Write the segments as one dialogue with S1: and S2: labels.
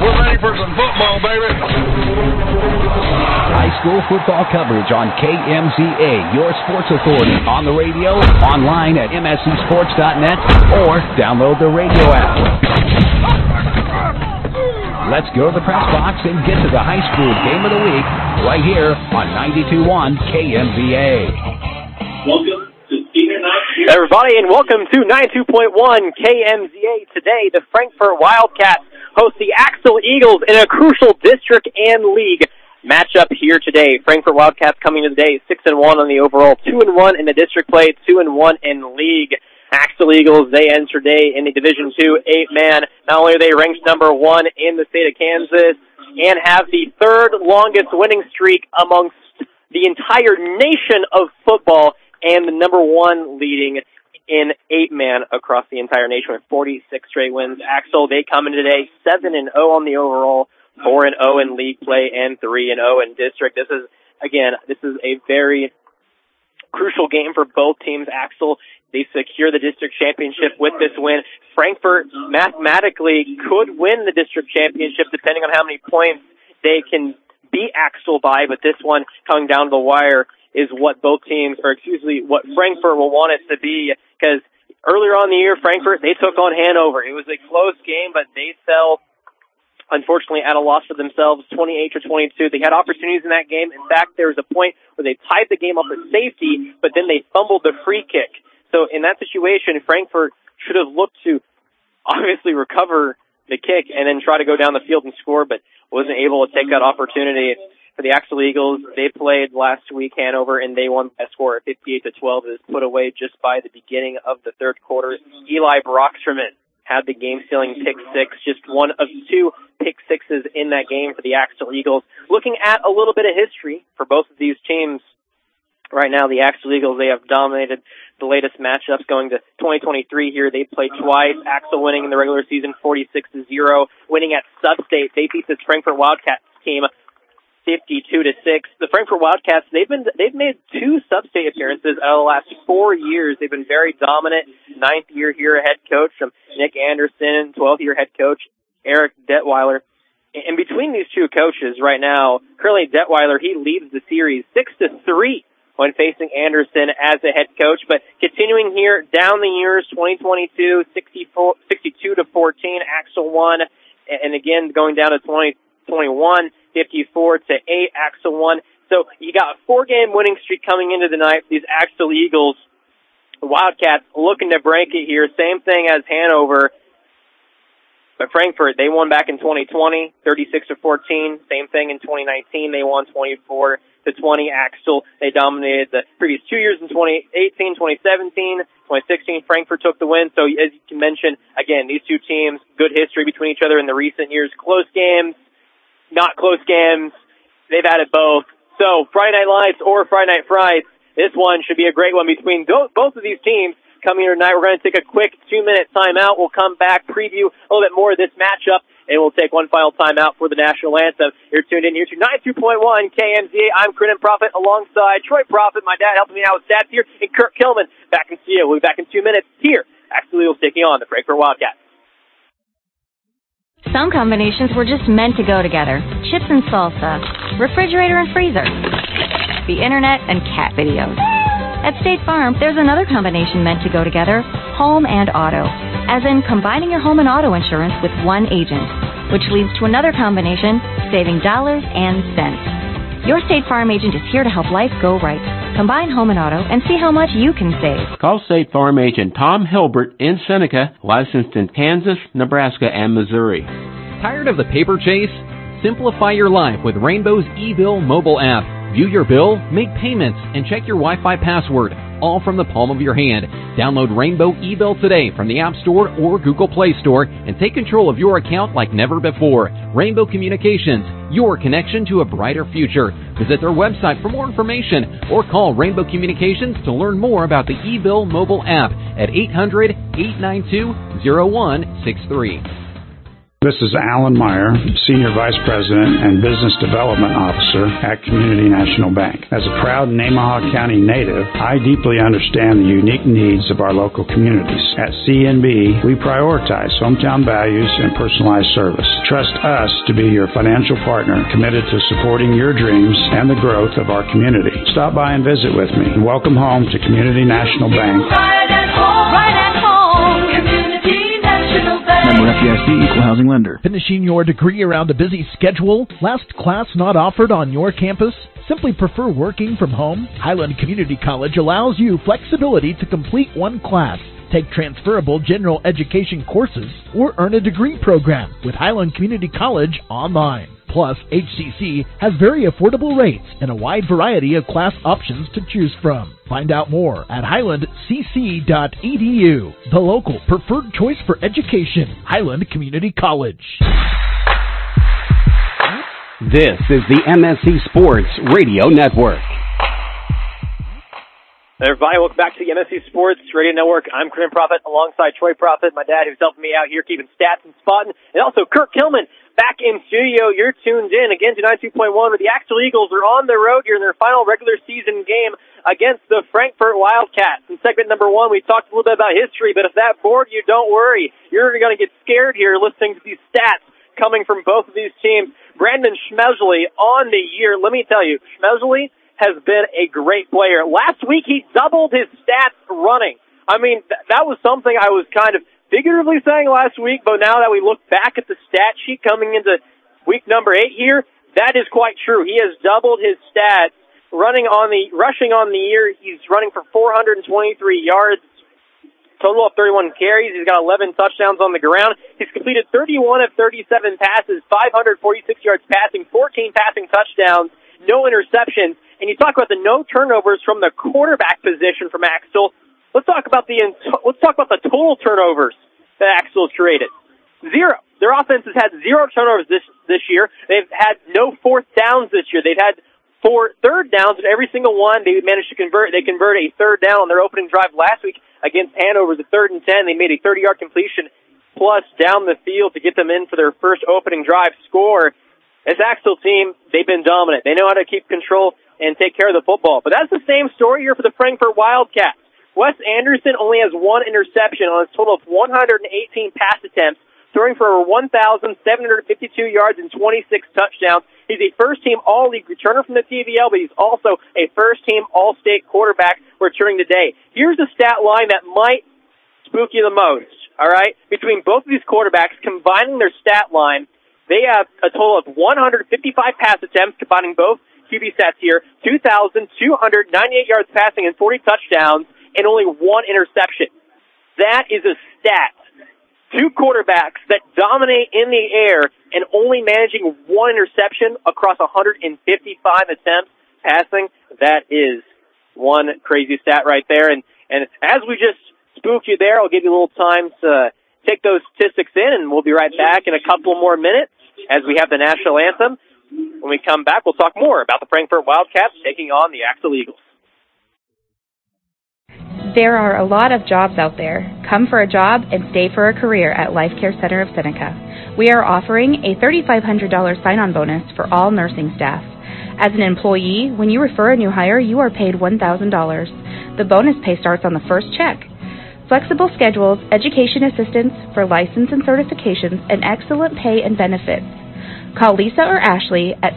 S1: We're ready for some football, baby.
S2: High school football coverage on KMZA, your sports authority, on the radio, online at mscsports.net, or download the radio app. Let's go to the press box and get to the high school game of the week right here on 92.1 KMZA.
S3: Welcome to Senior Night, everybody, and welcome to 92.1 KMZA. Today, the Frankfort Wildcats host the Axel Eagles in a crucial district and league matchup here today. Frankfort Wildcats coming to the day 6-1 on the overall, 2-1 in the district play, 2-1 in league. Axel Eagles, they enter today in the Division II 8-man. Not only are they ranked number 1 in the state of Kansas and have the third longest winning streak amongst the entire nation of football and the number 1 leading in 8-man across the entire nation with 46 straight wins. Axel, they come in today 7-0 on the overall, 4-0 in league play, and 3-0 in district. This is a very crucial game for both teams. Axel, they secure the district championship with this win. Frankfort mathematically could win the district championship depending on how many points they can beat Axel by, but this one coming down to the wire is what what Frankfort will want it to be, because earlier on in the year, Frankfort, they took on Hanover. It was a close game, but they fell, unfortunately, at a loss for themselves, 28-22. They had opportunities in that game. In fact, there was a point where they tied the game up at safety, but then they fumbled the free kick. So in that situation, Frankfort should have looked to obviously recover the kick and then try to go down the field and score, but wasn't able to take that opportunity. For the Axel Eagles, they played last week Hanover, and they won by a score of 58-12. It was put away just by the beginning of the third quarter. Eli Brocksterman had the game-sealing pick six, just one of 2 pick sixes in that game for the Axel Eagles. Looking at a little bit of history for both of these teams, right now the Axel Eagles, they have dominated the latest matchups going to 2023 here. They played twice, Axel winning in the regular season 46-0, winning at Sub-State. They beat this Frankfort Wildcats team 52-6. The Frankfort Wildcats, they've made 2 sub-state appearances out of the last 4 years. They've been very dominant. 9th year here head coach Nick Anderson, 12th year head coach Eric Detweiler. And between these two coaches right now, currently Detweiler, he leads the series 6-3 when facing Anderson as a head coach. But continuing here down the years, 2022, 62-14, Axel won. And again, going down to 2021, 54-8, Axel won. So you got a 4-game winning streak coming into the night for these Axel Eagles. The Wildcats looking to break it here. Same thing as Hanover. But Frankfort, they won back in 2020, 36-14. Same thing in 2019. They won 24-20. Axel, they dominated the previous 2 years in 2018, 2017, 2016. Frankfort took the win. So as you can mention, again, these two teams, good history between each other in the recent years. Close games, not close games. They've had it both. So Friday Night Lights or Friday Night Frights, this one should be a great one between both of these teams. Coming here tonight, we're going to take a quick 2-minute timeout. We'll come back, preview a little bit more of this matchup, and we'll take one final timeout for the national anthem. You're tuned in here to 92.1 KMZA. I'm Crinton Prophet alongside Troy Prophet, my dad helping me out with stats here, and Kirk Killman back in studio. We'll be back in 2 minutes here. Axel Eagles taking on the Frankfort Wildcats.
S4: Some combinations were just meant to go together. Chips and salsa, refrigerator and freezer, the internet and cat videos. At State Farm, there's another combination meant to go together, home and auto, as in combining your home and auto insurance with one agent, which leads to another combination, saving dollars and cents. Your State Farm agent is here to help life go right. Combine home and auto and see how much you can save.
S5: Call State Farm agent Tom Hilbert in Seneca, licensed in Kansas, Nebraska, and Missouri.
S6: Tired of the paper chase? Simplify your life with Rainbow's eBill mobile app. View your bill, make payments, and check your Wi-Fi password, all from the palm of your hand. Download Rainbow eBill today from the App Store or Google Play Store and take control of your account like never before. Rainbow Communications, your connection to a brighter future. Visit their website for more information or call Rainbow Communications to learn more about the eBill mobile app at 800-892-0163.
S7: This is Alan Meyer, Senior Vice President and Business Development Officer at Community National Bank. As a proud Nemaha County native, I deeply understand the unique needs of our local communities. At CNB, we prioritize hometown values and personalized service. Trust us to be your financial partner committed to supporting your dreams and the growth of our community. Stop by and visit with me. Welcome home to Community National Bank.
S8: Right at home, right at home. Community National Bank.
S9: Member FDIC, Equal Housing Lender.
S10: Finishing your degree around a busy schedule? Last class not offered on your campus? Simply prefer working from home? Highland Community College allows you flexibility to complete one class, take transferable general education courses, or earn a degree program with Highland Community College online. Plus, HCC has very affordable rates and a wide variety of class options to choose from. Find out more at highlandcc.edu. The local preferred choice for education, Highland Community College.
S2: This is the MSC Sports Radio Network.
S3: Everybody, welcome back to the MSC Sports Radio Network. I'm Corinne Prophet alongside Troy Prophet, my dad who's helping me out here keeping stats and spotting, and also Kirk Kilman back in studio. You're tuned in again to 92.1 where the Axtell Eagles are on the road here in their final regular season game against the Frankfort Wildcats. In segment number 1, we talked a little bit about history, but if that bored you, don't worry. You're going to get scared here listening to these stats coming from both of these teams. Brandon Schmesley on the year. Let me tell you, Schmesley has been a great player. Last week, he doubled his stats running. I mean, that was something I was kind of figuratively saying last week, but now that we look back at the stat sheet coming into week number 8 here, that is quite true. He has doubled his stats rushing on the year. He's running for 423 yards, total of 31 carries. He's got 11 touchdowns on the ground. He's completed 31 of 37 passes, 546 yards passing, 14 passing touchdowns, no interceptions. And you talk about the no turnovers from the quarterback position from Axtell. Let's talk about the total turnovers that Axtell has created. 0. Their offense has had 0 turnovers this year. They've had no fourth downs this year. They've had 4 third downs, and every single one they managed to convert. They converted a third down on their opening drive last week against Hanover. The 3rd and 10. They made a 30-yard completion plus down the field to get them in for their first opening drive score. This Axtell team, they've been dominant. They know how to keep control and take care of the football. But that's the same story here for the Frankfort Wildcats. Wes Anderson only has 1 interception on his total of 118 pass attempts, throwing for 1,752 yards and 26 touchdowns. He's a first-team All-League returner from the TVL, but he's also a first-team All-State quarterback returning today. Here's the stat line that might spook you the most, all right? Between both of these quarterbacks, combining their stat line, they have a total of 155 pass attempts, combining both QB stats here, 2,298 yards passing and 40 touchdowns, and only 1 interception. That is a stat. 2 quarterbacks that dominate in the air and only managing 1 interception across 155 attempts passing. That is one crazy stat right there. And as we just spooked you there, I'll give you a little time to take those statistics in, and we'll be right back in a couple more minutes as we have the national anthem. When we come back, we'll talk more about the Frankfort Wildcats taking on the Axtell Eagles.
S11: There are a lot of jobs out there. Come for a job and stay for a career at Life Care Center of Seneca. We are offering a $3,500 sign-on bonus for all nursing staff. As an employee, when you refer a new hire, you are paid $1,000. The bonus pay starts on the first check. Flexible schedules, education assistance for license and certifications, and excellent pay and benefits. Call Lisa or Ashley at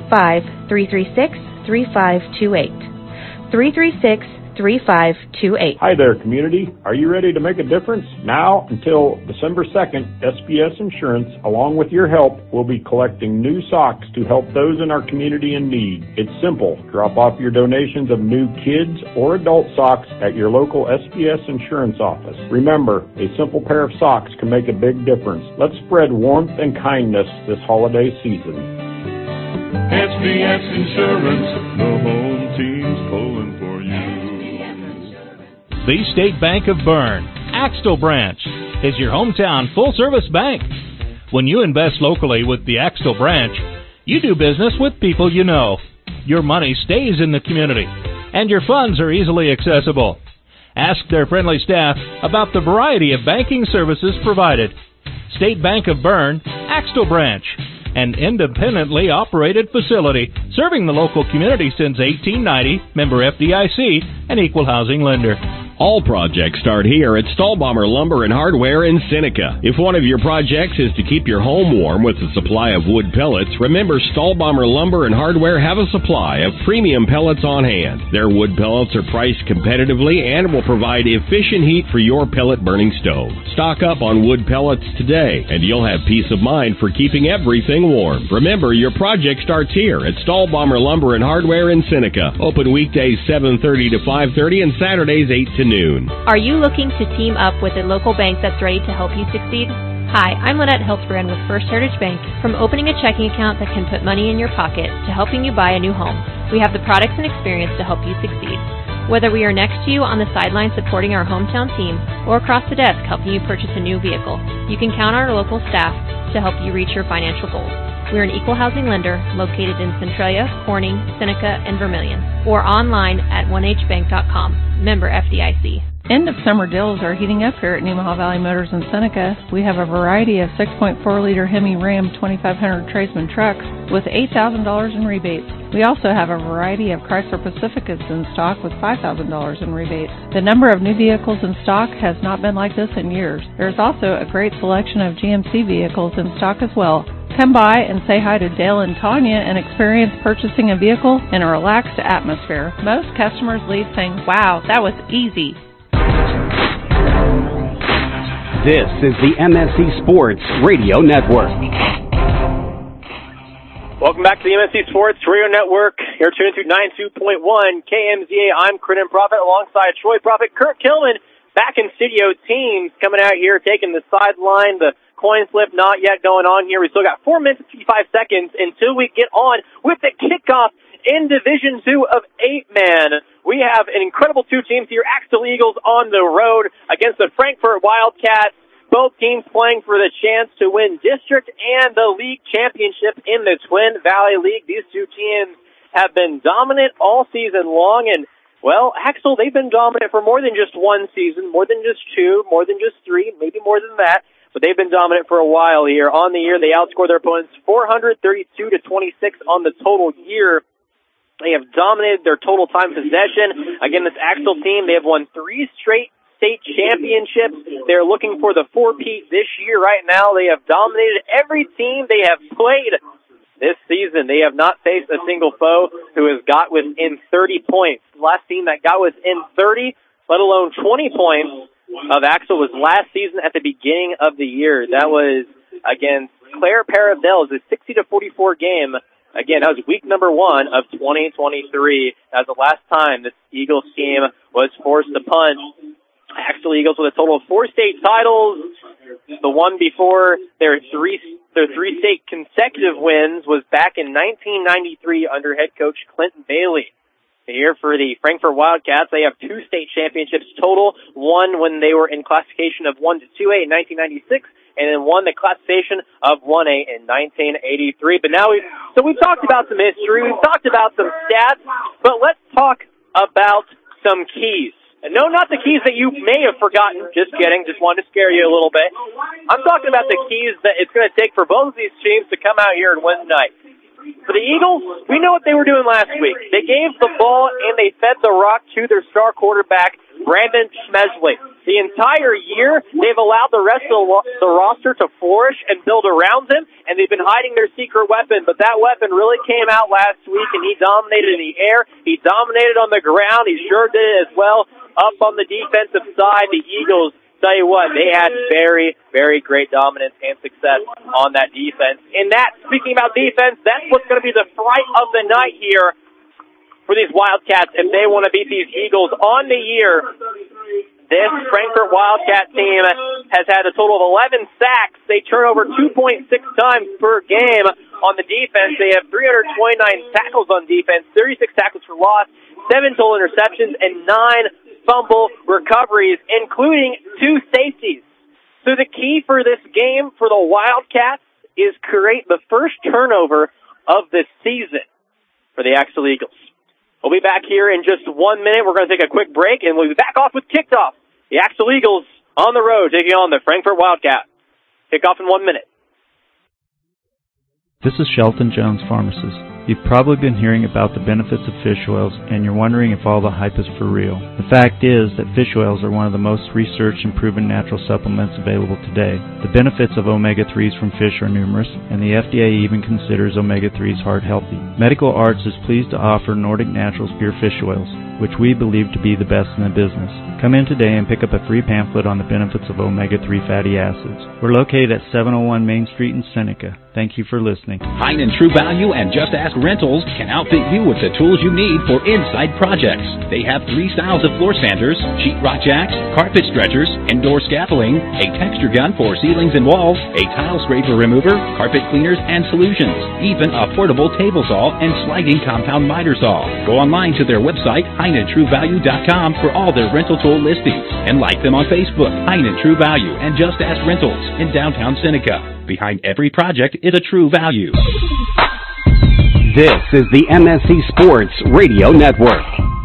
S11: 785-336-3528. 336-3528.
S12: Hi there, community. Are you ready to make a difference? Now until December 2nd, SBS Insurance, along with your help, will be collecting new socks to help those in our community in need. It's simple. Drop off your donations of new kids or adult socks at your local SBS Insurance office. Remember, a simple pair of socks can make a big difference. Let's spread warmth and kindness this holiday season.
S13: SBS Insurance, the home team's pulling for you.
S14: The State Bank of Berne, Axtell Branch, is your hometown full-service bank. When you invest locally with the Axtell Branch, you do business with people you know. Your money stays in the community, and your funds are easily accessible. Ask their friendly staff about the variety of banking services provided. State Bank of Bern, Axtell Branch, an independently operated facility serving the local community since 1890, member FDIC, an equal housing lender.
S15: All projects start here at Stahlbommer Lumber and Hardware in Seneca. If one of your projects is to keep your home warm with a supply of wood pellets, remember Stahlbommer Lumber and Hardware have a supply of premium pellets on hand. Their wood pellets are priced competitively and will provide efficient heat for your pellet burning stove. Stock up on wood pellets today, and you'll have peace of mind for keeping everything warm. Remember, your project starts here at Stahlbommer Lumber and Hardware in Seneca. Open weekdays 7:30 to 5:30 and Saturdays 8 to noon.
S16: Are you looking to team up with a local bank that's ready to help you succeed? Hi, I'm Lynette Hiltzbrand with First Heritage Bank. From opening a checking account that can put money in your pocket to helping you buy a new home, we have the products and experience to help you succeed. Whether we are next to you on the sideline supporting our hometown team or across the desk helping you purchase a new vehicle, you can count on our local staff to help you reach your financial goals. We're an equal housing lender located in Centralia, Corning, Seneca, and Vermilion, or online at 1hbank.com. Member FDIC.
S17: End of summer deals are heating up here at Nemaha Valley Motors in Seneca. We have a variety of 6.4-liter Hemi Ram 2500 Tradesman trucks with $8,000 in rebates. We also have a variety of Chrysler Pacificas in stock with $5,000 in rebates. The number of new vehicles in stock has not been like this in years. There's also a great selection of GMC vehicles in stock as well. Come by and say hi to Dale and Tanya and experience purchasing a vehicle in a relaxed atmosphere. Most customers leave saying, "Wow, that was easy."
S2: This is the MSC Sports Radio Network.
S3: Welcome back to the MSC Sports Radio Network. You're tuned to 92.1 KMZA. I'm Crinton Profit alongside Troy Profit. Kurt Kilman back in studio. Teams coming out here taking the sideline. The coin flip not yet going on here. We still got 4 minutes and 55 seconds until we get on with the kickoff in Division II of 8-man. We have an incredible two teams here. Axtell Eagles on the road against the Frankfort Wildcats. Both teams playing for the chance to win district and the league championship in the Twin Valley League. These two teams have been dominant all season long, and, well, Axtell, they've been dominant for more than just one season, more than just two, more than just three, maybe more than that. But they've been dominant for a while here. On the year, they outscored their opponents 432-26 on the total year. They have dominated their total time possession. Again, this Axtell team, they have won 3 straight state championships. They're looking for the 4-peat this year. Right now, they have dominated every team they have played this season. They have not faced a single foe who has got within 30 points. The last team that got within 30, let alone 20 points, of Axtell was last season at the beginning of the year. That was against Claire Paradell. It was a 60-44 game. Again, that was week number 1 of 2023. That was the last time this Eagles team was forced to punt. Axtell Eagles with a total of 4 state titles. The one before their three state consecutive wins was back in 1993 under head coach Clinton Bailey. Here for the Frankfort Wildcats, they have 2 state championships total. One when they were in classification of 1 to 2A in 1996, and then one the classification of 1A in 1983. But now we've talked about some history, we've talked about some stats, but let's talk about some keys. And no, not the keys that you may have forgotten. Just kidding. Just wanted to scare you a little bit. I'm talking about the keys that it's going to take for both of these teams to come out here and win tonight. For the Eagles, we know what they were doing last week. They gave the ball and they fed the rock to their star quarterback, Brandon Schmesley. The entire year, they've allowed the rest of the roster to flourish and build around them, and they've been hiding their secret weapon. But that weapon really came out last week, and he dominated in the air. He dominated on the ground. He sure did it as well. Up on the defensive side, the Eagles, tell you what, they had very, very great dominance and success on that defense. And that, speaking about defense, that's what's going to be the fright of the night here for these Wildcats if they want to beat these Eagles on the year. This Frankfort Wildcat team has had a total of 11 sacks. They turn over 2.6 times per game on the defense. They have 329 tackles on defense, 36 tackles for loss, 7 total interceptions, and 9 fumble recoveries, including 2 safeties. So the key for this game for the Wildcats is create the first turnover of the season for the Axtell Eagles. We'll be back here in just 1 minute. We're going to take a quick break, and we'll be back off with Kickoff. The Axtell Eagles on the road taking on the Frankfort Wildcats. Kickoff in 1 minute.
S9: This is Shelton Jones, pharmacist. You've probably been hearing about the benefits of fish oils, and you're wondering if all the hype is for real. The fact is that fish oils are one of the most researched and proven natural supplements available today. The benefits of omega-3s from fish are numerous, and the FDA even considers omega-3s heart healthy. Medical Arts is pleased to offer Nordic Naturals pure fish oils, which we believe to be the best in the business. Come in today and pick up a free pamphlet on the benefits of omega-3 fatty acids. We're located at 701 Main Street in Seneca. Thank you for listening.
S2: Hein and True Value and Just Ask Rentals can outfit you with the tools you need for inside projects. They have 3 styles of floor sanders, sheetrock jacks, carpet stretchers, indoor scaffolding, a texture gun for ceilings and walls, a tile scraper remover, carpet cleaners and solutions, even a portable table saw and sliding compound miter saw. Go online to their website, HeinandTrueValue.com, for all their rental tool listings, and like them on Facebook, Hein and True Value and Just Ask Rentals in downtown Seneca. Behind every project is a True Value.
S18: This is the MSC Sports Radio Network.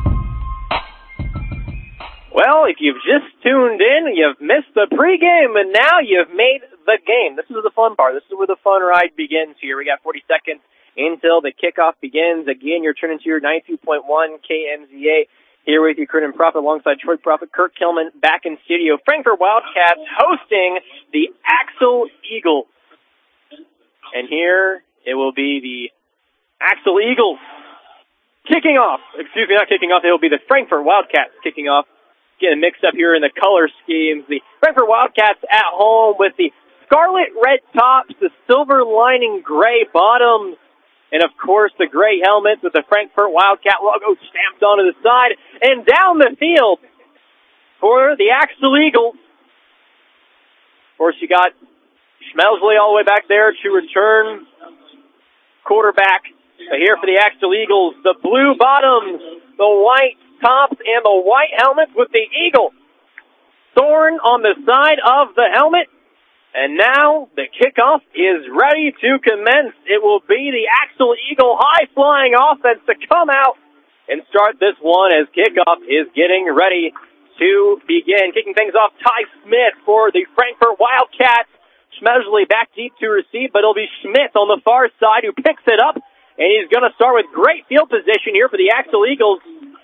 S3: Well, if you've just tuned in, you've missed the pregame, and now you've made the game. This is the fun part. This is where the fun ride begins here. We got 40 seconds until the kickoff begins. Again, you're turning to your 92.1 KMZA. Here with you, Kernan Profit, alongside Troy Profit, Kurt Kilman, back in studio. Frankfort Wildcats hosting the Axel Eagles. And here it will be the Axel Eagles kicking off. Excuse me, not kicking off. It will be the Frankfort Wildcats kicking off. Getting mixed up here in the color schemes. The Frankfort Wildcats at home with the scarlet red tops, the silver lining gray bottoms, and, of course, the gray helmets with the Frankfort Wildcat logo stamped onto the side. And down the field for the Axel Eagles. Of course, you got Schmelsley all the way back there to return quarterback. But here for the Axel Eagles, the blue bottoms, the white tops, and the white helmets with the eagle thorn on the side of the helmet. And now the kickoff is ready to commence. It will be the Axel Eagle high-flying offense to come out and start this one as kickoff is getting ready to begin. Kicking things off, Ty Smith for the Frankfort Wildcats. Schmesley back deep to receive, but it'll be Smith on the far side who picks it up, and he's going to start with great field position here for the Axel Eagles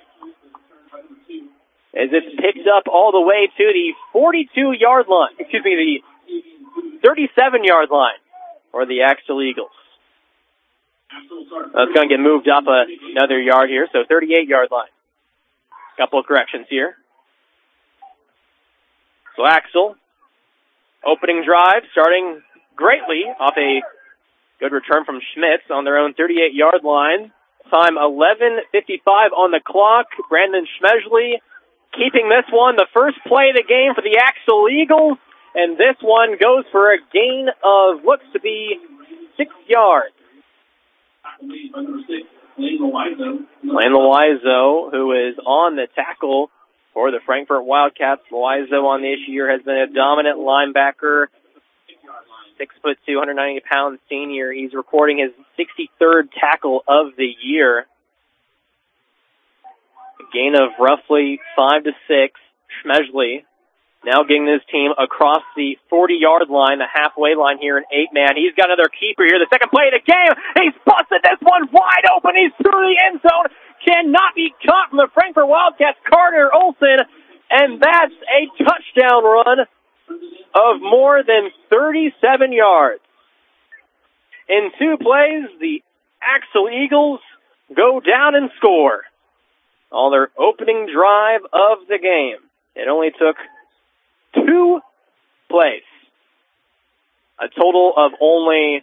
S3: as it's picked up all the way to the 42-yard line. Excuse me, the 37-yard line for the Axel Eagles. It's going to get moved up another yard here, so 38-yard line. Couple of corrections here. So Axel, opening drive, starting greatly off a good return from Schmitz on their own 38-yard line. Time 11:55 on the clock. Brandon Schmesley keeping this one the first play of the game for the Axel Eagles. And this one goes for a gain of, looks to be, 6 yards. Lane Loizo, who is on the tackle for the Frankfort Wildcats. Loizo on this year has been a dominant linebacker. 6'2", 190-pound senior. He's recording his 63rd tackle of the year. A gain of roughly 5 to 6. Schmesley now getting this team across the 40-yard line, the halfway line here in 8-man. He's got another keeper here. The second play of the game. He's busted this one wide open. He's through the end zone. Cannot be caught from the Frankfort Wildcats, Carter Olson. And that's a touchdown run of more than 37 yards. In 2 plays, the Axel Eagles go down and score on their opening drive of the game. It only took 2 plays. A total of only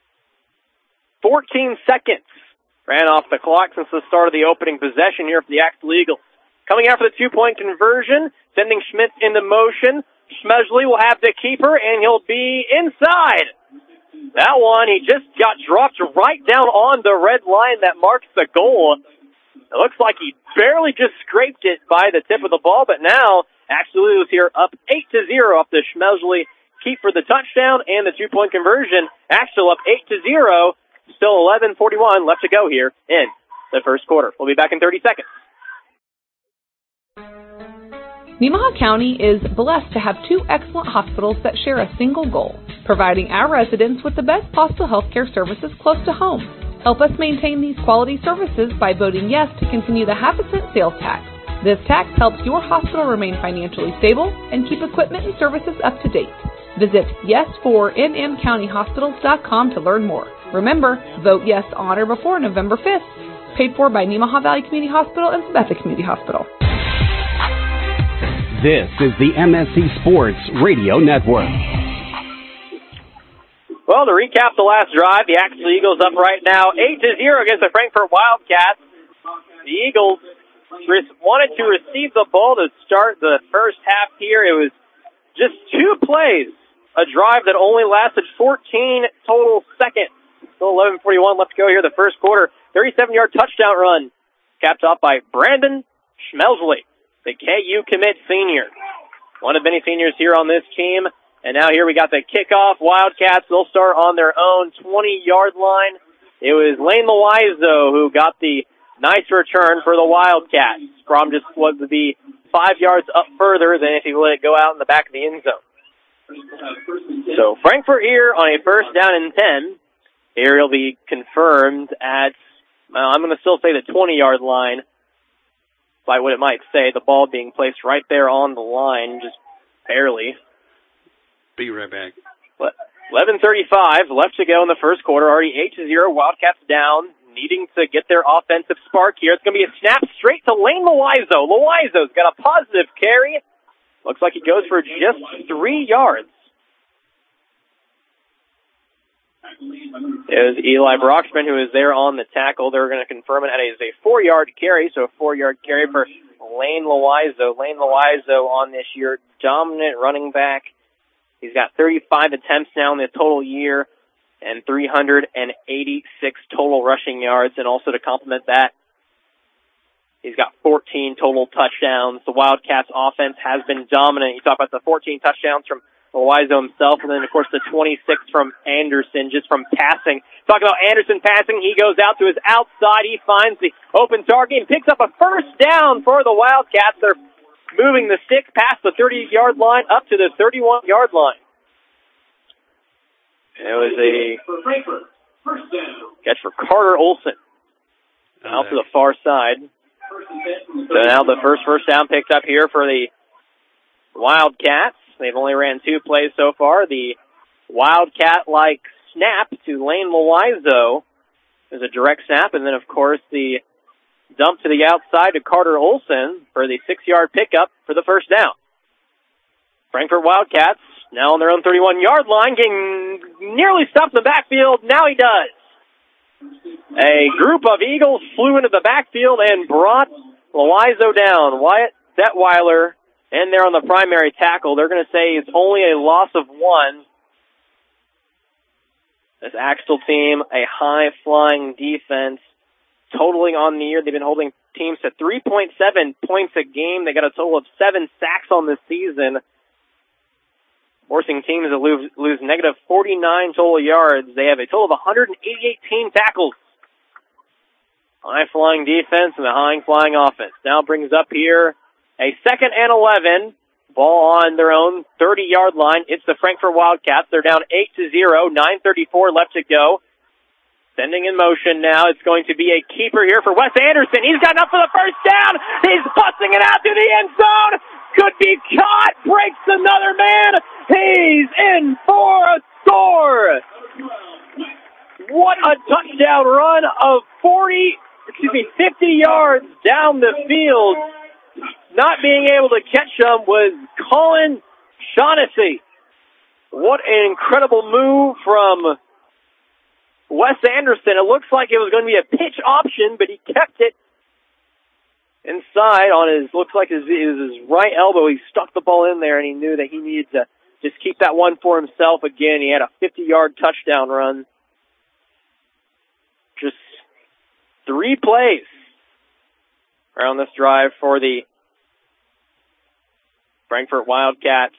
S3: 14 seconds ran off the clock since the start of the opening possession here for the Axel Eagles. Coming out for the 2-point conversion, sending Schmitz into motion. Schmesley will have the keeper, and he'll be inside. That one, he just got dropped right down on the red line that marks the goal. It looks like he barely just scraped it by the tip of the ball, but now Axel Eagles here up 8-0 off the Schmesley keep for the touchdown and the 2-point conversion. Axel up 8-0. Still 11:41 left to go here in the first quarter. We'll be back in 30 seconds.
S19: Nemaha County is blessed to have two excellent hospitals that share a single goal, providing our residents with the best possible healthcare services close to home. Help us maintain these quality services by voting yes to continue the half-a-cent sales tax. This tax helps your hospital remain financially stable and keep equipment and services up to date. Visit yes4nmcountyhospitals.com to learn more. Remember, vote yes on or before November 5th. Paid for by Nemaha Valley Community Hospital and Sabetha Community Hospital.
S18: This is the MSC Sports Radio Network.
S3: Well, to recap the last drive, the Axel Eagles up right now 8-0 against the Frankfort Wildcats. The Eagles wanted to receive the ball to start the first half here. It was just 2 plays, a drive that only lasted 14 total seconds. Still 11:41 left to go here the first quarter. 37-yard touchdown run, capped off by Brandon Schmelsley, the KU commit senior. One of many seniors here on this team. And now here we got the kickoff. Wildcats, they'll start on their own 20-yard line. It was Lane Loizo who got the nice return for the Wildcats. Scrum just was to be 5 yards up further than if he let it go out in the back of the end zone. So Frankfort here on a first down and 10. Here he'll be confirmed at, I'm going to still say the 20-yard line, by what it might say, the ball being placed right there on the line, just barely.
S20: Be right back.
S3: 11:35 left to go in the first quarter, already 8-0, Wildcats down, needing to get their offensive spark here. It's going to be a snap straight to Lane Loizo. Loizo's got a positive carry. Looks like he goes for just 3 yards. It was Eli Brockman who was there on the tackle. They're going to confirm it as a 4-yard carry, so a 4-yard carry for Lane Loizo. Lane Loizo on this year, dominant running back. He's got 35 attempts now in the total year and 386 total rushing yards, and also to complement that, he's got 14 total touchdowns. The Wildcats offense has been dominant. You talk about the 14 touchdowns from Loizo himself, and then, of course, the 26 from Anderson, just from passing. Talk about Anderson passing. He goes out to his outside. He finds the open target and picks up a first down for the Wildcats. They're moving the stick past the 30-yard line up to the 31-yard line. It was a catch for Carter Olson out to the far side. So now the first down picked up here for the Wildcats. They've only ran 2 plays so far. The Wildcat-like snap to Lane Loizo is a direct snap, and then, of course, the dump to the outside to Carter Olson for the 6-yard pickup for the first down. Frankfort Wildcats now on their own 31-yard line, getting nearly stopped in the backfield. Now he does. A group of Eagles flew into the backfield and brought Loizo down. Wyatt Detweiler in there on the primary tackle. They're going to say it's only a loss of 1. This Axtell team, a high-flying defense. Totaling on the year, they've been holding teams to 3.7 points a game. They got a total of 7 sacks on the season, forcing teams to lose negative 49 total yards. They have a total of 188 team tackles. High-flying defense and a high-flying offense. Now brings up here a 2nd and 11. Ball on their own 30-yard line. It's the Frankfort Wildcats. They're down 8-0. 9:34 left to go. Sending in motion now. It's going to be a keeper here for Wes Anderson. He's got enough for the first down. He's busting it out to the end zone. Could be caught. Breaks another man. He's in for a score. What a touchdown run of 50 yards down the field. Not being able to catch him was Colin Shaughnessy. What an incredible move from Wes Anderson. It looks like it was going to be a pitch option, but he kept it inside on his, looks like it was his right elbow. He stuck the ball in there, and he knew that he needed to just keep that one for himself again. He had a 50-yard touchdown run. Just 3 plays around this drive for the Frankfort Wildcats.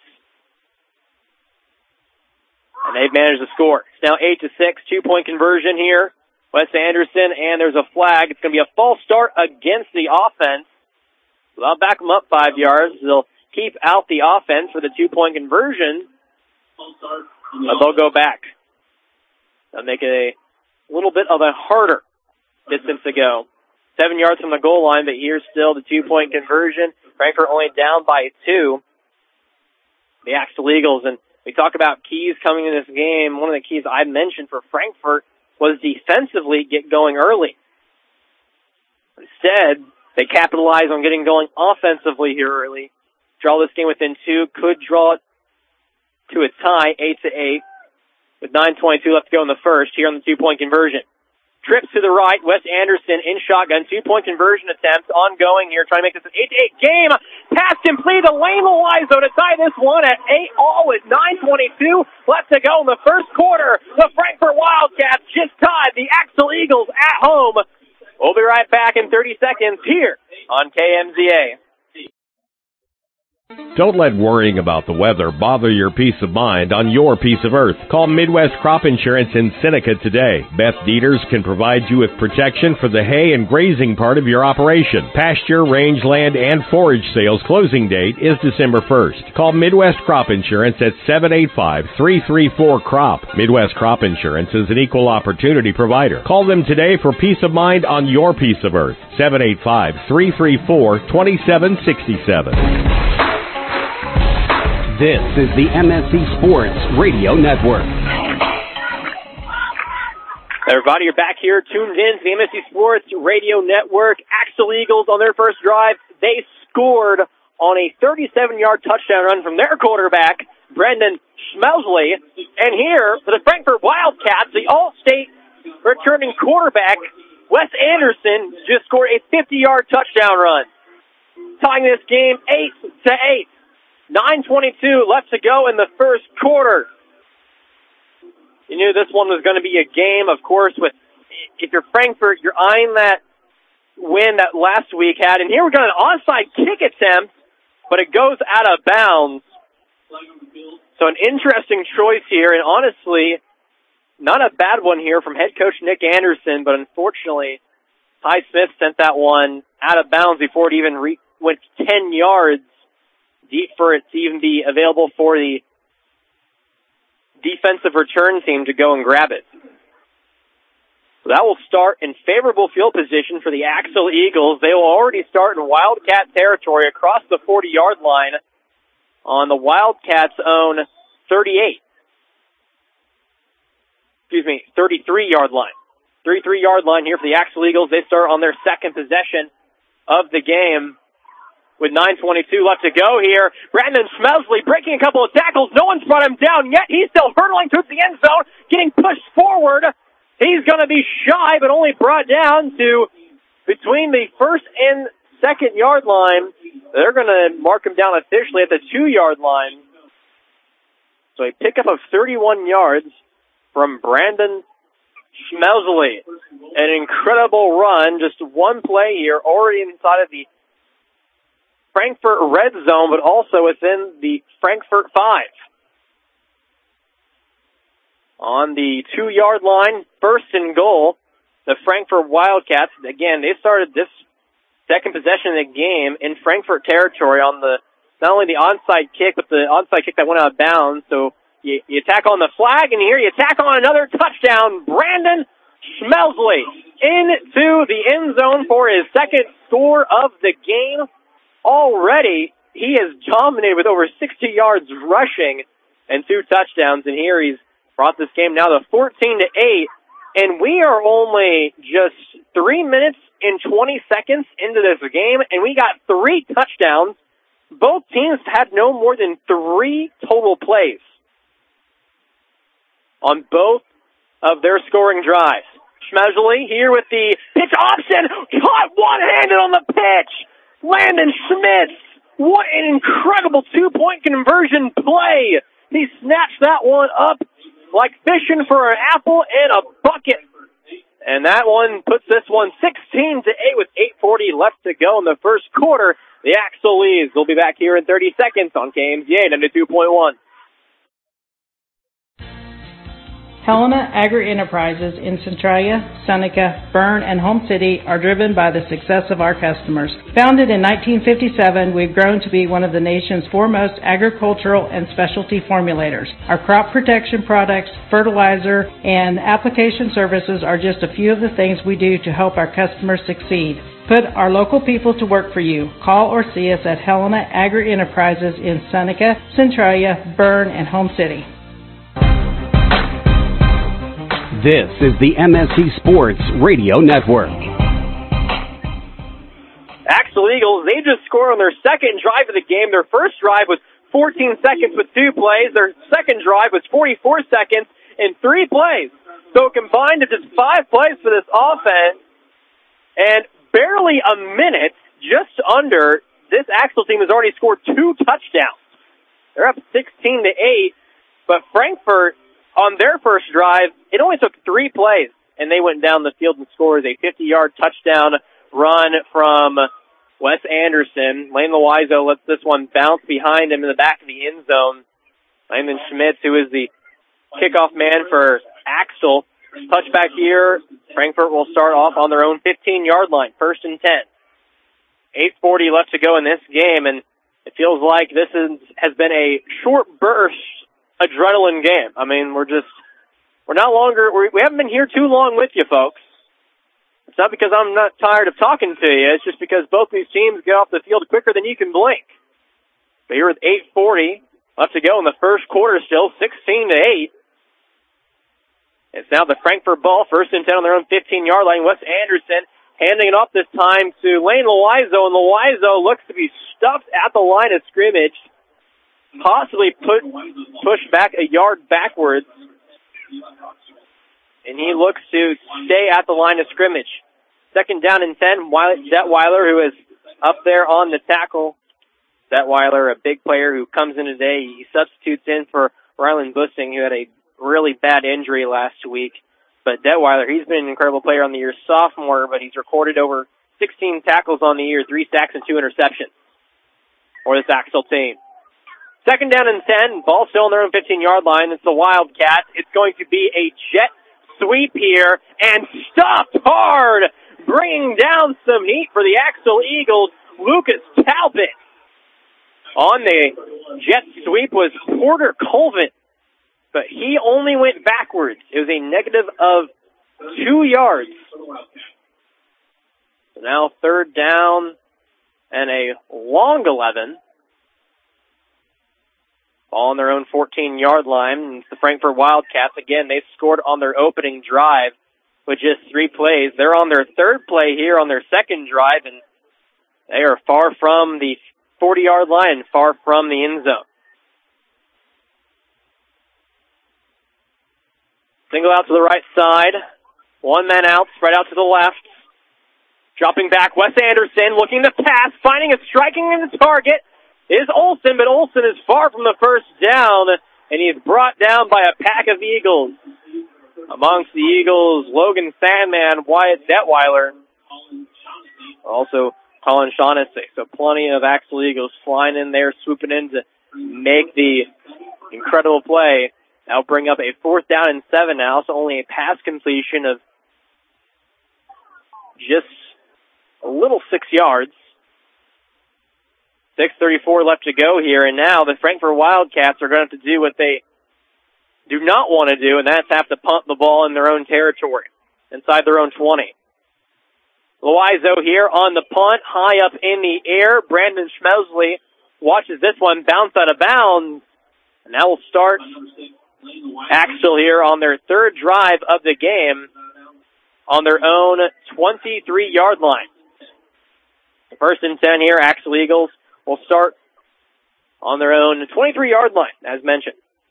S3: And they've managed to score. It's now 8-6, 2-point conversion here. Wes Anderson, and there's a flag. It's going to be a false start against the offense. So they'll back them up 5 yards. They'll keep out the offense for the 2-point conversion. But they'll go back. They'll make it a little bit of a harder distance to go. 7 yards from the goal line, but here's still the 2-point conversion. Frankfort only down by 2. The Axtell Eagles, and we talk about keys coming in this game. One of the keys I mentioned for Frankfort was defensively get going early. Instead, they capitalize on getting going offensively here early. Draw this game within 2, could draw it to a tie, 8-8, with 9:22 left to go in the first here on the 2-point conversion. Trips to the right, Wes Anderson in shotgun, 2-point conversion attempt, ongoing here, trying to make this an 8-8 game. Pass complete to Lane Loizo to tie this one at 8-all with 9:22 left to go in the first quarter. The Frankfort Wildcats just tied the Axtell Eagles at home. We'll be right back in 30 seconds here on KMZA.
S15: Don't let worrying about the weather bother your peace of mind on your piece of earth. Call Midwest Crop Insurance in Seneca today. Beth Dieters can provide you with protection for the hay and grazing part of your operation. Pasture, rangeland, and forage sales closing date is December 1st. Call Midwest Crop Insurance at 785-334-CROP. Midwest Crop Insurance is an equal opportunity provider. Call them today for peace of mind on your piece of earth. 785-334-2767.
S18: This is the MSC Sports Radio Network.
S3: Everybody, you're back here, tuned in to the MSC Sports Radio Network. Axtell Eagles on their first drive, they scored on a 37-yard touchdown run from their quarterback, Brendan Schmelsley. And here, for the Frankfort Wildcats, the All-State returning quarterback, Wes Anderson, just scored a 50-yard touchdown run, tying this game 8-8. 9:22 left to go in the first quarter. You knew this one was going to be a game, of course, with, if you're Frankfort, you're eyeing that win that last week had. And here we got an onside kick attempt, but it goes out of bounds. So an interesting choice here, and honestly, not a bad one here from head coach Nick Anderson, but unfortunately, Ty Smith sent that one out of bounds before it even went 10 yards. Deep for it to even be available for the defensive return team to go and grab it. So that will start in favorable field position for the Axtell Eagles. They will already start in Wildcat territory across the 40-yard line on the Wildcats' own 33-yard line. 33-yard line here for the Axtell Eagles. They start on their second possession of the game. With 9:22 left to go here, Brandon Schmelsley breaking a couple of tackles. No one's brought him down yet. He's still hurtling towards the end zone, getting pushed forward. He's going to be shy, but only brought down to between the first and second yard line. They're going to mark him down officially at the 2-yard line. So a pickup of 31 yards from Brandon Schmelsley. An incredible run. Just one play here, already inside of the Frankfort red zone, but also within the Frankfort 5. On the 2-yard line, first and goal, the Frankfort Wildcats. Again, they started this second possession of the game in Frankfort territory on the not only the onside kick, but the onside kick that went out of bounds. So you attack on the flag, and here you attack on another touchdown. Brandon Schmelsley into the end zone for his second score of the game. Already, he has dominated with over 60 yards rushing and 2 touchdowns, and here he's brought this game now to 14-8, and we are only just 3 minutes and 20 seconds into this game, and we got 3 touchdowns. Both teams had no more than 3 total plays on both of their scoring drives. Schmelsley here with the pitch option, caught one-handed on the pitch. Landon Schmitz, what an incredible 2-point conversion play. He snatched that one up like fishing for an apple in a bucket. And that one puts this one 16-8 with 8:40 left to go in the first quarter. The Axtell Eagles will be back here in 30 seconds on KMZA 92.1.
S21: Helena Agri-Enterprises in Centralia, Seneca, Bern, and Home City are driven by the success of our customers. Founded in 1957, we've grown to be one of the nation's foremost agricultural and specialty formulators. Our crop protection products, fertilizer, and application services are just a few of the things we do to help our customers succeed. Put our local people to work for you. Call or see us at Helena Agri-Enterprises in Seneca, Centralia, Bern, and Home City.
S18: This is the MSC Sports Radio Network.
S3: Axel Eagles, they just scored on their second drive of the game. Their first drive was 14 seconds with 2 plays. Their second drive was 44 seconds and 3 plays. So combined to just 5 plays for this offense. And barely a minute, just under, this Axel team has already scored 2 touchdowns. They're up 16-8, but Frankfort, on their first drive, it only took 3 plays, and they went down the field and scored a 50-yard touchdown run from Wes Anderson. Lane Loizo lets this one bounce behind him in the back of the end zone. Landon Schmitz, who is the kickoff man for Axel. Touchback here. Frankfort will start off on their own 15-yard line, 1st and 10. 8:40 left to go in this game, and it feels like this has been a short burst adrenaline game. I mean, we haven't been here too long with you folks. It's not because I'm not tired of talking to you. It's just because both these teams get off the field quicker than you can blink. But here with 8:40 left to go in the first quarter still, 16-8. It's now the Frankfort ball, 1st and 10 on their own 15-yard line. Wes Anderson handing it off this time to Lane Loizo, and Loizo looks to be stuffed at the line of scrimmage. Possibly pushed back a yard backwards. And he looks to stay at the line of scrimmage. 2nd down and 10. Detweiler, who is up there on the tackle. Detweiler, a big player who comes in today. He substitutes in for Rylan Bussing, who had a really bad injury last week. But Detweiler, he's been an incredible player on the year, sophomore, but he's recorded over 16 tackles on the year, 3 sacks and 2 interceptions for this Axel team. 2nd down and 10, ball still on their own 15-yard line. It's the Wildcats. It's going to be a jet sweep here and stopped hard, bringing down some heat for the Axel Eagles. Lucas Talbot on the jet sweep was Porter Colvin, but he only went backwards. It was a negative of 2 yards. So now 3rd down and a long 11. All on their own 14-yard line. It's the Frankfort Wildcats. Again, they scored on their opening drive with just 3 plays. They're on their 3rd play here on their 2nd drive, and they are far from the 40-yard line, far from the end zone. Single out to the right side. 1 man out, spread out to the left. Dropping back, Wes Anderson looking to pass, finding a striking in the target. Is Olsen, but Olsen is far from the first down, and he's brought down by a pack of Eagles. Amongst the Eagles, Logan Sandman, Wyatt Detweiler, also Colin Shaughnessy. So plenty of Axel Eagles flying in there, swooping in to make the incredible play. That'll bring up a 4th down and 7 now, so only a pass completion of just a little 6 yards. 6:34 left to go here, and now the Frankfort Wildcats are going to have to do what they do not want to do, and that's have to punt the ball in their own territory, inside their own 20. Loizo here on the punt, high up in the air. Brandon Schmesley watches this one bounce out of bounds, and that will start Axel here on their 3rd drive of the game on their own 23-yard line. 1st and 10 here, Axel Eagles will start on their own 23-yard line, as mentioned.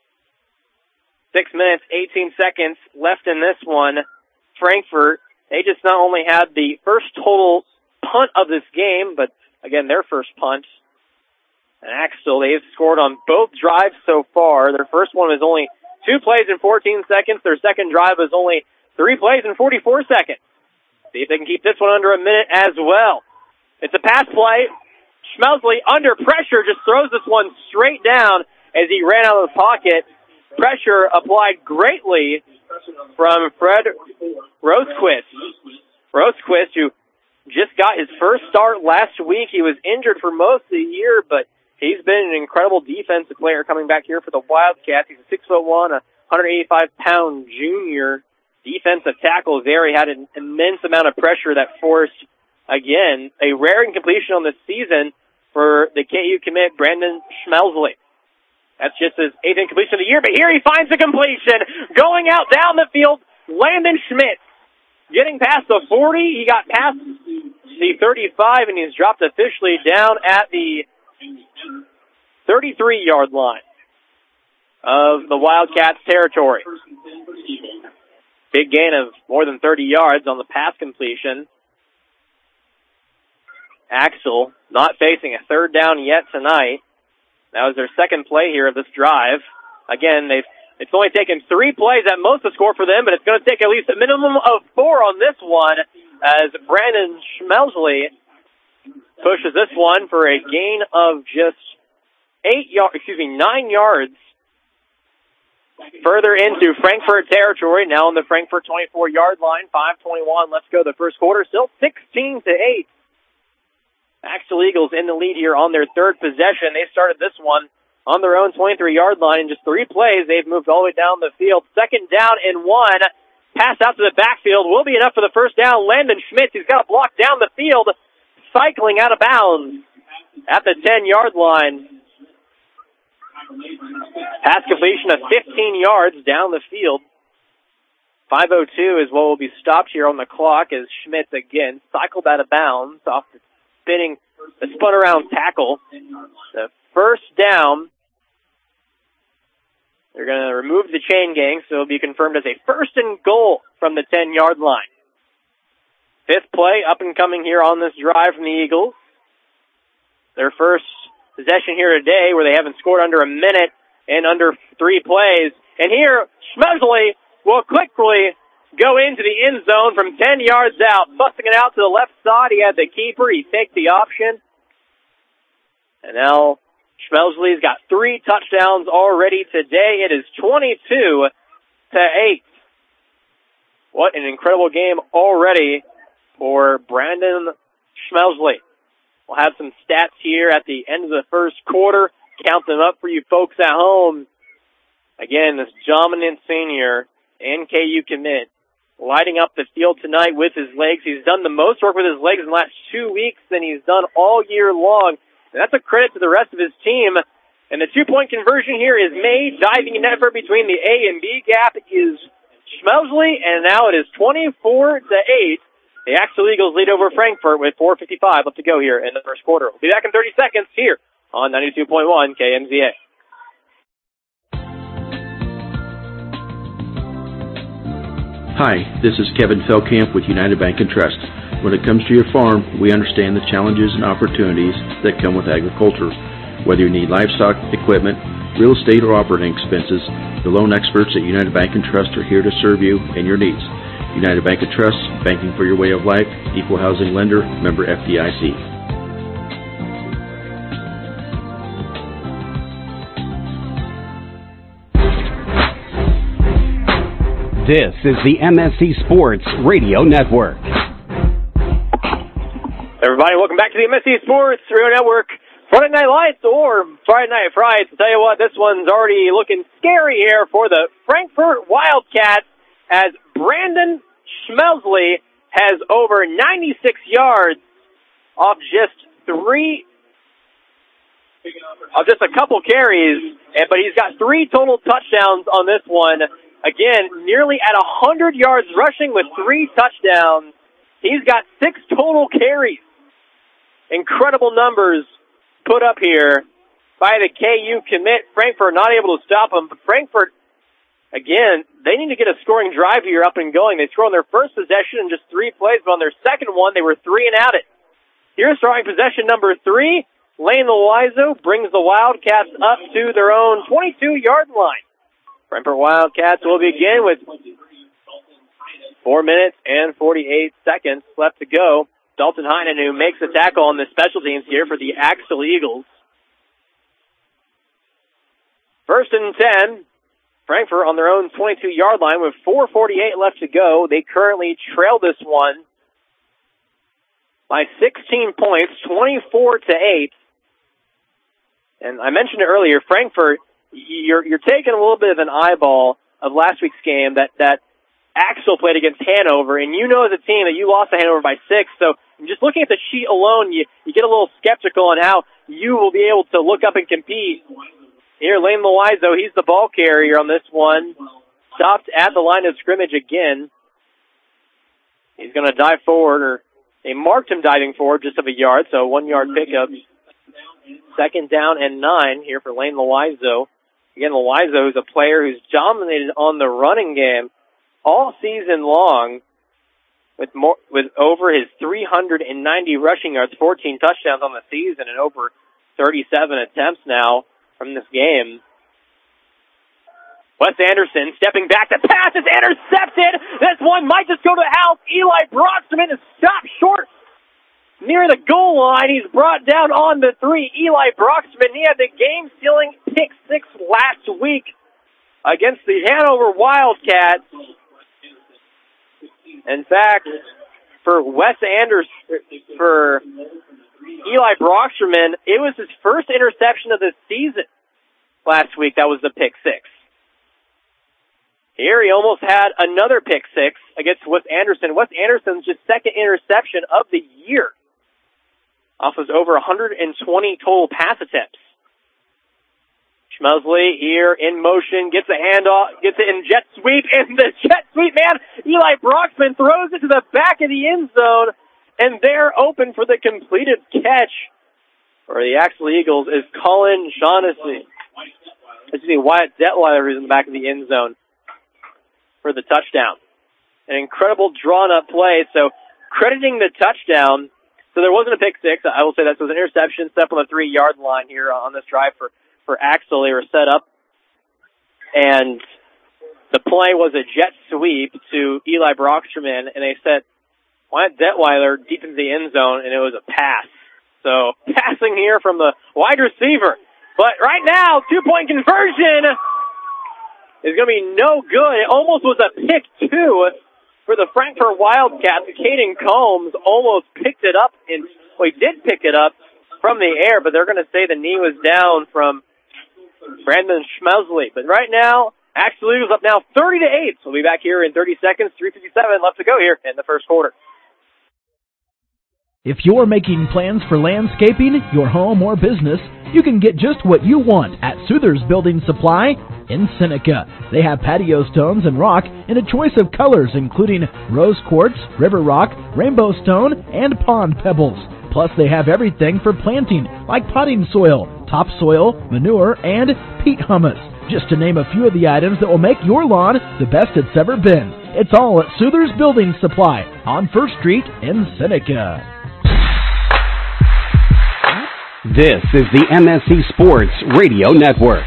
S3: 6 minutes, 18 seconds left in this one. Frankfort, they just not only had the first total punt of this game, but, again, their first punt. And Axel, they've scored on both drives so far. Their first one was only 2 plays in 14 seconds. Their second drive was only 3 plays in 44 seconds. See if they can keep this one under a minute as well. It's a pass play. Schmesley, under pressure, just throws this one straight down as he ran out of the pocket. Pressure applied greatly from Fred Rosequist. Rosequist, who just got his first start last week. He was injured for most of the year, but he's been an incredible defensive player coming back here for the Wildcats. He's a 6'1", 185-pound junior defensive tackle there. He had an immense amount of pressure that forced, again, a rare incompletion on the season for the KU commit, Brandon Schmelzley. That's just his 8th incompletion of the year, but here he finds the completion. Going out down the field, Landon Schmidt. Getting past the 40, he got past the 35, and he's dropped officially down at the 33-yard line of the Wildcats' territory. Big gain of more than 30 yards on the pass completion. Axel not facing a third down yet tonight. That was their second play here of this drive. Again, it's only taken 3 plays at most to score for them, but it's going to take at least a minimum of 4 on this one as Brandon Schmelzley pushes this one for a gain of just 9 yards further into Frankfort territory. Now on the Frankfort 24-yard line, 5:21 let's go the first quarter. Still 16-8. Axel Eagles in the lead here on their third possession. They started this one on their own 23-yard line. In just 3 plays, they've moved all the way down the field. Second down and 1. Pass out to the backfield will be enough for the first down. Landon Schmidt, who's got a block down the field, cycling out of bounds at the 10-yard line. Pass completion of 15 yards down the field. 5:02 is what will be stopped here on the clock as Schmidt again cycled out of bounds off the spun around tackle. The first down. They're going to remove the chain gang, so it'll be confirmed as a first and goal from the 10-yard line. 5th play up and coming here on this drive from the Eagles. Their first possession here today where they haven't scored under a minute and under 3 plays. And here, Schmelzley will quickly go into the end zone from 10 yards out, busting it out to the left side. He had the keeper. He takes the option. And now Schmelzley's got 3 touchdowns already today. It is 22-8. What an incredible game already for Brandon Schmelzley. We'll have some stats here at the end of the first quarter. Count them up for you folks at home. Again, this dominant senior and KU commit lighting up the field tonight with his legs. He's done the most work with his legs in the last 2 weeks than he's done all year long. And that's a credit to the rest of his team. And the 2-point conversion here is made. Diving in effort between the A and B gap is Schmelzley, and now it is 24-8. The Axel Eagles lead over Frankfort with 4:55 left to go here in the first quarter. We'll be back in 30 seconds here on 92.1 KMZA.
S5: Hi, this is Kevin Feldkamp with United Bank and Trust. When it comes to your farm, we understand the challenges and opportunities that come with agriculture. Whether you need livestock, equipment, real estate, or operating expenses, the loan experts at United Bank and Trust are here to serve you and your needs. United Bank and Trust, banking for your way of life, equal housing lender, member FDIC.
S18: This is the MSC Sports Radio Network.
S3: Everybody, welcome back to the MSC Sports Radio Network. Friday Night Lights or Friday Night Frights. I'll tell you what, this one's already looking scary here for the Frankfort Wildcats as Brandon Schmelzley has over 96 yards off just a couple carries, but he's got 3 total touchdowns on this one. Again, nearly at 100 yards rushing with 3 touchdowns. He's got 6 total carries. Incredible numbers put up here by the KU commit. Frankfort not able to stop him, but Frankfort, again, they need to get a scoring drive here up and going. They scored on their first possession in just 3 plays, but on their second one, they were 3 and out it. Here's starting possession number 3. Lane Loizo brings the Wildcats up to their own 22-yard line. Frankfort Wildcats will begin with 4 minutes and 48 seconds left to go. Dalton Heinen, who makes the tackle on the special teams here for the Axel Eagles. 1st and 10 Frankfurt on their own 22-yard line with 4:48 left to go. They currently trail this one by 16 points, 24-8. And I mentioned it earlier, Frankfurt, you're taking a little bit of an eyeball of last week's game that Axel played against Hanover, and you know as a team that you lost to Hanover by 6, so just looking at the sheet alone, you get a little skeptical on how you will be able to look up and compete. Here, Lane Loizo, he's the ball carrier on this one. Stopped at the line of scrimmage again. He's going to dive forward, or they marked him diving forward just of a yard, so 1-yard pickup. 2nd down and 9 here for Lane Loizo. Again, Loizo is a player who's dominated on the running game all season long with over his 390 rushing yards, 14 touchdowns on the season, and over 37 attempts now from this game. Wes Anderson stepping back. The pass is intercepted. This one might just go to the house. Eli Broxman is stopped short near the goal line. He's brought down on the 3. Eli Broxman, he had the game-stealing pick 6 last week against the Hanover Wildcats. In fact, for Wes Anderson, for Eli Broxman, it was his first interception of the season last week. That was the pick 6. Here he almost had another pick 6 against Wes Anderson. Wes Anderson's just 2nd interception of the year. Off of over 120 total pass attempts. Schmesley here in motion, gets a handoff, gets it in jet sweep, and the jet sweep, man, Eli Broxman throws it to the back of the end zone, and they're open for the completed catch for the Axel Eagles is Colin Shaughnessy. Wyatt Detweiler is in the back of the end zone for the touchdown. An incredible drawn-up play, so crediting the touchdown. So there wasn't a pick 6. I will say that. So it was an interception, step on the 3-yard line here on this drive for Axel. They were set up, and the play was a jet sweep to Eli Broxman, and they set Wyatt Detweiler deep into the end zone, and it was a pass. So passing here from the wide receiver. But right now, 2-point conversion is going to be no good. It almost was a pick 2 for the Frankfurt Wildcats. Caden Combs almost picked it up. He did pick it up from the air, but they're going to say the knee was down from Brandon Schmesley. But right now, Axel Eagles up now 30-8. We'll be back here in 30 seconds. 3:57 left to go here in the first quarter.
S10: If you're making plans for landscaping, your home or business, you can get just what you want at Souther's Building Supply in Seneca. They have patio stones and rock in a choice of colors including rose quartz, river rock, rainbow stone, and pond pebbles. Plus they have everything for planting like potting soil, topsoil, manure, and peat humus. Just to name a few of the items that will make your lawn the best it's ever been. It's all at Souther's Building Supply on 1st Street in Seneca.
S18: This is the MSC Sports Radio Network.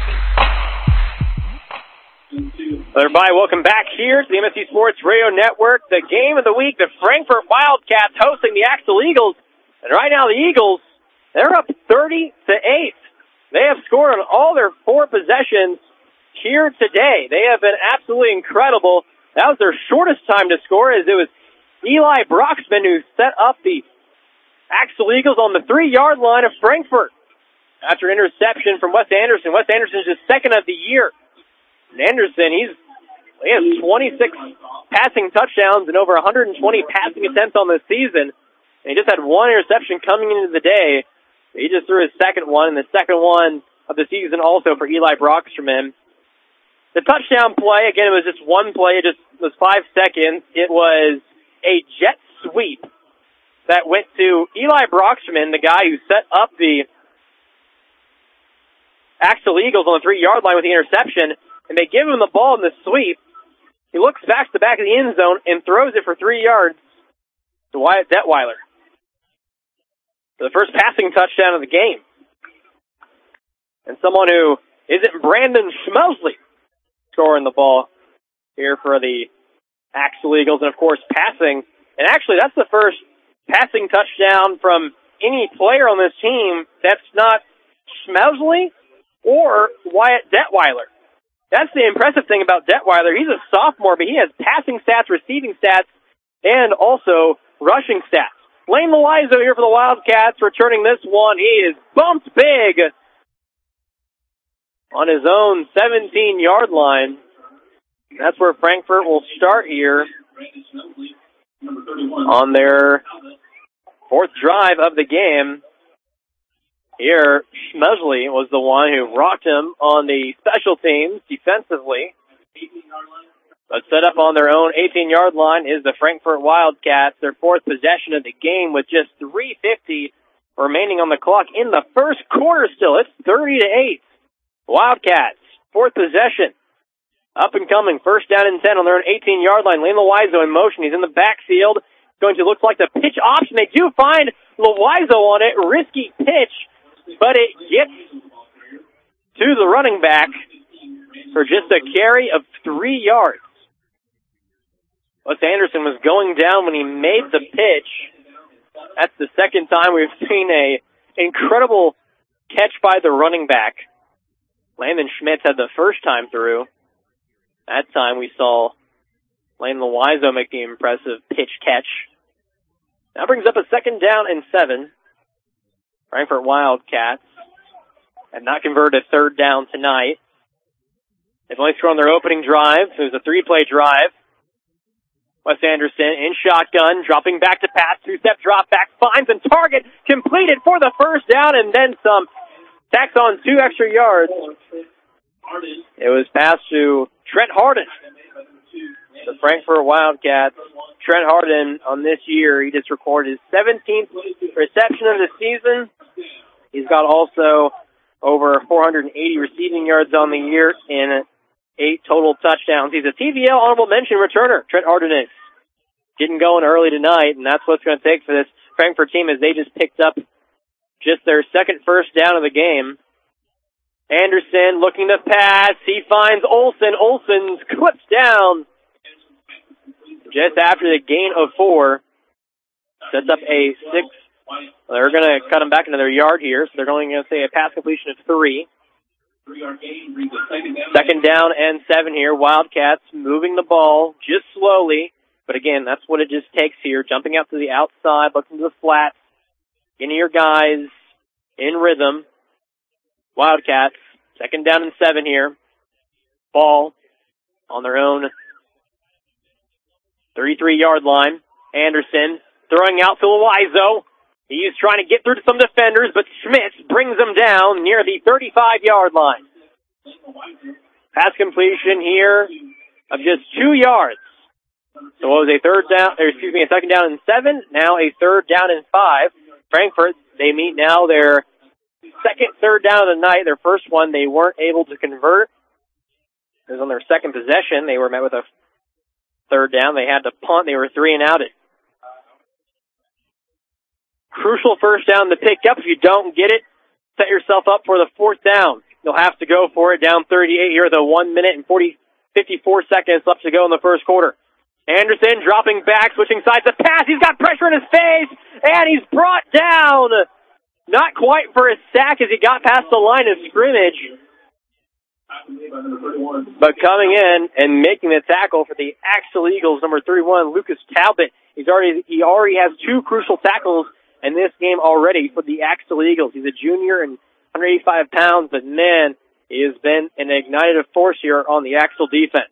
S3: Everybody, welcome back here to the MSC Sports Radio Network. The game of the week, the Frankfurt Wildcats hosting the Axel Eagles. And right now the Eagles, they're up 30-8. They have scored on all their 4 possessions here today. They have been absolutely incredible. That was their shortest time to score, as it was Eli Broxman who set up the Axel Eagles on the 3-yard line of Frankfurt after an interception from Wes Anderson. Wes Anderson's just 2nd of the year. And Anderson, he has 26 passing touchdowns and over 120 passing attempts on the season. And he just had 1 interception coming into the day. He just threw his 2nd one, and the 2nd one of the season also for Eli Broxman. The touchdown play, again, it was just 1 play. It just was 5 seconds. It was a jet sweep that went to Eli Broxman, the guy who set up the Axel Eagles on the 3-yard line with the interception, and they give him the ball in the sweep. He looks back to the back of the end zone and throws it for 3 yards to Wyatt Detweiler for the first passing touchdown of the game. And someone who isn't Brandon Schmesley scoring the ball here for the Axel Eagles, and of course passing. And actually, that's the first passing touchdown from any player on this team that's not Schmesley or Wyatt Detweiler. That's the impressive thing about Detweiler. He's a sophomore, but he has passing stats, receiving stats, and also rushing stats. Lane Loizo here for the Wildcats, returning this one. He is bumped big on his own 17-yard line. That's where Frankfort will start here on their fourth drive of the game. Here, Schmesley was the one who rocked him on the special teams defensively. But set up on their own 18-yard line is the Frankfort Wildcats, their fourth possession of the game with just 3:50 remaining on the clock in the first quarter still. It's 30-8. Wildcats, fourth possession. Up and coming, first down and 10 on their own 18-yard line. Lane Loizo in motion. He's in the backfield. Going to look like the pitch option. They do find Loizo on it. Risky pitch, but it gets to the running back for just a carry of 3 yards. Wes Anderson was going down when he made the pitch. That's the second time we've seen a incredible catch by the running back. Landon Schmitz had the first time through. That time we saw Lane Loizo make the impressive pitch catch. That brings up a second down and 7. Frankfort Wildcats have not converted a third down tonight. They've only thrown their opening drive. It was a 3-play drive. Wes Anderson in shotgun, dropping back to pass, 2-step drop back, finds and target, completed for the first down and then some. Tacks on 2 extra yards. It was passed to Trent Harden. The Frankfort Wildcats. Trent Harden on this year, he just recorded his 17th reception of the season. He's got also over 480 receiving yards on the year and 8 total touchdowns. He's a TVL honorable mention returner. Trent Harden is getting going early tonight, and that's what it's going to take for this Frankfort team as they just picked up just their second first down of the game. Anderson looking to pass. He finds Olsen. Olsen's clips down just after the gain of 4. Sets up a 6. They're going to cut him back another yard here, so they're only going to say a pass completion of 3. Second down and 7 here. Wildcats moving the ball just slowly. But again, that's what it just takes here. Jumping out to the outside, looking to the flat. Getting your guys in rhythm. Wildcats, second down and 7 here. Ball on their own 33-yard line. Anderson throwing out to Loizo. He's trying to get through to some defenders, but Schmitz brings them down near the 35-yard line. Pass completion here of just 2 yards. So it was a second down and 7, now a third down and 5. Frankfort, they meet now their second third down of the night. Their first one, they weren't able to convert. It was on their second possession. They were met with a third down. They had to punt. They were 3 and outed. Crucial first down to pick up. If you don't get it, set yourself up for the fourth down. You'll have to go for it down 38 here with a 1 minute and 54 seconds left to go in the first quarter. Anderson dropping back, switching sides to pass. He's got pressure in his face, and he's brought down. Not quite for a sack as he got past the line of scrimmage. But coming in and making the tackle for the Axel Eagles, number 31, Lucas Talbot. He already has 2 crucial tackles in this game already for the Axel Eagles. He's a junior and 185 pounds, but man, he has been an ignited force here on the Axel defense.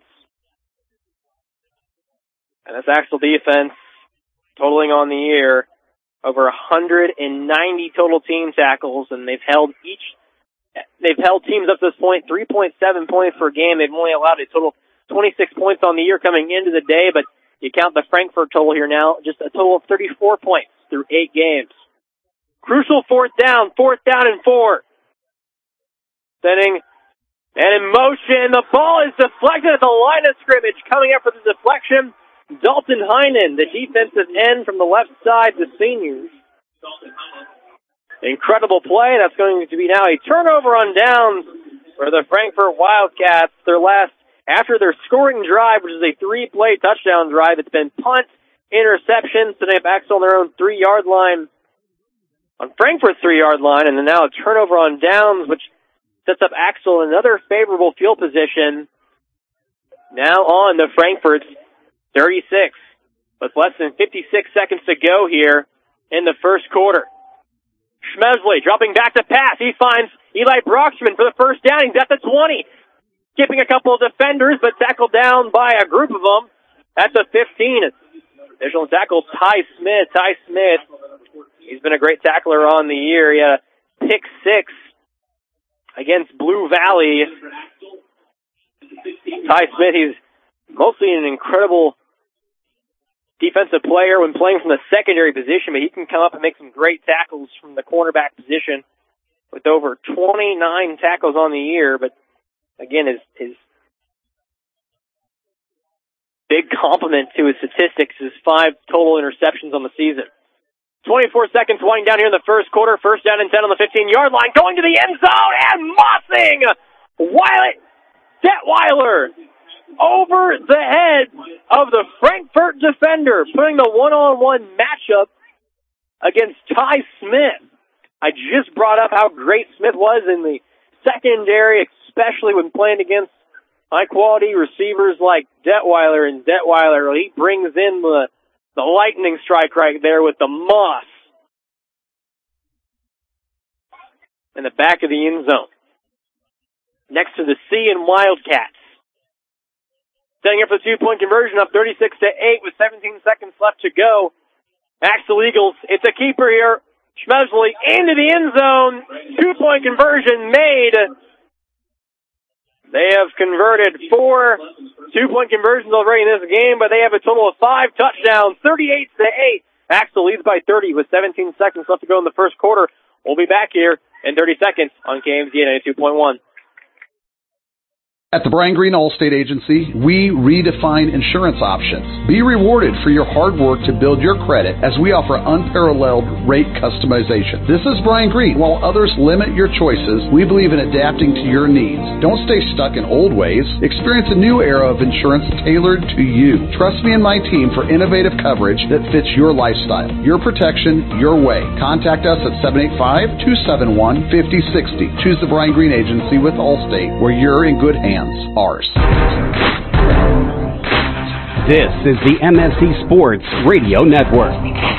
S3: And this Axel defense, totaling on the year, over 190 total team tackles, and they've held teams up to this point 3.7 points per game. They've only allowed a total of 26 points on the year coming into the day, but you count the Frankfort total here now, just a total of 34 points through 8 games. Crucial fourth down and 4. Sending and in motion, the ball is deflected at the line of scrimmage. Coming up for the deflection, Dalton Heinen, the defensive end from the left side, the seniors. Incredible play. That's going to be now a turnover on downs for the Frankfort Wildcats. After their scoring drive, which is a 3-play touchdown drive, it's been punt, interception, so they have Axel on their own 3-yard line, on Frankfort's 3-yard line, and then now a turnover on downs, which sets up Axel in another favorable field position. Now on to Frankfurt's 36, with less than 56 seconds to go here in the first quarter. Schmesley dropping back to pass. He finds Eli Broxman for the first down. He's at the 20. Skipping a couple of defenders, but tackled down by a group of them at the 15. Additional tackle, Ty Smith. Ty Smith, he's been a great tackler on the year. He had a pick 6 against Blue Valley. Ty Smith, he's mostly an incredible defensive player when playing from the secondary position, but he can come up and make some great tackles from the cornerback position with over 29 tackles on the year. But again, his big compliment to his statistics is 5 total interceptions on the season. 24 seconds winding down here in the first quarter. First down and 10 on the 15-yard line. Going to the end zone and mossing Detweiler over the head of the Frankfurt defender, putting the one-on-one matchup against Ty Smith. I just brought up how great Smith was in the secondary, especially when playing against high-quality receivers like Detweiler. And Detweiler, he brings in the lightning strike right there with the moss in the back of the end zone, next to the C and Wildcats. Setting up for the 2-point conversion, up 36-8 with 17 seconds left to go. Axel Eagles, it's a keeper here. Schmesley into the end zone. 2-point conversion made. They have converted 4 2-point conversions already in this game, but they have a total of 5 touchdowns, 38-8. Axel leads by 30 with 17 seconds left to go in the first quarter. We'll be back here in 30 seconds on KMZ 92.1.
S1: At the Brian Green Allstate Agency, we redefine insurance options. Be rewarded for your hard work to build your credit as we offer unparalleled rate customization. This is Brian Green. While others limit your choices, we believe in adapting to your needs. Don't stay stuck in old ways. Experience a new era of insurance tailored to you. Trust me and my team for innovative coverage that fits your lifestyle. Your protection, your way. Contact us at 785-271-5060. Choose the Brian Green Agency with Allstate, where you're in good hands. Ours.
S18: This is the MSC Sports Radio Network.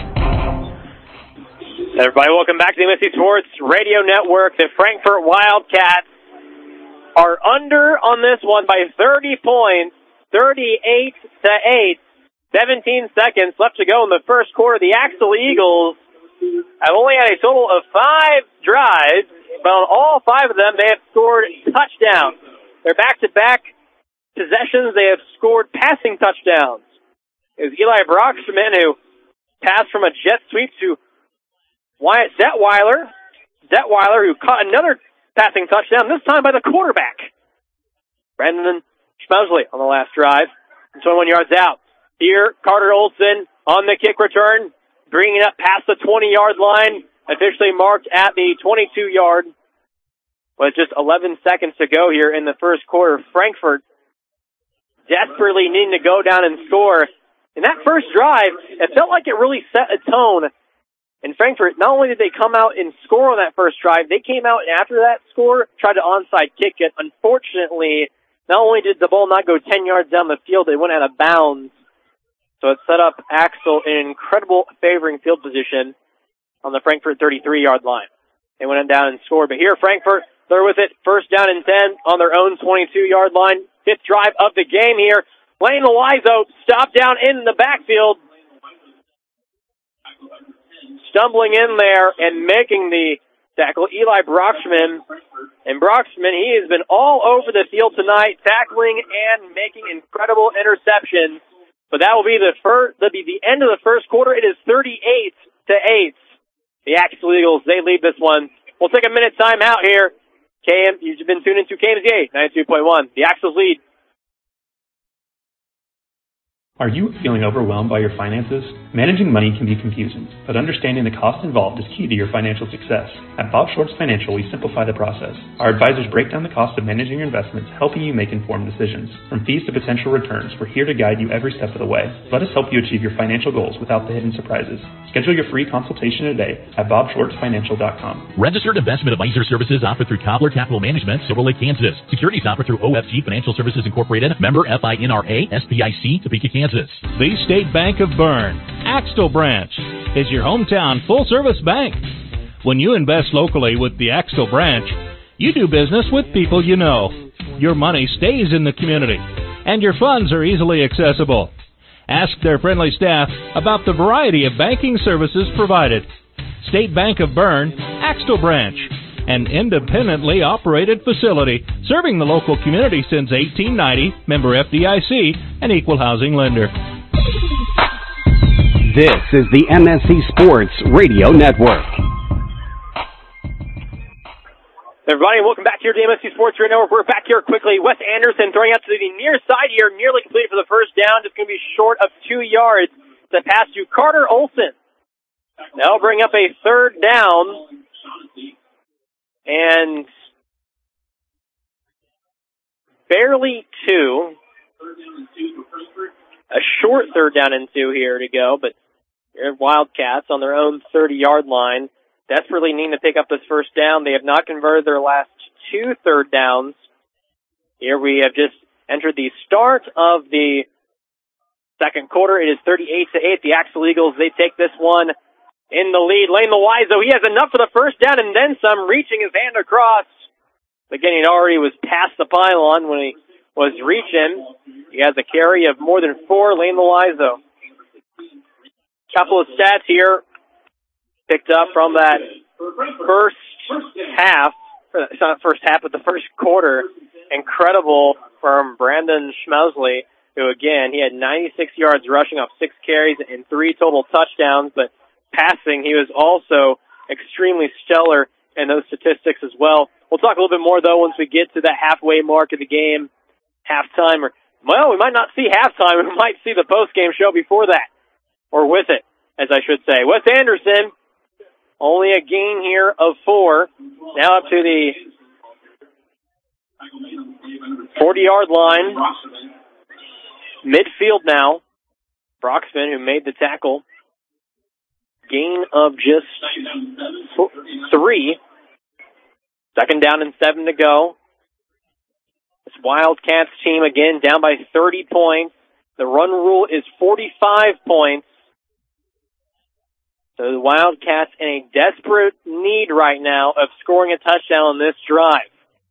S3: Everybody, welcome back to the MSC Sports Radio Network. The Frankfurt Wildcats are under on this one by 30 points, 38-8. 17 seconds left to go in the first quarter. The Axel Eagles have only had a total of 5 drives, but on all 5 of them, they have scored touchdowns. Their back-to-back possessions, they have scored passing touchdowns. It was Eli Broxman who passed from a jet sweep to Wyatt Detweiler. Detweiler who caught another passing touchdown, this time by the quarterback, Brandon Schmesley, on the last drive. 21 yards out. Here, Carter Olson on the kick return, bringing it up past the 20-yard line, officially marked at the 22-yard. With just 11 seconds to go here in the first quarter, Frankfurt desperately needing to go down and score. In that first drive, it felt like it really set a tone. And Frankfurt, not only did they come out and score on that first drive, they came out after that score, tried to onside kick it. Unfortunately, not only did the ball not go 10 yards down the field, it went out of bounds. So it set up Axel in an incredible favoring field position on the Frankfurt 33-yard line. They went down and scored. But here, Frankfurt, they're with it. First down and 10 on their own 22-yard line. 5th drive of the game here. Lane Loizo stopped down in the backfield. Stumbling in there and making the tackle, Eli Broxman. And Broxman, he has been all over the field tonight, tackling and making incredible interceptions. But that will be that'll be the end of the first quarter. It is 38-8. The Axel Eagles, they lead this one. We'll take a minute time out here. You've been tuning into KMZA 92.1. The Axels lead.
S4: Are you feeling overwhelmed by your finances? Managing money can be confusing, but understanding the cost involved is key to your financial success. At Bob Schwartz Financial, we simplify the process. Our advisors break down the cost of managing your investments, helping you make informed decisions. From fees to potential returns, we're here to guide you every step of the way. Let us help you achieve your financial goals without the hidden surprises. Schedule your free consultation today at bobschwartzfinancial.com.
S22: Registered investment advisor services offered through Cobbler Capital Management, Silver Lake, Kansas. Securities offered through OFG Financial Services Incorporated, member FINRA, SPIC, Topeka, Kansas.
S14: The State Bank of Bern, Axtell Branch, is your hometown full-service bank. When you invest locally with the Axtell Branch, you do business with people you know. Your money stays in the community, and your funds are easily accessible. Ask their friendly staff about the variety of banking services provided. State Bank of Bern, Axtell Branch, an independently operated facility serving the local community since 1890, member FDIC, and equal housing lender.
S18: This is the MSC Sports Radio Network.
S3: Everybody, welcome back to your MSC Sports Radio Network. We're back here quickly. Wes Anderson throwing out to the near side here, nearly completed for the first down. Just going to be short of 2 yards. The pass to Carter Olson. That'll bring up a third down. And barely 2. A short third down and 2 here to go, but Wildcats on their own 30-yard line, desperately needing to pick up this first down. They have not converted their last 2 third downs. Here we have just entered the start of the second quarter. It is 38-8. The Axtell Eagles, they take this one in the lead. Lane Loizo, he has enough for the first down and then some, reaching his hand across. Again, he already was past the pylon when he was reaching. He has a carry of more than 4. Lane Loizo. Couple of stats here picked up from that first half. It's not first half, but the first quarter. Incredible from Brandon Schmousley, who again, he had 96 yards rushing off 6 carries and 3 total touchdowns, but passing, he was also extremely stellar in those statistics as well. We'll talk a little bit more, though, once we get to the halfway mark of the game, halftime. Well, we might not see halftime. We might see the post-game show before that, or with it, as I should say. Wes Anderson, only a gain here of 4. Now up to the 40-yard line. Midfield now. Broxman, who made the tackle. Gain of just 3. Second down and 7 to go. This Wildcats team, again, down by 30 points. The run rule is 45 points. So the Wildcats in a desperate need right now of scoring a touchdown on this drive.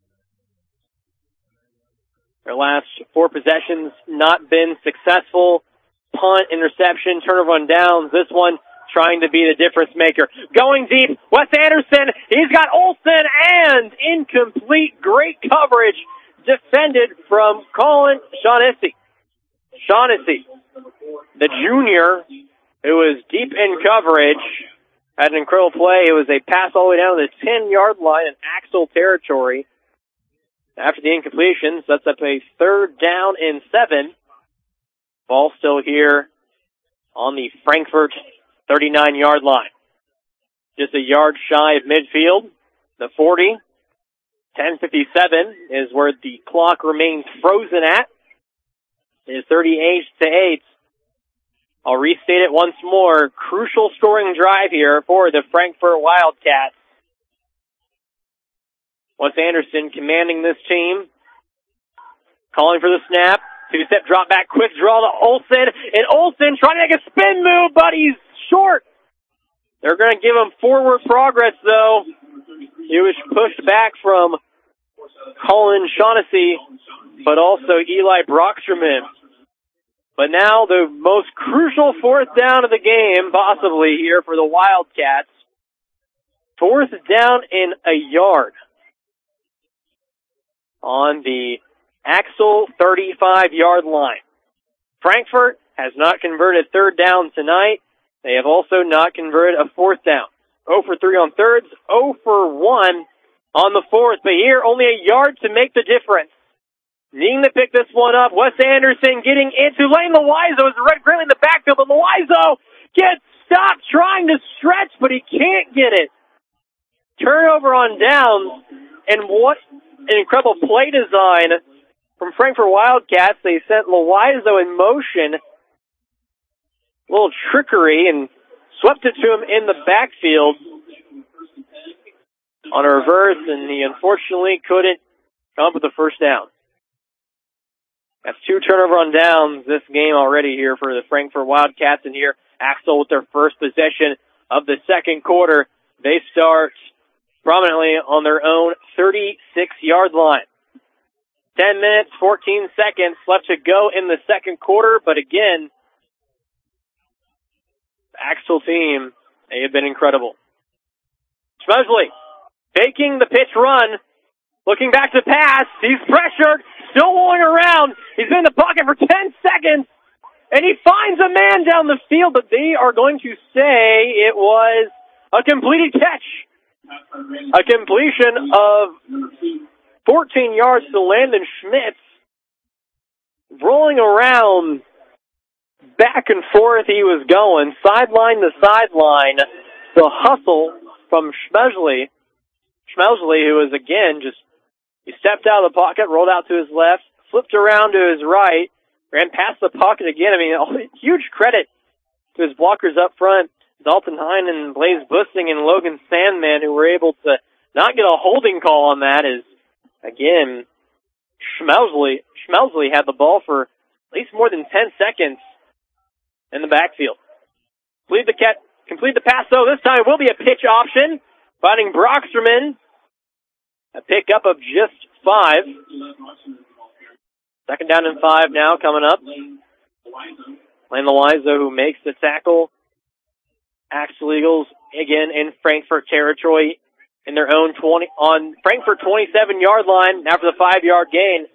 S3: Their last 4 possessions not been successful. Punt, interception, turnover on downs. This one trying to be the difference maker. Going deep, Wes Anderson, he's got Olsen, and incomplete. Great coverage defended from Colin Shaughnessy. Shaughnessy, the junior, who was deep in coverage, had an incredible play. It was a pass all the way down to the 10-yard line in Axtell territory. After the incompletion, sets up a third down and 7. Ball still here on the Frankfort 39-yard line. Just a yard shy of midfield. The 40. 10:57 is where the clock remains frozen at. It is 38-8. I'll restate it once more. Crucial scoring drive here for the Frankfort Wildcats. Wes Anderson commanding this team. Calling for the snap. 2-step drop back, quick draw to Olsen. And Olsen trying to make a spin move, but he's short. They're going to give him forward progress, though. He was pushed back from Colin Shaughnessy, but also Eli Brocksterman. But now the most crucial fourth down of the game, possibly here for the Wildcats. Fourth down in a yard on the Axtell 35-yard line. Frankfort has not converted third down tonight. They have also not converted a fourth down. 0 for 3 on thirds, 0 for 1 on the fourth. But here, only a yard to make the difference. needing to pick this one up. Wes Anderson getting into Lane Loizo is greatly in the backfield, but Loizo gets stopped trying to stretch, but he can't get it. Turnover on downs, and what an incredible play design from Frankfort Wildcats. They sent Loizo in motion, a little trickery, and swept it to him in the backfield on a reverse, and he unfortunately couldn't come up with a first down. That's 2 turnover on downs this game already here for the Frankfort Wildcats, and here Axel with their first possession of the second quarter. They start prominently on their own 36-yard line. 10 minutes, 14 seconds left to go in the second quarter, but again, the Axel team, they have been incredible. Schmesley faking the pitch run, looking back to pass. He's pressured, still rolling around. He's in the pocket for 10 seconds, and he finds a man down the field, but they are going to say it was a completed catch. A completion of 14 yards to Landon Schmitz. Rolling around, back and forth he was going, sideline to sideline. The hustle from Schmesley. Schmesley, who was, again, he stepped out of the pocket, rolled out to his left, flipped around to his right, ran past the pocket again. I mean, huge credit to his blockers up front, Dalton Heinen, Blaze Bussing, and Logan Sandman, who were able to not get a holding call on that, as, again, Schmesley had the ball for at least more than 10 seconds in the backfield. Complete the pass, though. This time it will be a pitch option, finding Brocksterman. A pickup of just 5. Second down and 5 now coming up. Lane Loizo, who makes the tackle. Axel Eagles, again, in Frankfort territory in their own 20, on Frankfort 27-yard line, now for the 5-yard gain.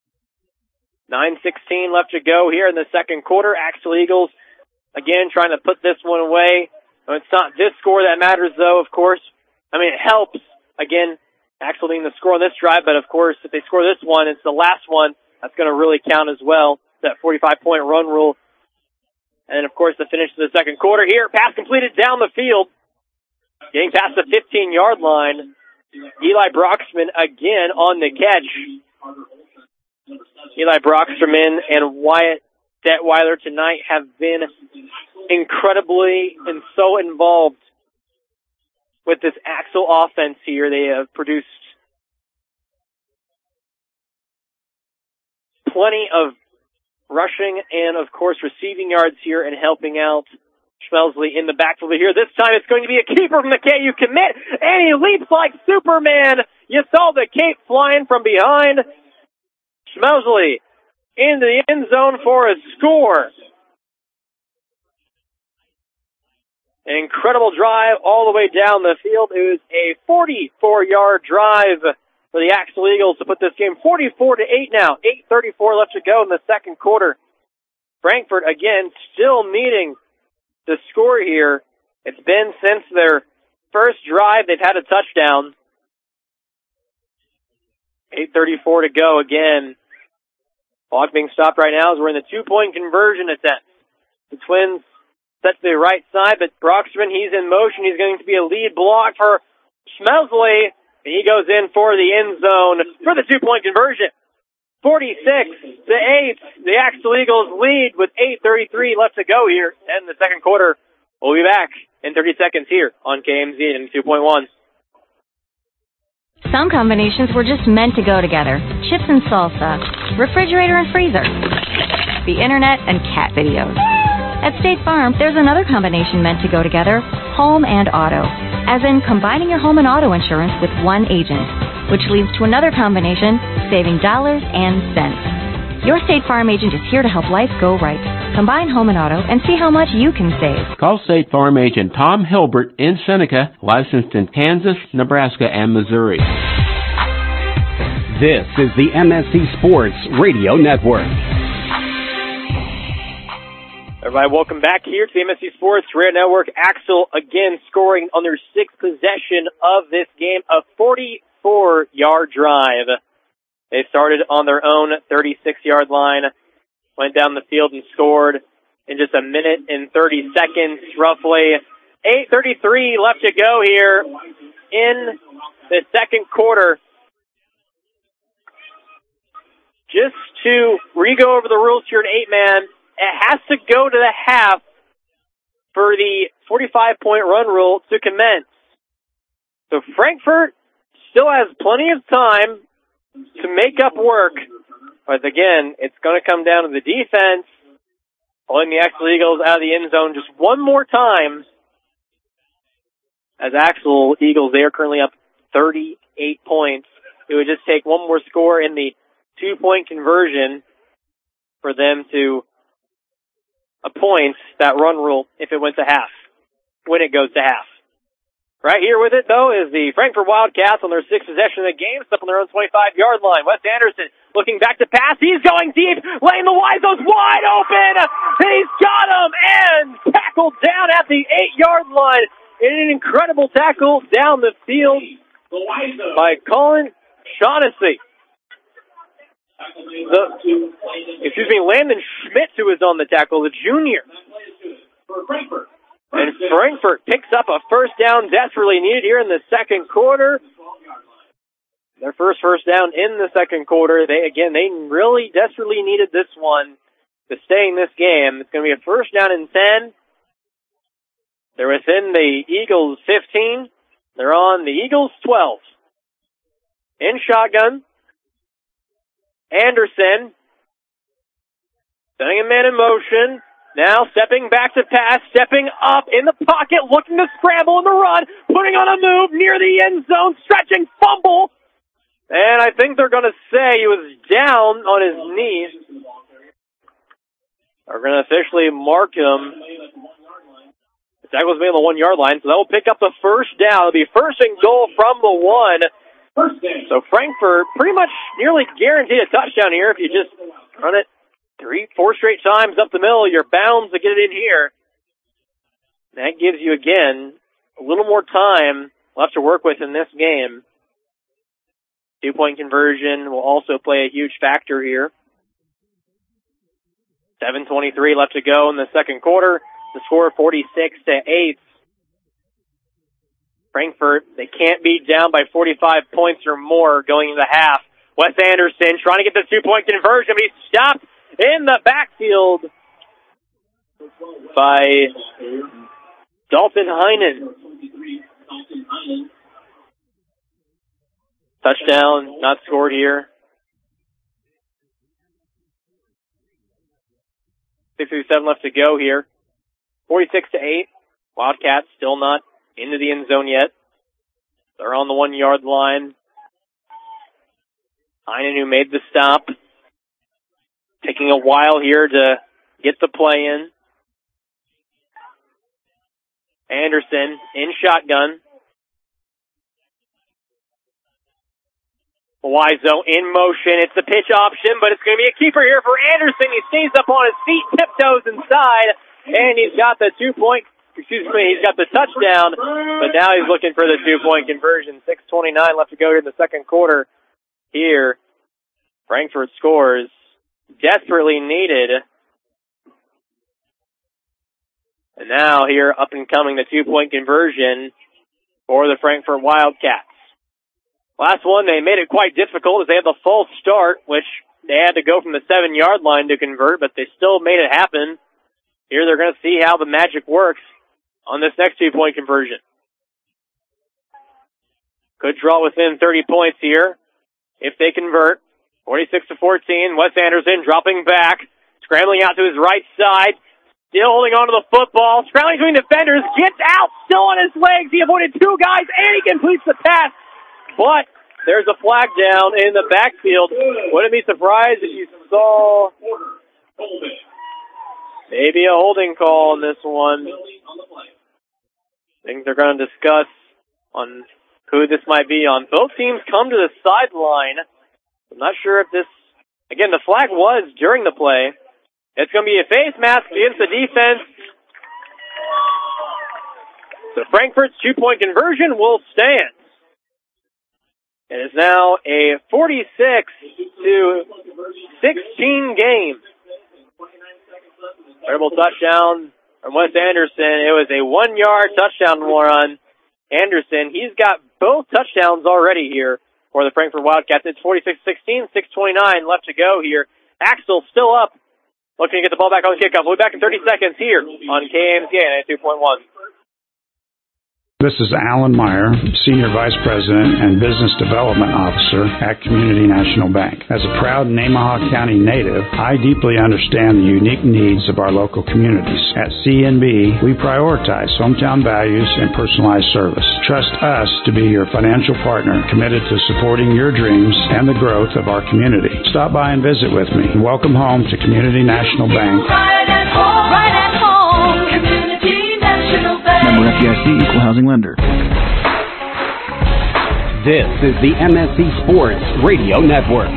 S3: 9:16 left to go here in the second quarter. Axel Eagles, again, trying to put this one away. It's not this score that matters, though, of course. I mean, it helps. Again, Axel needing to score on this drive, but, of course, if they score this one, it's the last one. That's going to really count as well, that 45-point run rule. And, of course, the finish of the second quarter here. Pass completed down the field. Getting past the 15-yard line. Eli Broxman again on the catch. Eli Broxterman and Wyatt Detweiler tonight have been incredibly and so involved with this Axel offense here. They have produced plenty of rushing and, of course, receiving yards here and helping out Schmesley in the backfield here. This time it's going to be a keeper from the KU commit, and he leaps like Superman. You saw the cape flying from behind. Schmesley into the end zone for a score. An incredible drive all the way down the field. It was a 44-yard drive for the Axel Eagles to put this game 44-8 now. 8:34 left to go in the second quarter. Frankfort, again, still needing to score here. It's been since their first drive they've had a touchdown. 8:34 to go again. Clock being stopped right now as we're in the 2-point conversion attempt. The Twins set to the right side, but Broxman, he's in motion. He's going to be a lead block for Schmesley. And he goes in for the end zone for the 2-point conversion. 46-8. The Axel Eagles lead with 8:33 left to go here in the second quarter. We'll be back in 30 seconds here on KMZ in 2.1.
S6: Some combinations were just meant to go together. Chips and salsa, refrigerator and freezer, the internet and cat videos. At State Farm, there's another combination meant to go together, home and auto. As in combining your home and auto insurance with one agent, which leads to another combination, saving dollars and cents. Your State Farm agent is here to help life go right. Combine home and auto and see how much you can save.
S5: Call State Farm agent Tom Hilbert in Seneca, licensed in Kansas, Nebraska, and Missouri.
S18: This is the MSC Sports Radio Network.
S3: Everybody, welcome back here to the MSC Sports Radio Network. Axel again scoring on their 6th possession of this game, a 44-yard drive. They started on their own 36-yard line, went down the field and scored in just a minute and 30 seconds, roughly. 8:33 left to go here in the second quarter. Just to re-go over the rules here in 8-man, it has to go to the half for the 45-point run rule to commence. So Frankfort still has plenty of time to make up work. But again, it's going to come down to the defense, pulling the Axel Eagles out of the end zone just one more time. As Axel Eagles, they are currently up 38 points. It would just take one more score in the 2-point conversion for them to appoint that run rule if it went to half, when it goes to half. Right here with it, though, is the Frankfort Wildcats on their 6th possession of the game, stuck on their own 25-yard line. Wes Anderson looking back to pass. He's going deep. Lane the Wiseau's wide open. He's got him and tackled down at the 8-yard line. In an incredible tackle down the field by Colin Shaughnessy. Landon Schmidt, who is on the tackle, the junior. And Frankfort picks up a first down desperately needed here in the second quarter. Their first down in the second quarter. They really desperately needed this one to stay in this game. It's going to be a first down and 10. They're within the Eagles 15. They're on the Eagles 12. In shotgun. Anderson. Setting a man in motion. Now stepping back to pass. Stepping up in the pocket. Looking to scramble in the run. Putting on a move near the end zone. Stretching fumble. And I think they're going to say he was down on his knees. They're going to officially mark him. That was made on the 1-yard line, so that will pick up the first down. It'll be first and goal from the 1. So Frankfort pretty much nearly guaranteed a touchdown here. If you just run it 3-4 straight times up the middle, you're bound to get it in here. That gives you, again, a little more time left to work with in this game. 2-point conversion will also play a huge factor here. 7:23 left to go in the second quarter. The score 46-8. Frankfort, they can't be down by 45 points or more going into the half. Wes Anderson trying to get the 2-point conversion, but he's stopped in the backfield by Dalton Heinen. Touchdown, not scored here. 6:37 left to go here. 46-8. Wildcats still not into the end zone yet. They're on the 1-yard line. Heinen, who made the stop, taking a while here to get the play in. Anderson in shotgun. Wiseau in motion. It's the pitch option, but it's going to be a keeper here for Anderson. He stays up on his feet, tiptoes inside, and he's got the he's got the touchdown, but now he's looking for the 2-point conversion. 6:29 left to go here in the second quarter. Here, Frankfort scores. Desperately needed. And now here, up and coming, the 2-point conversion for the Frankfort Wildcats. Last one, they made it quite difficult as they had the false start, which they had to go from the 7-yard line to convert, but they still made it happen. Here they're going to see how the magic works on this next 2-point conversion. Could draw within 30 points here if they convert. 46-14, Wes Anderson dropping back, scrambling out to his right side, still holding on to the football, scrambling between defenders, gets out, still on his legs. He avoided 2 guys, and he completes the pass. But there's a flag down in the backfield. Wouldn't be surprised if you saw maybe a holding call on this one. Things they're going to discuss on who this might be on. Both teams come to the sideline. I'm not sure if this... Again, the flag was during the play. It's going to be a face mask against the defense. So Frankfort's 2-point conversion will stand. It is now a 46-16 game. Terrible touchdown from Wes Anderson. It was a 1-yard touchdown run. Anderson, he's got both touchdowns already here for the Frankfort Wildcats. It's 46-16, 6:29 left to go here. Axel still up, looking to get the ball back on the kickoff. We'll be back in 30 seconds here on KMZA 92.1.
S7: This is Alan Meyer, Senior Vice President and Business Development Officer at Community National Bank. As a proud Nemaha County native, I deeply understand the unique needs of our local communities. At CNB, we prioritize hometown values and personalized service. Trust us to be your financial partner, committed to supporting your dreams and the growth of our community. Stop by and visit with me. Welcome home to Community National Bank.
S8: Right at home, right at home. Community National Bank.
S23: Member FDIC, Equal Housing Lender.
S18: This is the MSC Sports Radio Network.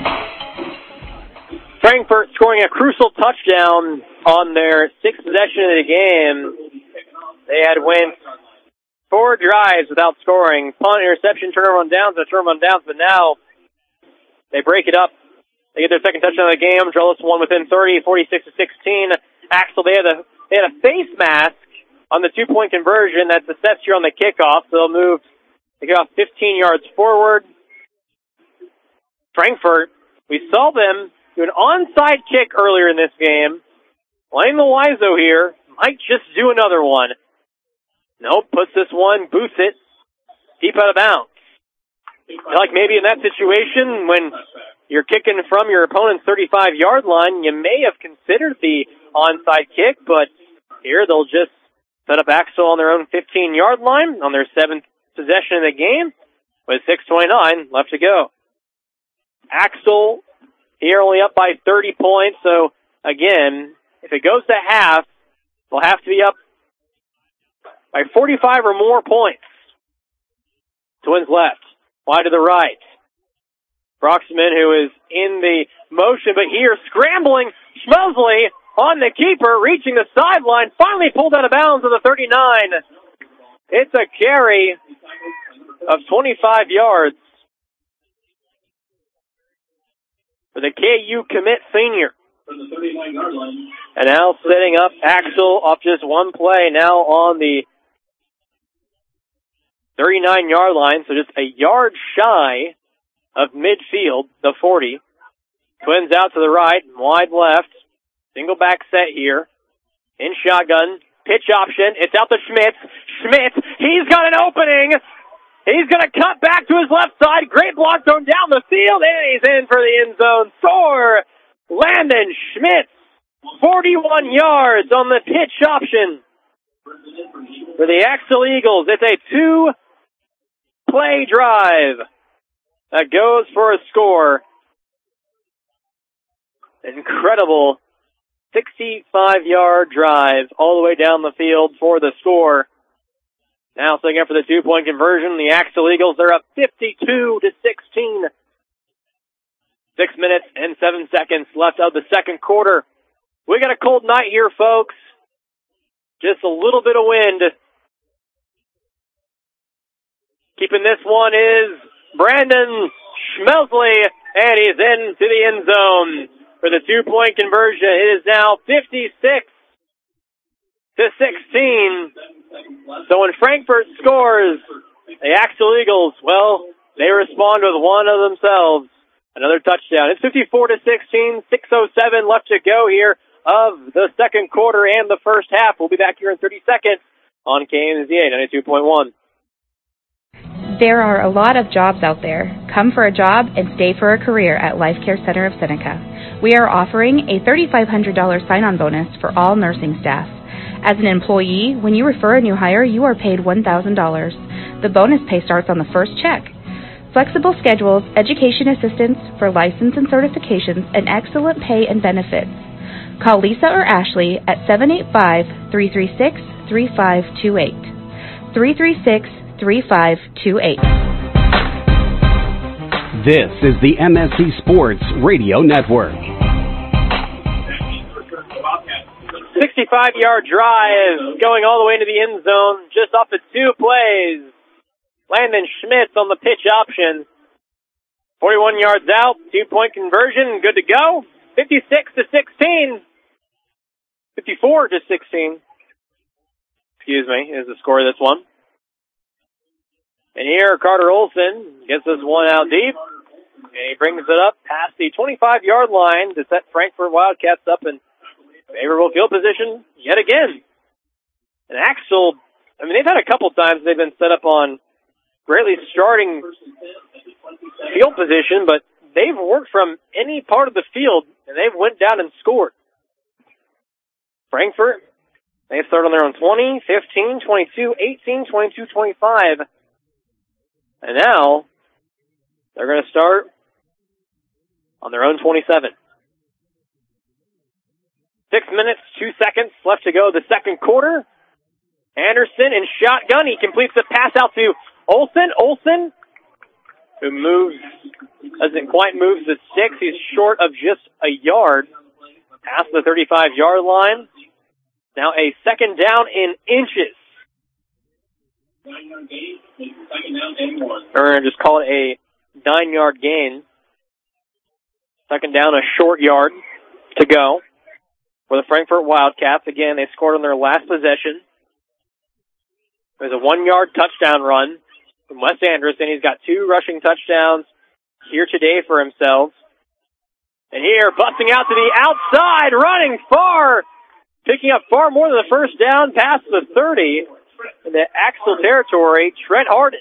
S3: Frankfort scoring a crucial touchdown on their sixth possession of the game. They had went 4 drives without scoring. Punt, interception, turnover on downs, but now they break it up. They get their second touchdown of the game. Draw this one within 30, 46-16. Axel, they had a face mask on the 2-point conversion that's assessed here on the kickoff. So they'll move the kickoff 15 yards forward. Frankfort, we saw them do an onside kick earlier in this game. Lane Loizo here might just do another one. Nope, puts this one, boots it, deep out of bounds. Like maybe in that situation when you're kicking from your opponent's 35-yard line, you may have considered the onside kick, but here they'll just set up Axel on their own 15-yard line on their 7th possession of the game with 6:29 left to go. Axel here only up by 30 points, so again, if it goes to half, they'll have to be up by 45 or more points. Twins left, wide to the right. Broxman, who is in the motion, but here scrambling, Schmosley on the keeper, reaching the sideline, finally pulled out of bounds at the 39. It's a carry of 25 yards for the KU commit senior. And now setting up Axel off just one play, now on the 39-yard line, so just a yard shy of midfield, the 40. Twins out to the right, wide left. Single back set here. In shotgun. Pitch option. It's out to Schmitz. Schmitz, he's got an opening. He's going to cut back to his left side. Great block thrown down the field, and he's in for the end zone. Score! Landon Schmitz, 41 yards on the pitch option for the Axel Eagles. It's a 2-play drive that goes for a score. Incredible 65-yard drive all the way down the field for the score. Now setting up for the 2-point conversion. The Axel Eagles, they're up 52-16. 6 minutes and 7 seconds left of the second quarter. We got a cold night here, folks. Just a little bit of wind. Keeping this one is Brandon Schmelsley, and he's into the end zone for the 2-point conversion. It is now 56-16. So when Frankfort scores, the Axel Eagles, well, they respond with one of themselves. Another touchdown. It's 54-16, 6:07 left to go here of the second quarter and the first half. We'll be back here in 30 seconds on KMZA 92.1.
S11: There are a lot of jobs out there. Come for a job and stay for a career at Life Care Center of Seneca. We are offering a $3,500 sign-on bonus for all nursing staff. As an employee, when you refer a new hire, you are paid $1,000. The bonus pay starts on the first check. Flexible schedules, education assistance for license and certifications, and excellent pay and benefits. Call Lisa or Ashley at 785-336-3528. 336-3528.
S18: This is the MSC Sports Radio Network.
S3: 65-yard drive going all the way into the end zone just off of 2 plays. Landon Schmitz on the pitch option. 41 yards out, 2-point conversion, good to go. 56-16. 54-16. Excuse me, is the score of this one. And here, Carter Olson gets this one out deep. And he brings it up past the 25-yard line to set Frankfort Wildcats up in favorable field position yet again. And Axel, they've had a couple times they've been set up on greatly starting field position, but they've worked from any part of the field, and they've went down and scored. Frankfort, they start on their own 20, 15, 22, 18, 22, 25. And now they're going to start on their own 27. 6 minutes, 2 seconds left to go the second quarter. Anderson in shotgun. He completes the pass out to Olson. Olson, who doesn't quite move the sticks. He's short of just a yard past the 35-yard line. Now a second down in inches. We're going to just call it a 9-yard gain. Second down, a short yard to go for the Frankfort Wildcats. Again, they scored on their last possession. There's a 1-yard touchdown run from Wes Anderson. He's got 2 rushing touchdowns here today for himself. And here, busting out to the outside, running far, picking up far more than the first down past the 30 in the Axel territory, Trent Harden.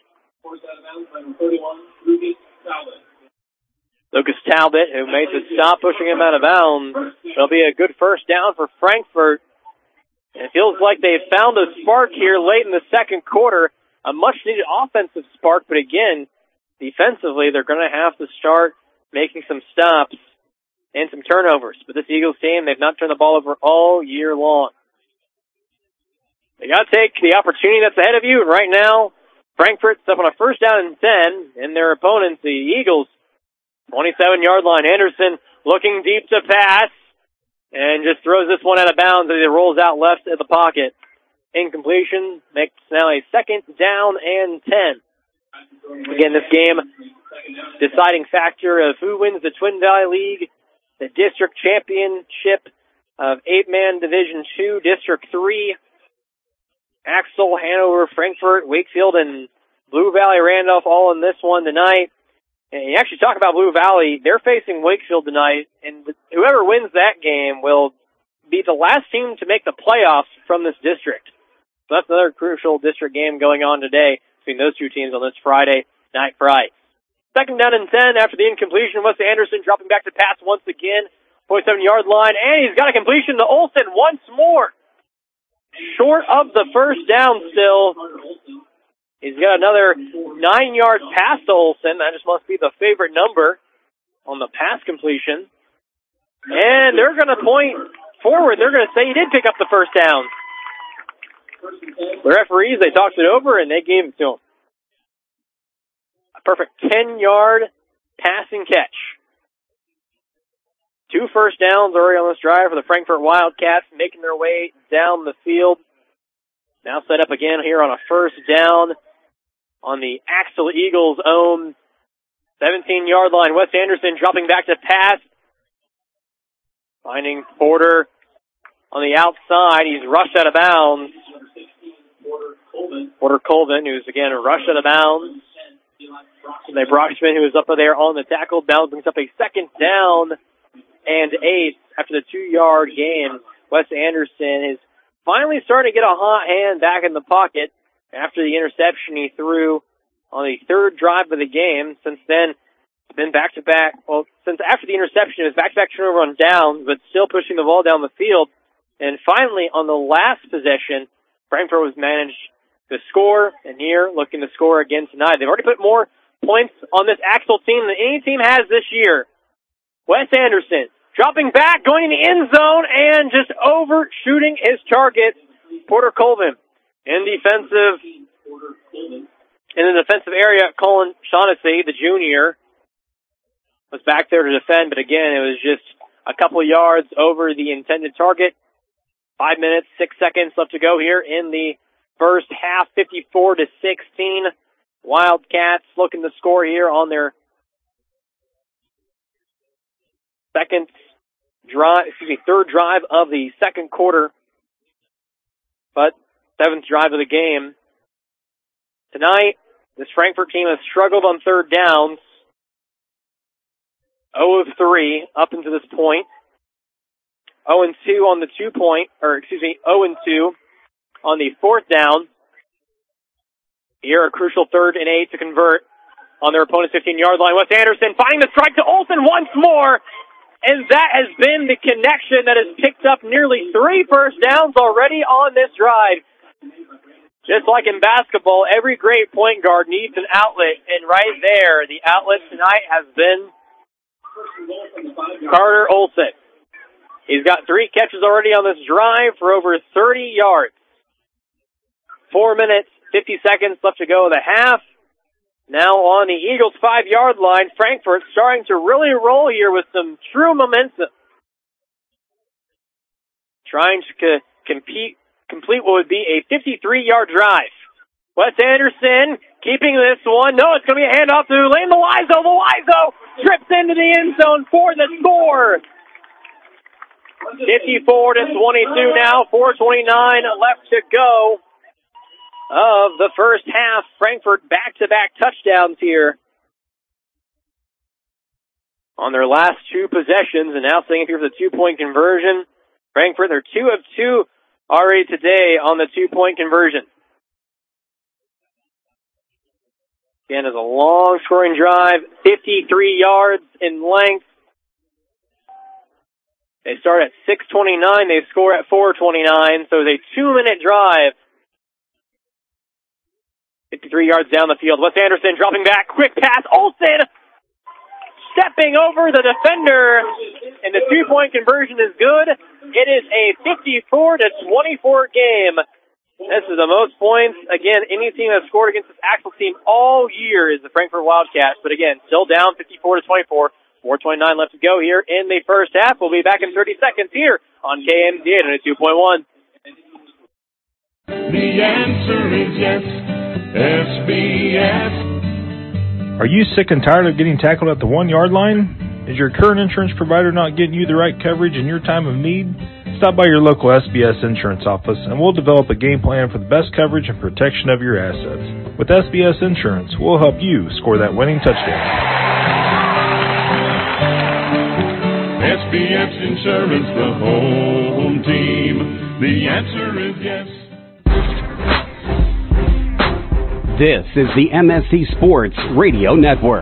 S3: Lucas Talbot, who made the stop, pushing him out of bounds. It'll be a good first down for Frankfort. And it feels like they found a spark here late in the second quarter, a much-needed offensive spark, but again, defensively, they're going to have to start making some stops and some turnovers. But this Eagles team, they've not turned the ball over all year long. They got to take the opportunity that's ahead of you, and right now, Frankfurt's up on a first down and 10, and their opponents, the Eagles, 27-yard line. Anderson looking deep to pass, and just throws this one out of bounds as it rolls out left of the pocket. Incompletion makes now a second down and 10. Again, this game, deciding factor of who wins the Twin Valley League, the district championship of 8-man Division II, District 3. Axel, Hanover, Frankfort, Wakefield, and Blue Valley Randolph all in this one tonight. And you actually talk about Blue Valley, they're facing Wakefield tonight, and whoever wins that game will be the last team to make the playoffs from this district. So that's another crucial district game going on today between those two teams on this Friday night fright. Second down and 10 after the incompletion. Wes Anderson dropping back to pass once again, 47-yard line, and he's got a completion to Olson once more. Short of the first down still. He's got another 9-yard pass to Olson. That just must be the favorite number on the pass completion. And they're going to point forward. They're going to say he did pick up the first down. The referees, they talked it over, and they gave it to him. A perfect 10-yard passing catch. 2 first downs already on this drive for the Frankfort Wildcats, making their way down the field. Now set up again here on a first down on the Axel Eagles' own 17-yard line. Wes Anderson dropping back to pass. Finding Porter on the outside. He's rushed out of bounds. Porter Colvin, who's again rushed out of bounds. They Brockman, who was up there on the tackle, now brings up a second down and 8 after the 2-yard gain. Wes Anderson is finally starting to get a hot hand back in the pocket after the interception he threw on the third drive of the game. Since then, it's been back-to-back. Well, since after the interception, it was back-to-back turnover on downs, but still pushing the ball down the field. And finally, on the last possession, Frankfort was managed to score, and here looking to score again tonight. They've already put more points on this Axel team than any team has this year. Wes Anderson dropping back, going in the end zone, and just overshooting his target, Porter Colvin. In the defensive area, Colin Shaughnessy, the junior, was back there to defend, but again, it was just a couple yards over the intended target. 5 minutes, 6 seconds left to go here in the first half, 54-16. Wildcats looking to score here on their third drive of the second quarter, but 7th drive of the game. Tonight, this Frankfort team has struggled on third downs. 0 of 3 up until this point. 0 and 2 on the 0 and 2 on the fourth down. Here, a crucial 3rd and 8 to convert on their opponent's 15-yard line. Wes Anderson finding the strike to Olsen once more. And that has been the connection that has picked up nearly 3 first downs already on this drive. Just like in basketball, every great point guard needs an outlet. And right there, the outlet tonight has been Carter Olsen. He's got 3 catches already on this drive for over 30 yards. 4 minutes, 50 seconds left to go in the half. Now on the Eagles' 5-yard line, Frankfort starting to really roll here with some true momentum. Trying to complete what would be a 53-yard drive. Wes Anderson keeping this one. No, it's going to be a handoff to Lane Loiseau. Loiseau trips into the end zone for the score. 54-22 now, 4:29 left to go of the first half. Frankfort back-to-back touchdowns here on their last 2 possessions, and now staying up here for the 2-point conversion. Frankfort, they're 2 of 2 already today on the 2-point conversion. Again, it's a long scoring drive, 53 yards in length. They start at 6:29, they score at 4:29, so it's a 2-minute drive. 53 yards down the field. Wes Anderson dropping back. Quick pass. Olsen stepping over the defender. And the 2-point conversion is good. It is a 54-24 game. This is the most points. Again, any team that's scored against this Axel team all year is the Frankfort Wildcats. But again, still down 54-24. 4:29 left to go here in the first half. We'll be back in 30 seconds here on KMZA 92.1.
S8: The answer is yes. SBS.
S12: Are you sick and tired of getting tackled at the 1-yard line? Is your current insurance provider not getting you the right coverage in your time of need? Stop by your local SBS insurance office and we'll develop a game plan for the best coverage and protection of your assets. With SBS Insurance, we'll help you score that winning touchdown.
S8: SBS Insurance, the home team. The answer is yes.
S18: This is the MSC Sports Radio Network.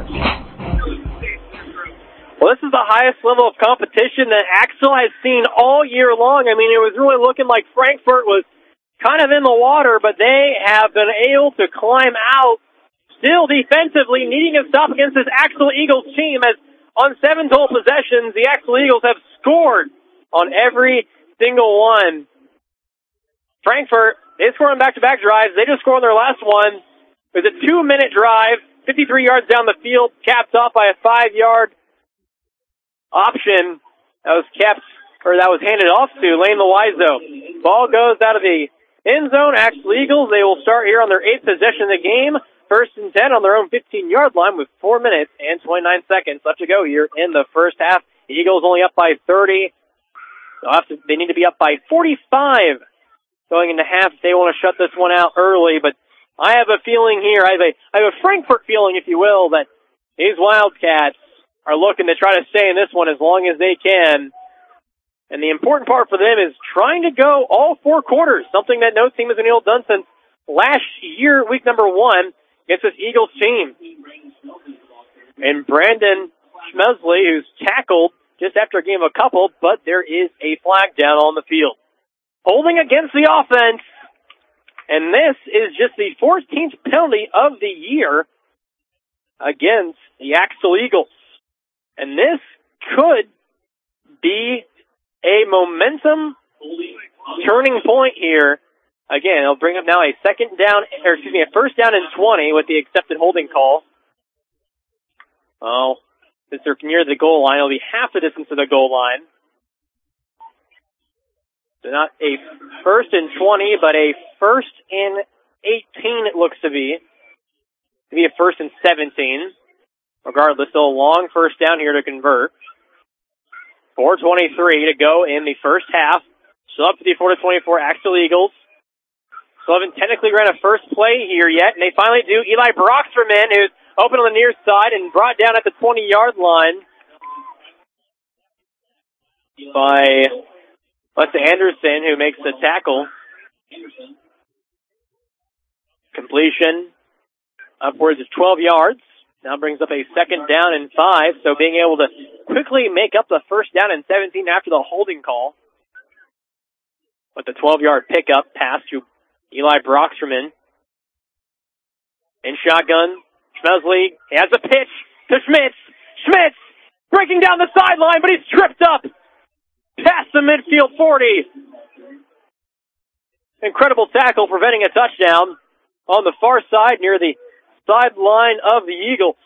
S3: Well, this is the highest level of competition that Axel has seen all year long. I mean, it was really looking like Frankfort was kind of in the water, but they have been able to climb out still defensively, needing a stop against this Axel Eagles team, as on 7 total possessions, the Axel Eagles have scored on every single one. Frankfort, they scored on back-to-back drives. They just scored on their last one. It was a 2-minute drive, 53 yards down the field, capped off by a 5-yard option that was handed off to Lane Loiseau. Ball goes out of the end zone. Axel Eagles, they will start here on their 8th possession of the game. 1st and 10 on their own 15-yard line with 4 minutes and 29 seconds left to go here in the first half. The Eagles only up by 30. They need to be up by 45 going into half if they want to shut this one out early. But I have a feeling here, I have a Frankfort feeling, if you will, that these Wildcats are looking to try to stay in this one as long as they can. And the important part for them is trying to go all 4 quarters, something that no team has been able to do since last year, week number 1, against this Eagles team. And Brandon Schmesley, who's tackled just after a game of a couple, but there is a flag down on the field. Holding against the offense, and this is just the 14th penalty of the year against the Axel Eagles. And this could be a momentum turning point here. Again, it'll bring up now a 1st down and 20 with the accepted holding call. Well, since they're near the goal line, it'll be half the distance to the goal line. So not a 1st and 20, but a 1st and 18 it looks to be. To be a 1st and 17. Regardless, still a long 1st down here to convert. 4:23 to go in the first half. Still up 54-24, Axtell Eagles. Still haven't technically ran a first play here yet, and they finally do. Eli Broxterman, who's open on the near side and brought down at the 20-yard line by Lessa Anderson, who makes the tackle. Completion upwards of 12 yards. Now brings up a 2nd down and 5, so being able to quickly make up the 1st down and 17 after the holding call. With the 12-yard pickup pass to Eli Broxterman. In shotgun, Schmesley has a pitch to Schmitz. Schmitz breaking down the sideline, but he's tripped up past the midfield 40. Incredible tackle preventing a touchdown on the far side near the sideline of the Eagles.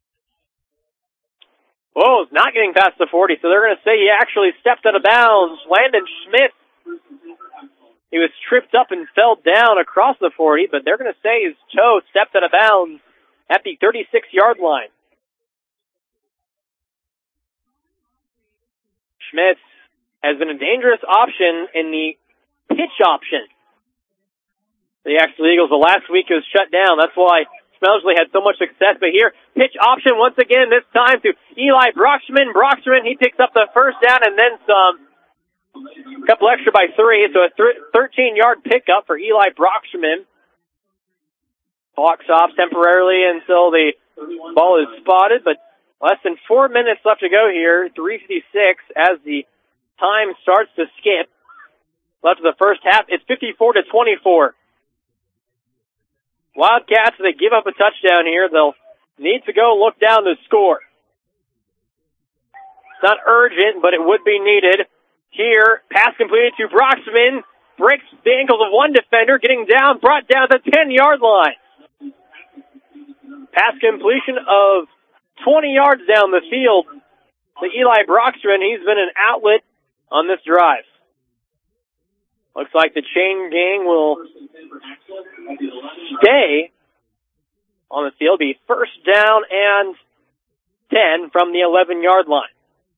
S3: Whoa, it's not getting past the 40, so they're going to say he actually stepped out of bounds. Landon Schmitz, he was tripped up and fell down across the 40, but they're going to say his toe stepped out of bounds at the 36-yard line. Schmitz has been a dangerous option in the pitch option. The Axtell Eagles, the last week it was shut down. That's why Schmesley had so much success. But here, pitch option once again, this time to Eli Broxterman. Broxterman, he picks up the 1st down and then some. A couple extra by 3, so a 13-yard pickup for Eli Broxterman. Clock stops temporarily until the ball is spotted, but less than 4 minutes left to go here. 3:56 as the time starts to skip. Left of the first half, it's 54-24. Wildcats, if they give up a touchdown here, they'll need to go look down to score. It's not urgent, but it would be needed. Here, pass completed to Broxterman. Breaks the ankles of one defender, getting down, brought down at the 10-yard line. Pass completion of 20 yards down the field to Eli Broxterman. He's been an outlet on this drive. Looks like the chain gang will stay on the field. Be 1st down and 10 from the 11-yard line.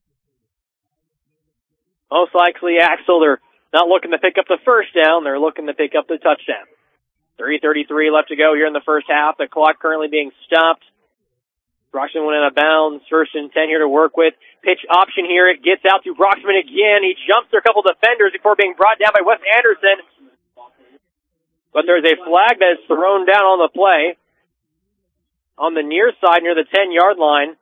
S3: Most likely, Axtell, they're not looking to pick up the 1st down. They're looking to pick up the touchdown. 3:33 left to go here in the first half. The clock currently being stopped. Broxterman went out of bounds. 1st and 10 here to work with. Pitch option here. It gets out to Broxterman again. He jumps through a couple defenders before being brought down by Wes Anderson. But there's a flag that is thrown down on the play. On the near side near the 10-yard line.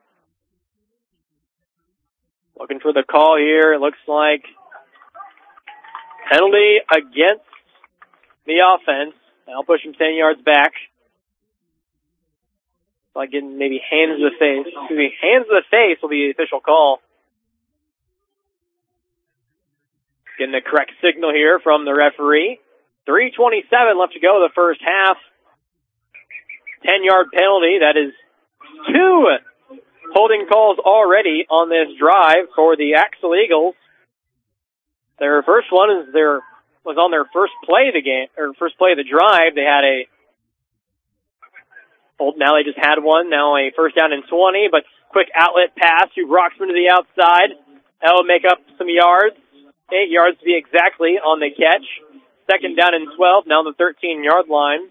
S3: Looking for the call here. It looks like penalty against the offense. I'll push him 10 yards back. Like getting maybe hands to the face. Excuse me, hands to the face will be the official call. Getting the correct signal here from the referee. 3:27 left to go the first half. 10-yard penalty. That is 2 holding calls already on this drive for the Axtell Eagles. Their first one was on their first play of the game, or first play of the drive. They had a hold. Now they just had one. Now a 1st down and 20, but quick outlet pass to Broxterman to the outside. That will make up some yards. 8 yards to be exactly on the catch. 2nd down and 12, now the 13-yard line.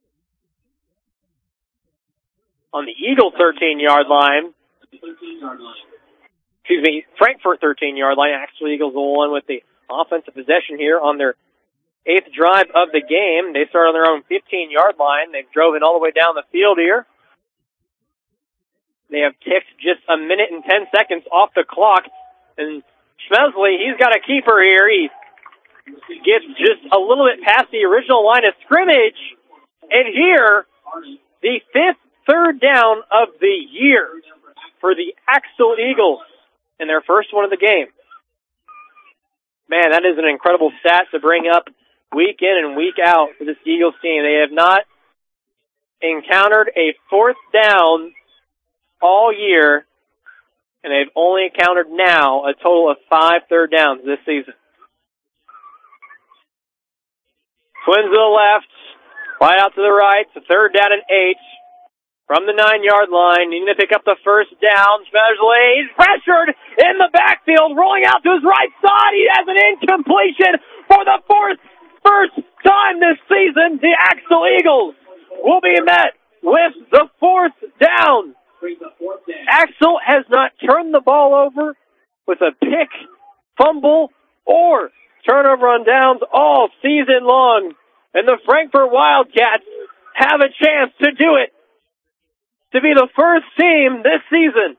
S3: On the Eagles 13-yard line. Excuse me, Frankfort 13-yard line. Axtell Eagles will one with the offensive possession here on their 8th drive of the game. They start on their own 15-yard line. They've driven all the way down the field here. They have ticked just a minute and 10 seconds off the clock. And Schmesley, he's got a keeper here. He gets just a little bit past the original line of scrimmage. And here, the 5th 3rd down of the year for the Axtell Eagles in their first one of the game. Man, that is an incredible stat to bring up week in and week out for this Eagles team. They have not encountered a 4th down all year, and they've only encountered now a total of 5 third downs this season. Twins to the left, wide out to the right. It's a 3rd down and 8. from the 9-yard line, needing to pick up the first down. Schmesley, he's pressured in the backfield, rolling out to his right side. He has an incompletion for the first time this season. The Axel Eagles will be met with the 4th down. Axel has not turned the ball over with a pick, fumble, or turnover on downs all season long. And the Frankfort Wildcats have a chance to do it, to be the first team this season.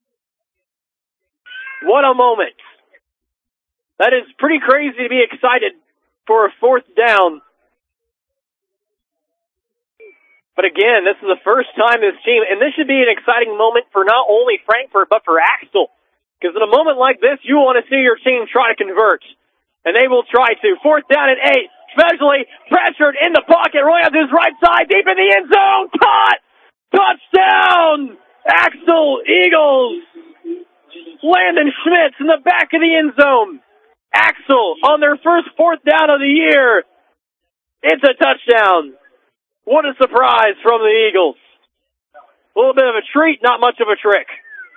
S3: What a moment. That is pretty crazy to be excited for a 4th down. But again, this is the first time this team, and this should be an exciting moment for not only Frankfort, but for Axel. Because in a moment like this, you want to see your team try to convert. And they will try to. 4th down and 8. Especially pressured in the pocket, rolling out to his right side, deep in the end zone. Caught! Touchdown! Axel Eagles! Landon Schmitz in the back of the end zone. Axel on their first 4th down of the year. It's a touchdown. What a surprise from the Eagles. A little bit of a treat, not much of a trick.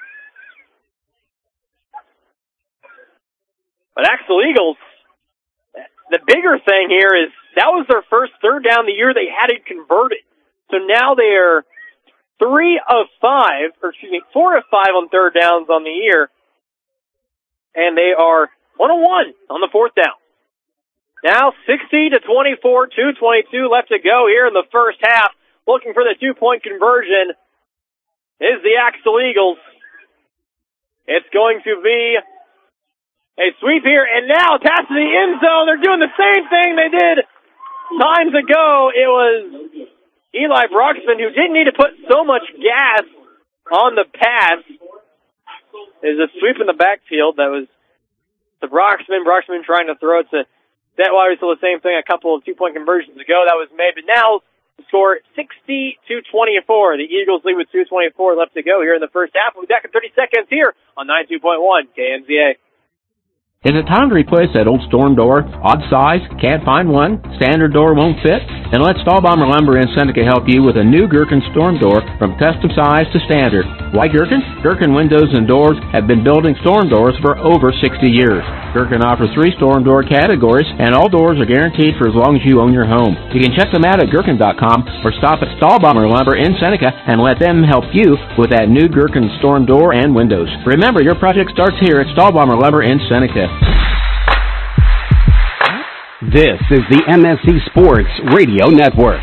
S3: But Axel Eagles, the bigger thing here is that was their first 3rd down the year they had it converted. So now they are 4 of 5 on 3rd downs on the year. And they are 1 of 1 on the 4th down. Now 60-24, 2:22 left to go here in the first half. Looking for the 2-point conversion is the Axel Eagles. It's going to be a sweep here, and now pass to the end zone. They're doing the same thing they did times ago. It was Eli Broxman who didn't need to put so much gas on the pass. There's a sweep in the backfield that was to Broxman. Broxman trying to throw it to Detweiler. So the same thing a couple of 2-point conversions ago that was made. But now the score 60-24. The Eagles lead with 2:24 left to go here in the first half. We'll be back in 30 seconds here on 92.1 KMZA.
S13: Is it time to replace that old storm door? Odd size? Can't find one? Standard door won't fit? Then let Stahlbomber Lumber in Seneca help you with a new Gherkin storm door from custom size to standard. Why Gherkin? Gherkin Windows and Doors have been building storm doors for over 60 years. Gherkin offers 3 storm door categories, and all doors are guaranteed for as long as you own your home. You can check them out at Gherkin.com or stop at Stahlbomber Lumber in Seneca and let them help you with that new Gherkin storm door and windows. Remember, your project starts here at Stahlbomber Lumber in Seneca.
S18: This is the MSC Sports Radio Network.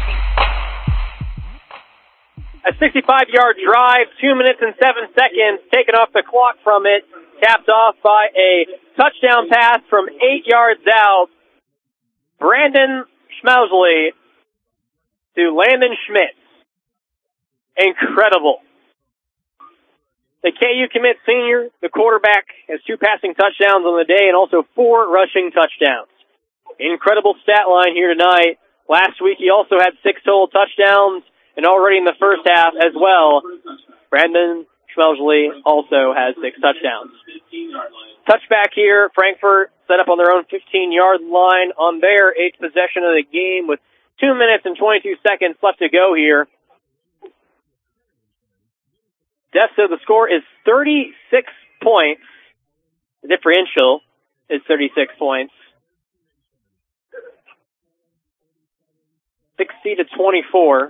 S3: A 65-yard drive, 2 minutes and 7 seconds, taken off the clock from it, capped off by a touchdown pass from 8 yards out. Brandon Schmesley to Landon Schmitz. Incredible. The KU commit senior, the quarterback, has 2 passing touchdowns on the day and also 4 rushing touchdowns. Incredible stat line here tonight. Last week he also had 6 total touchdowns, and already in the first half as well, Brandon Schmesley also has 6 touchdowns. Touchback here, Frankfort set up on their own 15-yard line on their 8th possession of the game with 2 minutes and 22 seconds left to go here. So the score is 36 points. The differential is 36 points. 60-24.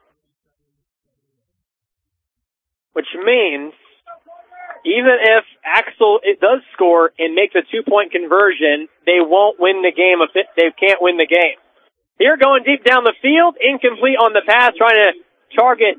S3: Which means even if Axel does score and make the 2-point conversion, they won't win the game. They can't win the game. Here going deep down the field, incomplete on the pass, trying to target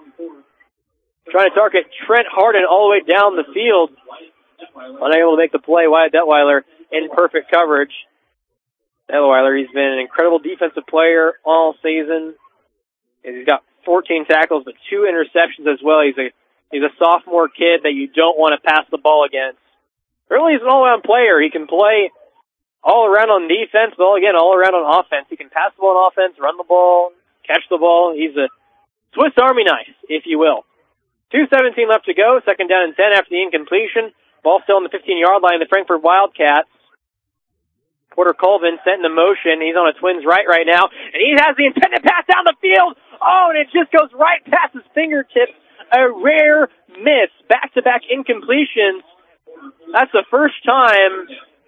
S3: Trent Harden all the way down the field. Unable to make the play. Wyatt Detweiler in perfect coverage. Detweiler, he's been an incredible defensive player all season. He's got 14 tackles, but 2 interceptions as well. He's a sophomore kid that you don't want to pass the ball against. Really, he's an all-around player. He can play all around on defense, but again, all around on offense. He can pass the ball on offense, run the ball, catch the ball. He's a Swiss Army knife, if you will. 2:17 left to go. 2nd down and 10 after the incompletion. Ball still on the 15-yard line. The Frankfort Wildcats. Porter Colvin sent into motion. He's on a Twins right now. And he has the intended pass down the field. Oh, and it just goes right past his fingertips. A rare miss. Back-to-back incompletions. That's the first time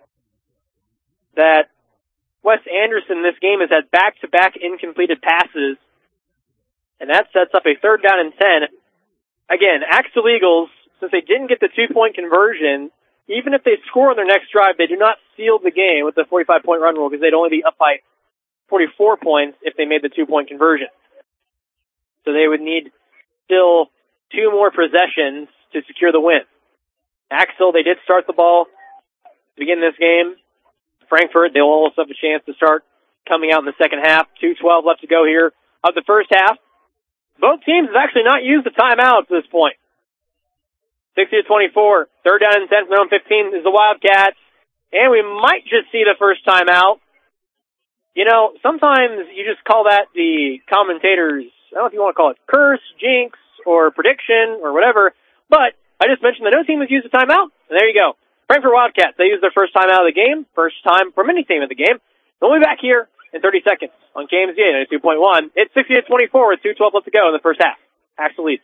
S3: that Wes Anderson in this game has had back-to-back incompleted passes. And that sets up a 3rd down and 10. Again, Axtell Eagles, since they didn't get the 2-point conversion, even if they score on their next drive, they do not seal the game with the 45-point run rule because they'd only be up by 44 points if they made the 2-point conversion. So they would need still 2 more possessions to secure the win. Axtell, they did start the ball to begin this game. Frankfort, they'll also have a chance to start coming out in the second half. 2:12 left to go here of the first half. Both teams have actually not used the timeout at this point. 60-24, 3rd down and 10 from their own 15 is the Wildcats. And we might just see the first timeout. You know, sometimes you just call that the commentators, I don't know if you want to call it curse, jinx, or prediction, or whatever. But I just mentioned that no team has used a timeout, and there you go. Frankfort Wildcats, they used their first time out of the game, first time from any team in the game. They'll be back here in 30 seconds on KMZA 92.1. It's 60-24 with 2:12 left to go in the first half. Axtell leads.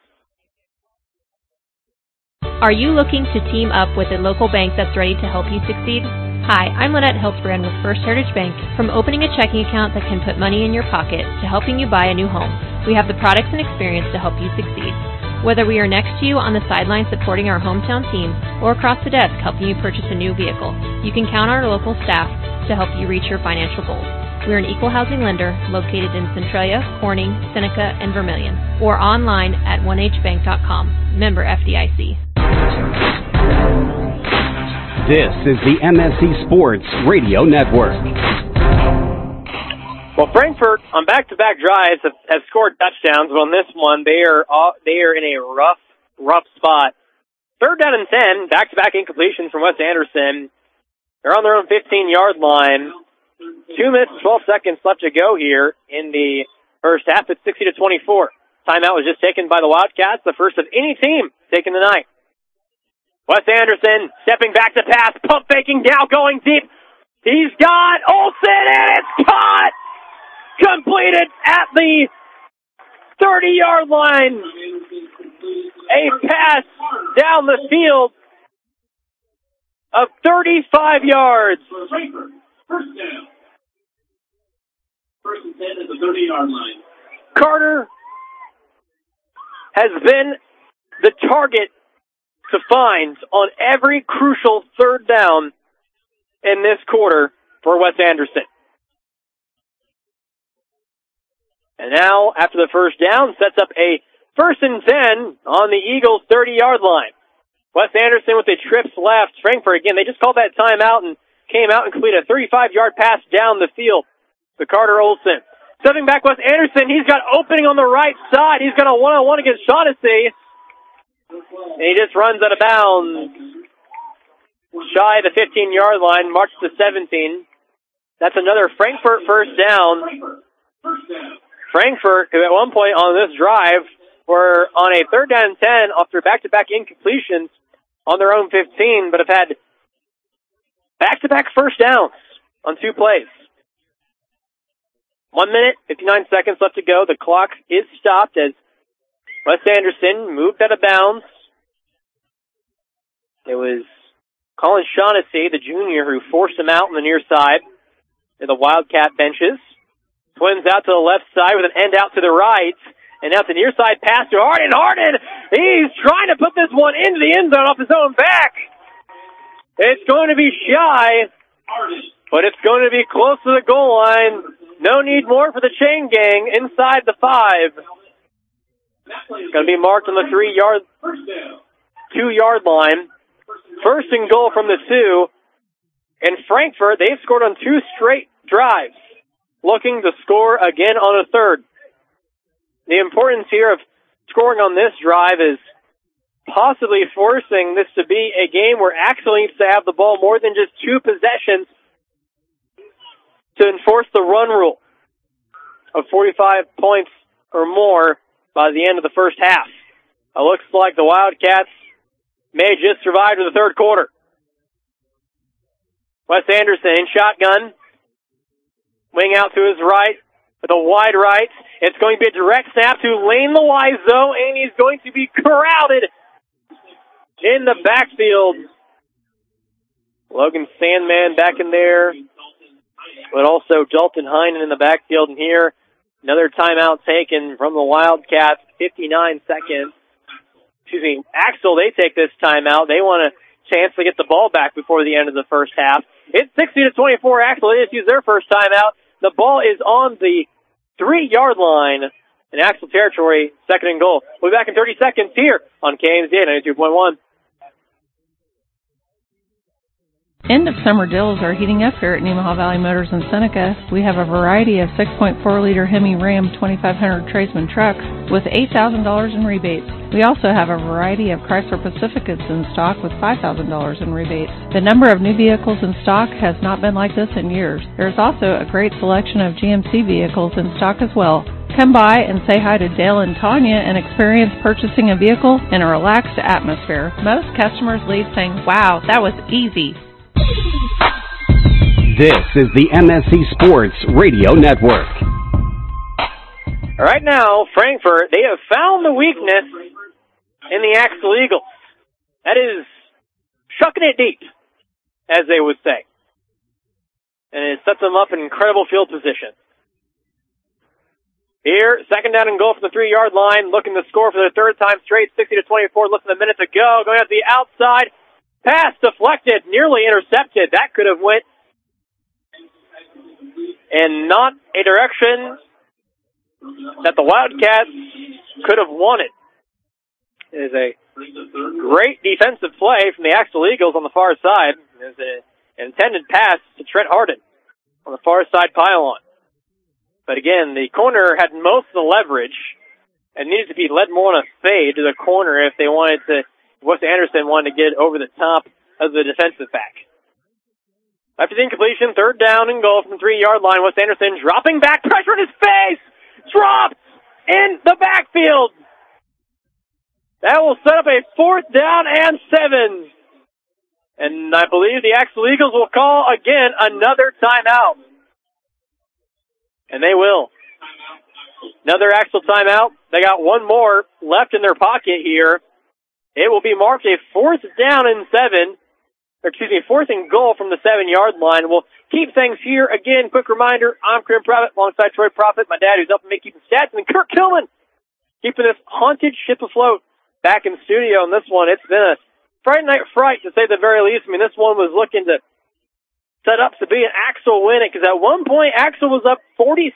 S9: Are you looking to team up with a local bank that's ready to help you succeed? Hi, I'm Lynette Hiltzbrand with First Heritage Bank. From opening a checking account that can put money in your pocket to helping you buy a new home, we have the products and experience to help you succeed. Whether we are next to you on the sideline supporting our hometown team or across the desk helping you purchase a new vehicle, you can count on our local staff to help you reach your financial goals. We are an equal housing lender located in Centralia, Corning, Seneca, and Vermilion, or online at 1hbank.com. Member FDIC.
S18: This is the MSC Sports Radio Network.
S3: Well, Frankfort on back-to-back drives have scored touchdowns, but on this one they are in a rough spot. 3rd down and 10, back-to-back incompletions from Wes Anderson. They're on their own 15-yard line. 2 minutes and 12 seconds left to go here in the first half. It's 60-24. Timeout was just taken by the Wildcats, the first of any team taken tonight. Wes Anderson stepping back to pass, pump faking now, going deep. He's got Olsen, and it's caught! Completed at the 30-yard line. A pass down the field of 35 yards.
S16: First down. 1st and 10 at the 30-yard line.
S3: Carter has been the target to find on every crucial 3rd down in this quarter for Wes Anderson. And now, after the first down, sets up a 1st and 10 on the Eagles' 30-yard line. Wes Anderson with a trips left. Frankfort, again, they just called that timeout and came out and completed a 35-yard pass down the field to Carter Olsen. Stepping back, Wes Anderson, he's got opening on the right side. He's got a one-on-one against Shaughnessy. And he just runs out of bounds. Shy of the 15-yard line, marches to 17. That's another Frankfort first down. Frankfort, who at one point on this drive were on a 3rd down and 10 after back-to-back incompletions on their own 15, but have had back-to-back first downs on 2 plays. 1 minute, 59 seconds left to go. The clock is stopped as Wes Anderson moved out of bounds. It was Colin Shaughnessy, the junior, who forced him out on the near side of the Wildcat benches. Twins out to the left side with an end out to the right. And now it's a near side pass to Harden. Harden, he's trying to put this one into the end zone off his own back. It's going to be shy, but it's going to be close to the goal line. No need more for the chain gang inside the 5. It's going to be marked on the 2-yard line. 1st and goal from the 2. And Frankfort, they've scored on 2 straight drives, looking to score again on a 3rd. The importance here of scoring on this drive is possibly forcing this to be a game where Axtell needs to have the ball more than just 2 possessions to enforce the run rule of 45 points or more by the end of the first half. It looks like the Wildcats may just survive to the 3rd quarter. Wes Anderson in shotgun. Wing out to his right. with a wide right. It's going to be a direct snap to Lane Loizo, and he's going to be crowded in the backfield. Logan Sandman back in there, but also Dalton Heinen in the backfield. And here, another timeout taken from the Wildcats, 59 seconds. Axel, they take this timeout. They want a chance to get the ball back before the end of the first half. It's 60-24. Axel, they just used their first timeout. The ball is on the 3-yard line in Axel territory, 2nd and goal. We'll be back in 30 seconds here on KMZA 92.1.
S2: End of summer deals are heating up here at Nemaha Valley Motors in Seneca. We have a variety of 6.4-liter Hemi Ram 2500 Tradesman trucks with $8,000 in rebates. We also have a variety of Chrysler Pacificas in stock with $5,000 in rebates. The number of new vehicles in stock has not been like this in years. There's also a great selection of GMC vehicles in stock as well. Come by and say hi to Dale and Tanya and experience purchasing a vehicle in a relaxed atmosphere. Most customers leave saying, "Wow, that was easy."
S18: This is the MSC Sports Radio Network.
S3: Right now, Frankfort, they have found the weakness in the Axel Eagles. That is shucking it deep, as they would say. And it sets them up in incredible field position. Here, 2nd down and goal from the 3-yard line, looking to score for the 3rd time straight, 60-24, less than a minute to go, going out the outside. Pass deflected, nearly intercepted. That could have went in not a direction that the Wildcats could have wanted. It is a great defensive play from the Axel Eagles on the far side. There's an intended pass to Trent Harden on the far side pylon. But again, the corner had most of the leverage and needed to be led more on a fade to the corner if they wanted to. Wes Anderson wanted to get over the top of the defensive back. After the incompletion, 3rd down and goal from the 3-yard line. Wes Anderson dropping back, pressure in his face, dropped in the backfield. That will set up a 4th down and 7. And I believe the Axel Eagles will call again another timeout. And they will. Another Axel timeout. They got one more left in their pocket here. It will be marked a 4th down and 7. 4th and goal from the 7-yard line. We'll keep things here. Again, quick reminder, I'm Krim Profit alongside Troy Profit, my dad who's helping me keep the stats, and Kirk Kilman keeping this haunted ship afloat back in studio. And this one, it's been a Friday night fright to say the very least. I mean, this one was looking to set up to be an Axel win it because at one point Axel was up 46-8.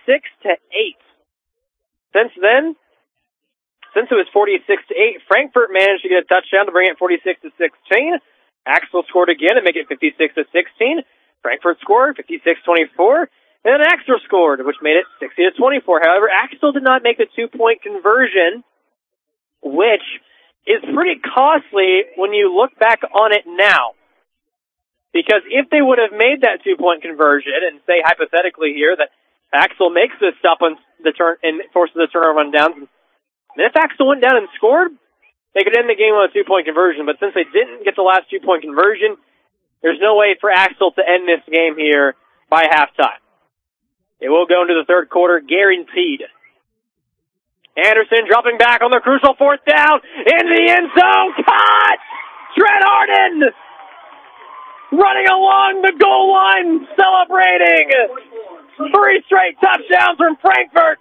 S3: Since it was 46-8, Frankfort managed to get a touchdown to bring it 46-16. Axel scored again and make it 56-16. Frankfort scored 56-24. And then Axel scored, which made it 60-24. However, Axel did not make the 2-point conversion, which is pretty costly when you look back on it now. Because if they would have made that 2-point conversion, and say hypothetically here that Axel makes this stop on the turn and forces the turnover on downs, and if Axel went down and scored, they could end the game on a 2-point conversion. But since they didn't get the last 2-point conversion, there's no way for Axel to end this game here by halftime. It will go into the 3rd quarter, guaranteed. Anderson dropping back on the crucial 4th down into the end zone. Caught! Trent Harden running along the goal line, celebrating 3 straight touchdowns from Frankfort.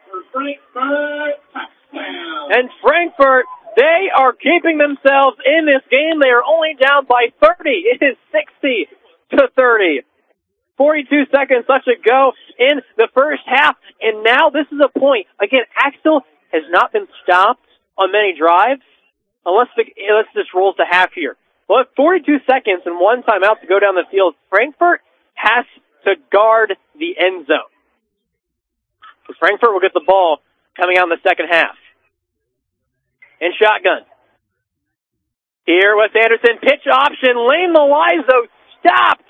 S3: And Frankfort, they are keeping themselves in this game. They are only down by 30. It is 60-30. 42 seconds left to go in the first half. And now this is a point. Again, Axel has not been stopped on many drives unless this rolls to half here. Well, at 42 seconds and 1 timeout to go down the field, Frankfort has to guard the end zone. Because Frankfort will get the ball coming out in the second half. In shotgun. Here, Wes Anderson, pitch option. Lane Loizo stopped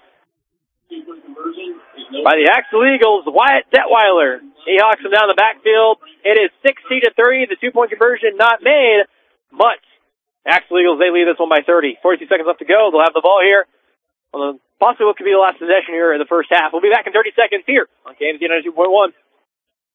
S3: by the Axel Eagles, Wyatt Detweiler. He hawks him down the backfield. It is 60-30. The 2-point conversion not made, but Axel Eagles, they lead this one by 30. 42 seconds left to go. They'll have the ball here on possibly what could be the last possession here in the first half. We'll be back in 30 seconds here on KMZ 92.1.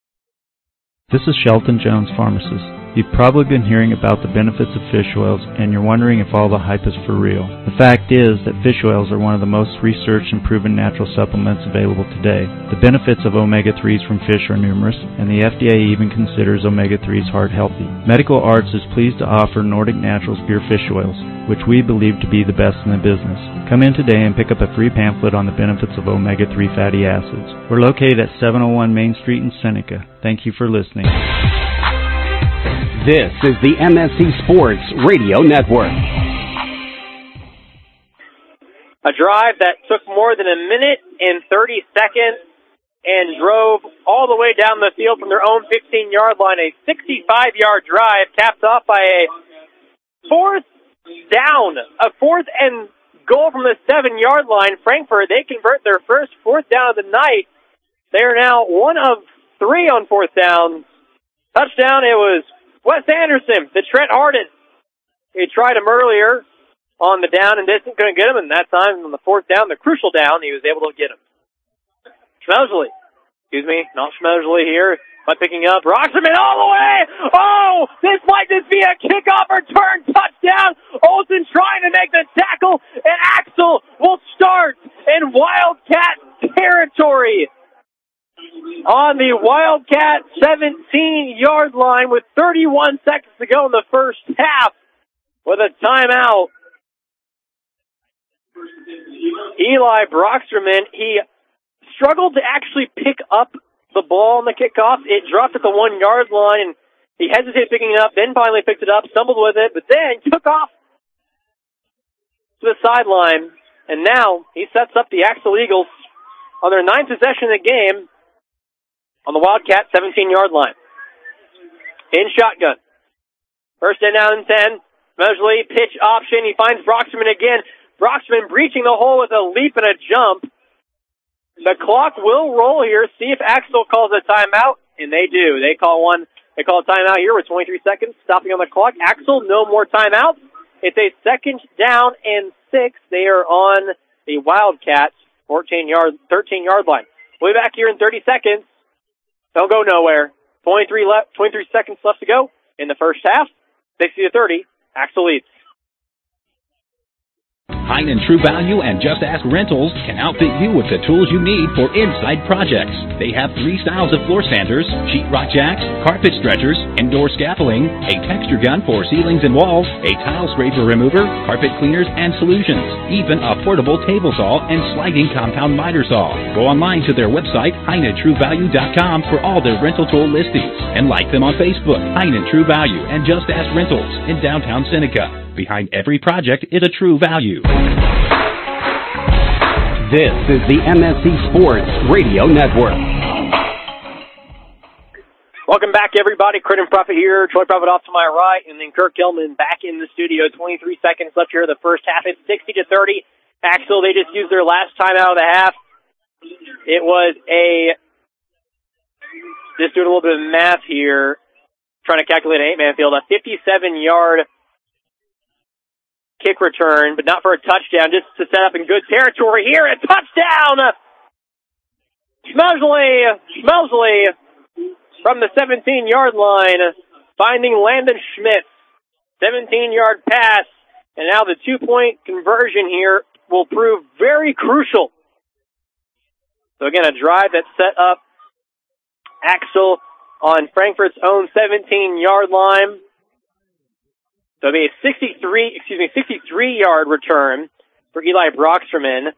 S17: This is Shelton Jones, pharmacist. You've probably been hearing about the benefits of fish oils, and you're wondering if all the hype is for real. The fact is that fish oils are one of the most researched and proven natural supplements available today. The benefits of omega-3s from fish are numerous, and the FDA even considers omega-3s heart healthy. Medical Arts is pleased to offer Nordic Naturals pure fish oils, which we believe to be the best in the business. Come in today and pick up a free pamphlet on the benefits of omega-3 fatty acids. We're located at 701 Main Street in Seneca. Thank you for listening.
S18: This is the MSC Sports Radio Network.
S3: A drive that took more than a minute and 30 seconds and drove all the way down the field from their own 15-yard line. A 65-yard drive capped off by a fourth and goal from the 7-yard line. Frankfort, they convert their first fourth down of the night. They are now 1 of 3 on fourth down. Touchdown, it was Wes Anderson to Trent Harden. He tried him earlier on the down and distance, couldn't get him, and that time on the fourth down, the crucial down, he was able to get him. Schmoesley, not Schmoesley here, by picking up Broxterman all the way. Oh, this might just be a kickoff return touchdown. Olsen trying to make the tackle, and Axel will start in Wildcat territory on the Wildcat 17-yard line with 31 seconds to go in the first half with a timeout. Eli Broxterman, he struggled to actually pick up the ball on the kickoff. It dropped at the 1-yard line, and he hesitated picking it up, then finally picked it up, stumbled with it, but then took off to the sideline, and now he sets up the Axel Eagles on their 9th possession of the game on the Wildcat 17-yard line. In shotgun. First and down and 10. Mosley, pitch option. He finds Broxterman again. Broxterman breaching the hole with a leap and a jump. The clock will roll here. See if Axel calls a timeout. And they do. They call a timeout here with 23 seconds stopping on the clock. Axel, no more timeouts. It's a second down and 6. They are on the Wildcats 13-yard line. We'll be back here in 30 seconds. Don't go nowhere. 23 seconds left to go in the first half. 60-30. Axel leads.
S19: Hein and True Value and Just Ask Rentals can outfit you with the tools you need for inside projects. They have 3 styles of floor sanders, sheetrock jacks, carpet stretchers, indoor scaffolding, a texture gun for ceilings and walls, a tile scraper remover, carpet cleaners and solutions, even a portable table saw and sliding compound miter saw. Go online to their website, HeinandTrueValue.com, for all their rental tool listings, and like them on Facebook, Hein and True Value and Just Ask Rentals in downtown Seneca. Behind every project is a True Value.
S18: This is the MSC Sports Radio Network.
S3: Welcome back, everybody. Crit and Prophet here. Troy Prophet off to my right, and then Kirk Hillman back in the studio. 23 seconds left here in the first half. It's 60-30. Axel, they just used their last time out of the half. It was just doing a little bit of math here, trying to calculate an 8-man field, a 57-yard kick return, but not for a touchdown, just to set up in good territory here. A touchdown! Schmoesley from the 17-yard line, finding Landon Schmitz. 17-yard pass, and now the 2-point conversion here will prove very crucial. So again, a drive that set up Axel on Frankfurt's own 17-yard line. So it'll be a 63-yard return for Eli Broxterman.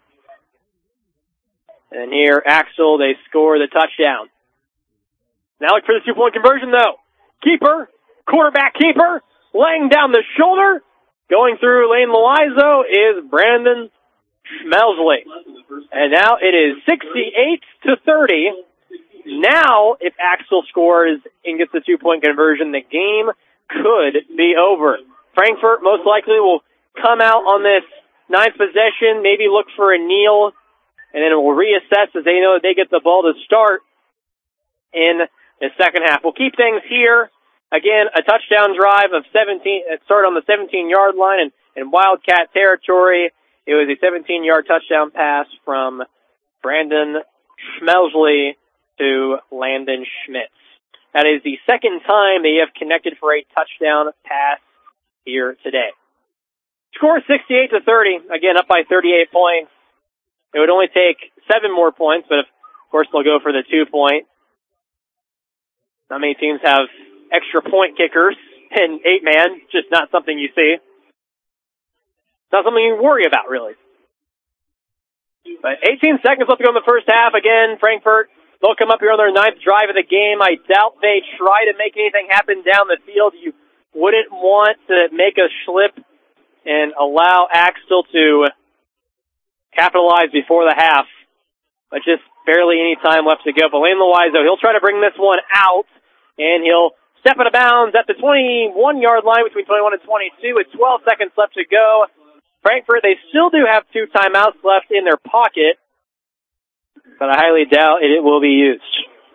S3: And here, Axel, they score the touchdown. Now look for the 2-point conversion, though. Quarterback keeper, laying down the shoulder. Going through Lane Loizo is Brandon Schmoesley. And now it is 68-30. Now, if Axel scores and gets the 2-point conversion, the game could be over. Frankfort most likely will come out on this 9th possession, maybe look for a kneel, and then we'll reassess as they know that they get the ball to start in the second half. We'll keep things here. Again, a touchdown drive of 17. It started on the 17-yard line in Wildcat territory. It was a 17-yard touchdown pass from Brandon Schmoesley to Landon Schmitz. That is the second time they have connected for a touchdown pass here today. Score 68-30. Again, up by 38 points. It would only take 7 more points, but of course they'll go for the 2-point. Not many teams have extra point kickers in 8-man, just not something you see. Not something you worry about, really. But 18 seconds left to go in the first half. Again, Frankfort, they'll come up here on their 9th drive of the game. I doubt they try to make anything happen down the field. You wouldn't want to make a slip and allow Axtell to capitalize before the half. But just barely any time left to go. But Lane Loizo, he'll try to bring this one out, and he'll step out of bounds at the 21-yard line between 21 and 22 with 12 seconds left to go. Frankfort, they still do have 2 timeouts left in their pocket, but I highly doubt it will be used.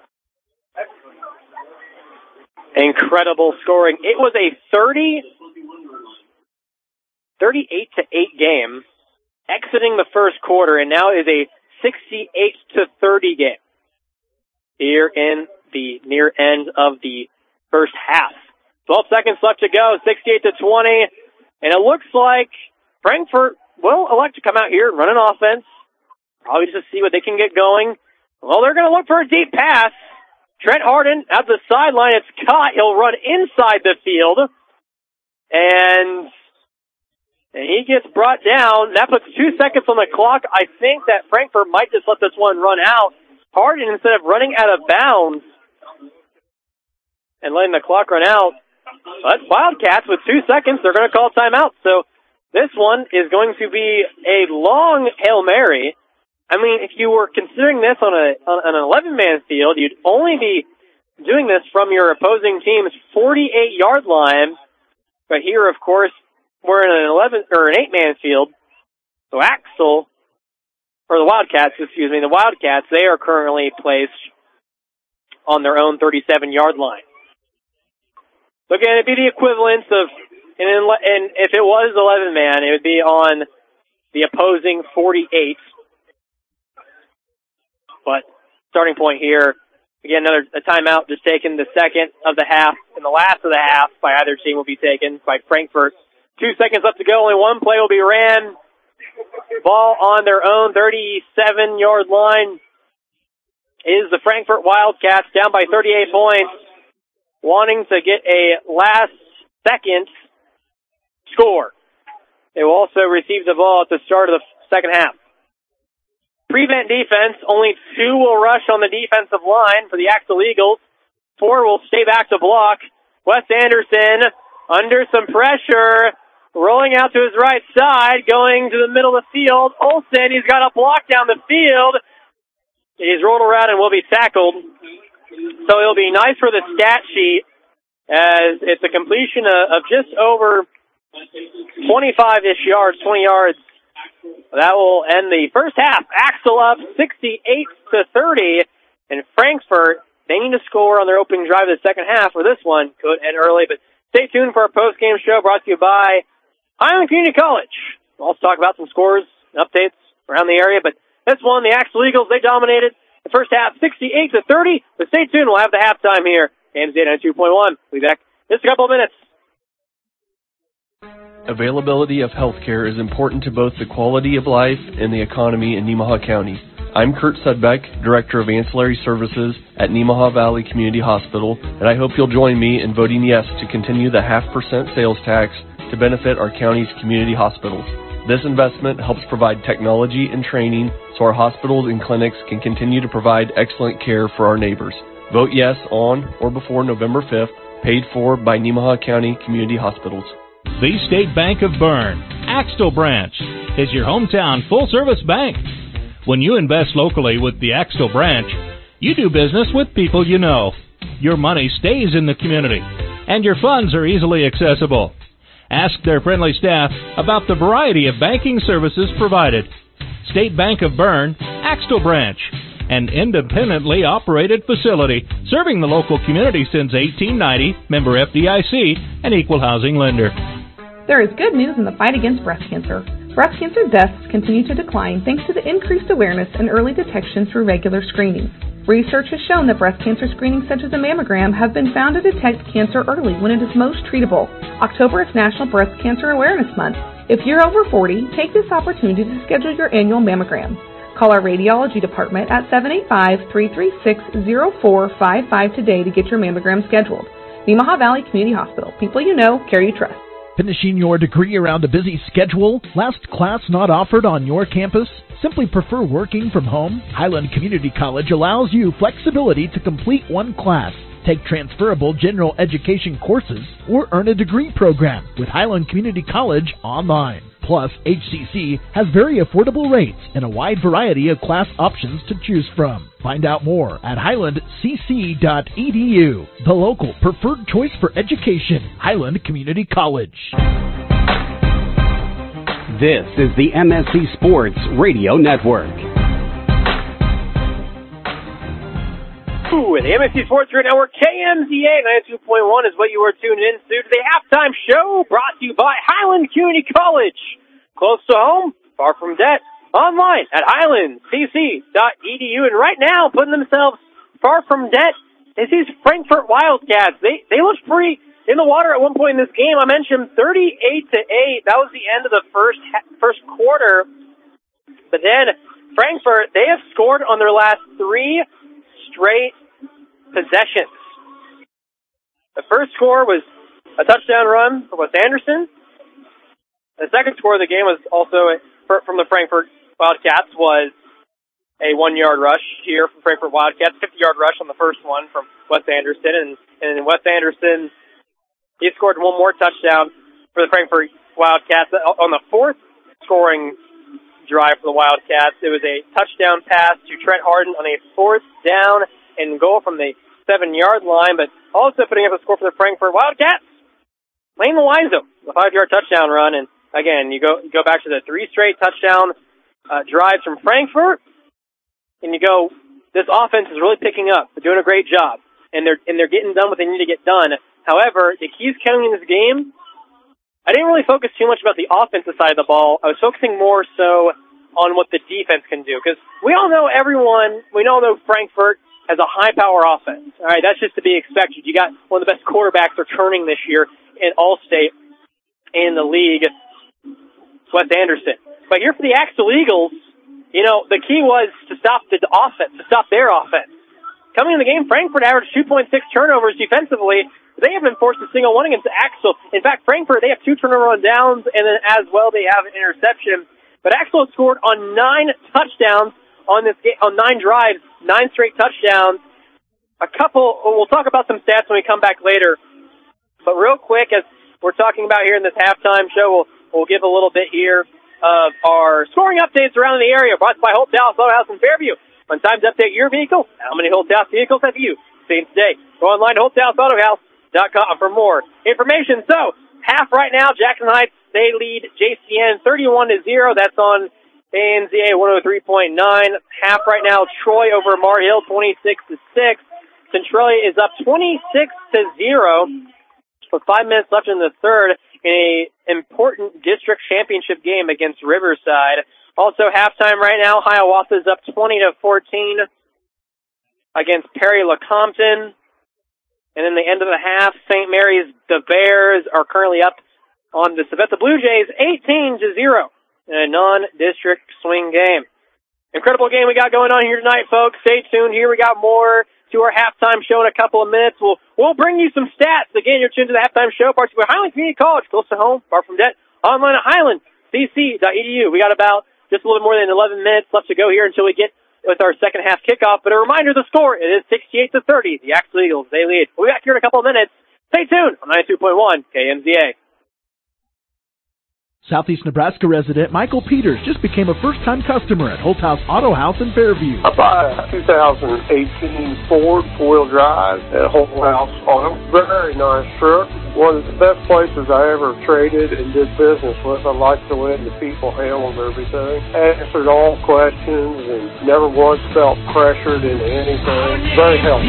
S3: Incredible scoring. It was a 38-8 game exiting the first quarter, and now is a 68-30 game here in the near end of the first half. 12 seconds left to go, 68-20, and it looks like Frankfort will elect to come out here and run an offense, probably just to see what they can get going. Well, they're going to look for a deep pass. Trent Harden at the sideline. It's caught. He'll run inside the field, and he gets brought down. That puts 2 seconds on the clock. I think that Frankfort might just let this one run out. Harden, instead of running out of bounds and letting the clock run out, that's Wildcats with 2 seconds. They're going to call timeout. So this one is going to be a long Hail Mary. I mean, if you were considering this on an 11-man field, you'd only be doing this from your opposing team's 48-yard line. But here, of course, we're in an 8-man field. So Axtell, or the Wildcats, the Wildcats, they are currently placed on their own 37-yard line. So again, it'd be the equivalent of, and if it was 11-man, it would be on the opposing 48. But starting point here, again, a timeout just taken the second of the half, and the last of the half by either team will be taken by Frankfort. 2 seconds left to go, only one play will be ran. Ball on their own 37-yard line is the Frankfort Wildcats, down by 38 points, wanting to get a last-second score. They will also receive the ball at the start of the second half. Prevent defense, only 2 will rush on the defensive line for the Axtell Eagles. 4 will stay back to block. Wes Anderson under some pressure, rolling out to his right side, going to the middle of the field. Olsen, he's got a block down the field. He's rolled around and will be tackled. So it'll be nice for the stat sheet, as it's a completion of just over 25-ish yards, 20 yards. That will end the first half. Axtell up 68-30, and Frankfort, they need to score on their opening drive of the second half, or this one could end early. But stay tuned for our post-game show brought to you by Highland Community College. We'll also talk about some scores and updates around the area, but this one, the Axtell Eagles, they dominated the first half 68-30, but stay tuned. We'll have the halftime here. KMZA 92.1. We'll be back in just a couple of minutes.
S15: Availability of healthcare is important to both the quality of life and the economy in Nemaha County. I'm Kurt Sudbeck, Director of Ancillary Services at Nemaha Valley Community Hospital, and I hope you'll join me in voting yes to continue the 0.5% sales tax to benefit our county's community hospitals. This investment helps provide technology and training so our hospitals and clinics can continue to provide excellent care for our neighbors. Vote yes on or before November 5th, paid for by Nemaha County Community Hospitals.
S14: The State Bank of Bern, Axtell Branch, is your hometown full-service bank. When you invest locally with the Axtell Branch, you do business with people you know. Your money stays in the community, and your funds are easily accessible. Ask their friendly staff about the variety of banking services provided. State Bank of Bern, Axtell Branch, an independently operated facility serving the local community since 1890, member FDIC, and equal housing lender.
S20: There is good news in the fight against breast cancer. Breast cancer deaths continue to decline thanks to the increased awareness and early detection through regular screenings. Research has shown that breast cancer screenings such as a mammogram have been found to detect cancer early when it is most treatable. October is National Breast Cancer Awareness Month. If you're over 40, take this opportunity to schedule your annual mammogram. Call our radiology department at 785-336-0455 today to get your mammogram scheduled. Nemaha Valley Community Hospital. People you know, care you trust.
S1: Finishing your degree around a busy schedule? Last class not offered on your campus? Simply prefer working from home? Highland Community College allows you flexibility to complete one class, take transferable general education courses, or earn a degree program with Highland Community College online. Plus, HCC has very affordable rates and a wide variety of class options to choose from. Find out more at highlandcc.edu, the local preferred choice for education, Highland Community College.
S18: This is the MSC Sports Radio Network.
S3: The MSC Sports Radio Network, KMZA 92.1 is what you are tuned in to. The halftime show brought to you by Highland Community College. Close to home, far from debt. Online at highlandcc.edu. And right now, putting themselves far from debt is these Frankfort Wildcats. They looked pretty in the water at one point in this game. I mentioned 38-8. That was the end of the first quarter. But then Frankfort, they have scored on their last 3 straight possessions. The first score was a touchdown run for Wes Anderson. The second score of the game was also from the Frankfort Wildcats was a 1-yard rush here from Frankfort Wildcats, 50-yard rush on the first one from Wes Anderson. And Wes Anderson, he scored one more touchdown for the Frankfort Wildcats. On the fourth scoring drive for the Wildcats, it was a touchdown pass to Trent Harden on a 4th down and goal from the 7-yard line, but also putting up a score for the Frankfort Wildcats, Lane Loizo, the 5-yard touchdown run. And again, you go back to the 3 straight touchdown drives from Frankfort, and you go, this offense is really picking up. They're doing a great job, and they're getting done what they need to get done. However, the keys counting in this game, I didn't really focus too much about the offensive side of the ball. I was focusing more so on what the defense can do, because we all know Frankfort has a high-power offense. All right, that's just to be expected. You got one of the best quarterbacks returning this year in All-State in the league, Wes Anderson. But here for the Axtell Eagles, the key was to stop the offense, to stop their offense. Coming in the game, Frankfort averaged 2.6 turnovers defensively. They have been forced to single one against Axtell. In fact, Frankfort, they have 2 turnover on downs, and then as well they have an interception. But Axtell scored on 9 touchdowns on this game, on 9 drives, 9 straight touchdowns. We'll talk about some stats when we come back later. But real quick, as we're talking about here in this halftime show, we'll give a little bit here of our scoring updates around the area, brought to you by Holt Dallas Auto House in Fairview. When time to update your vehicle, how many Holt Dallas vehicles have you seen today? Go online to HoltDallasAutohouse.com for more information. So, half right now, Jackson Heights, they lead JCN 31-0. That's on KMZA 103.9. Half right now, Troy over Mar Hill 26-6. Centralia is up 26-0 with 5 minutes left in the third in a important district championship game against Riverside. Also, halftime right now, Hiawatha is up 20-14 against Perry LeCompton. And in the end of the half, St. Mary's, the Bears are currently up on the Sabetha Blue Jays 18-0 in a non-district swing game. Incredible game we got going on here tonight, folks. Stay tuned. Here we got more to our halftime show in a couple of minutes. We'll bring you some stats. Again, you're tuned to the halftime show, brought to you by Highland Community College, close to home, far from debt. Online at highlandcc.edu. We got about just a little more than 11 minutes left to go here until we get with our second half kickoff. But a reminder, the score, it is 68-30. The Axtell Eagles, they lead. We'll be back here in a couple of minutes. Stay tuned on 92.1 KMZA.
S1: Southeast Nebraska resident Michael Peters just became a first-time customer at Holt House Auto House in Fairview.
S10: I bought a 2018 Ford 4-wheel drive at Holt House Auto. Very nice truck. One of the best places I ever traded and did business with. I like the way the people handled everything. Answered all questions and never once felt pressured into anything. Very helpful.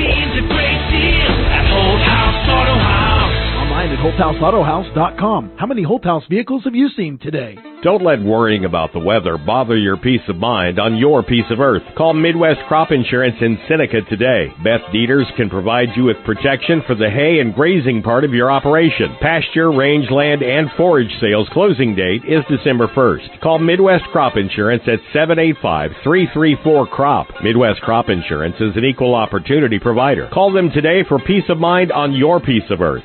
S1: Online at HoltHouseAutohouse.com. How many Holt House vehicles have you seen today?
S4: Don't let worrying about the weather bother your peace of mind on your piece of earth. Call Midwest Crop Insurance in Seneca today. Beth Dieters can provide you with protection for the hay and grazing part of your operation. Pasture, rangeland, and forage sales closing date is December 1st. Call Midwest Crop Insurance at 785-334-CROP. Midwest Crop Insurance is an equal opportunity provider. Call them today for peace of mind on your piece of earth.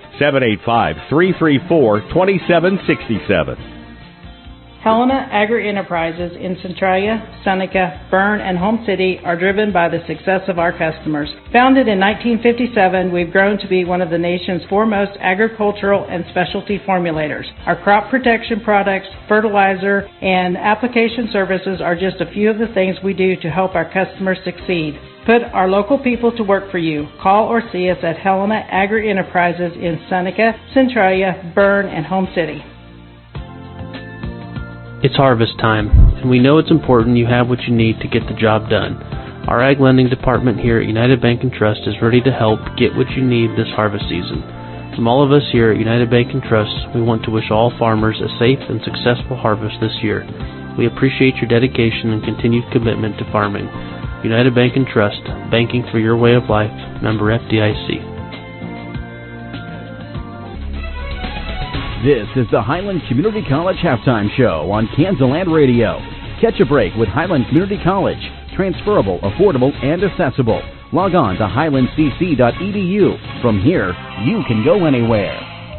S4: 785-334-2767.
S21: Helena Agri-Enterprises in Centralia, Seneca, Berne, and Home City are driven by the success of our customers. Founded in 1957, we've grown to be one of the nation's foremost agricultural and specialty formulators. Our crop protection products, fertilizer, and application services are just a few of the things we do to help our customers succeed. Put our local people to work for you. Call or see us at Helena Agri-Enterprises in Seneca, Centralia, Berne, and Home City.
S22: It's harvest time, and we know it's important you have what you need to get the job done. Our Ag Lending Department here at United Bank & Trust is ready to help get what you need this harvest season. From all of us here at United Bank & Trust, we want to wish all farmers a safe and successful harvest this year. We appreciate your dedication and continued commitment to farming. United Bank & Trust, banking for your way of life, member FDIC.
S24: This is the Highland Community College Halftime Show on Kansaland Radio. Catch a break with Highland Community College. Transferable, affordable, and accessible. Log on to highlandcc.edu. From here, you can go anywhere.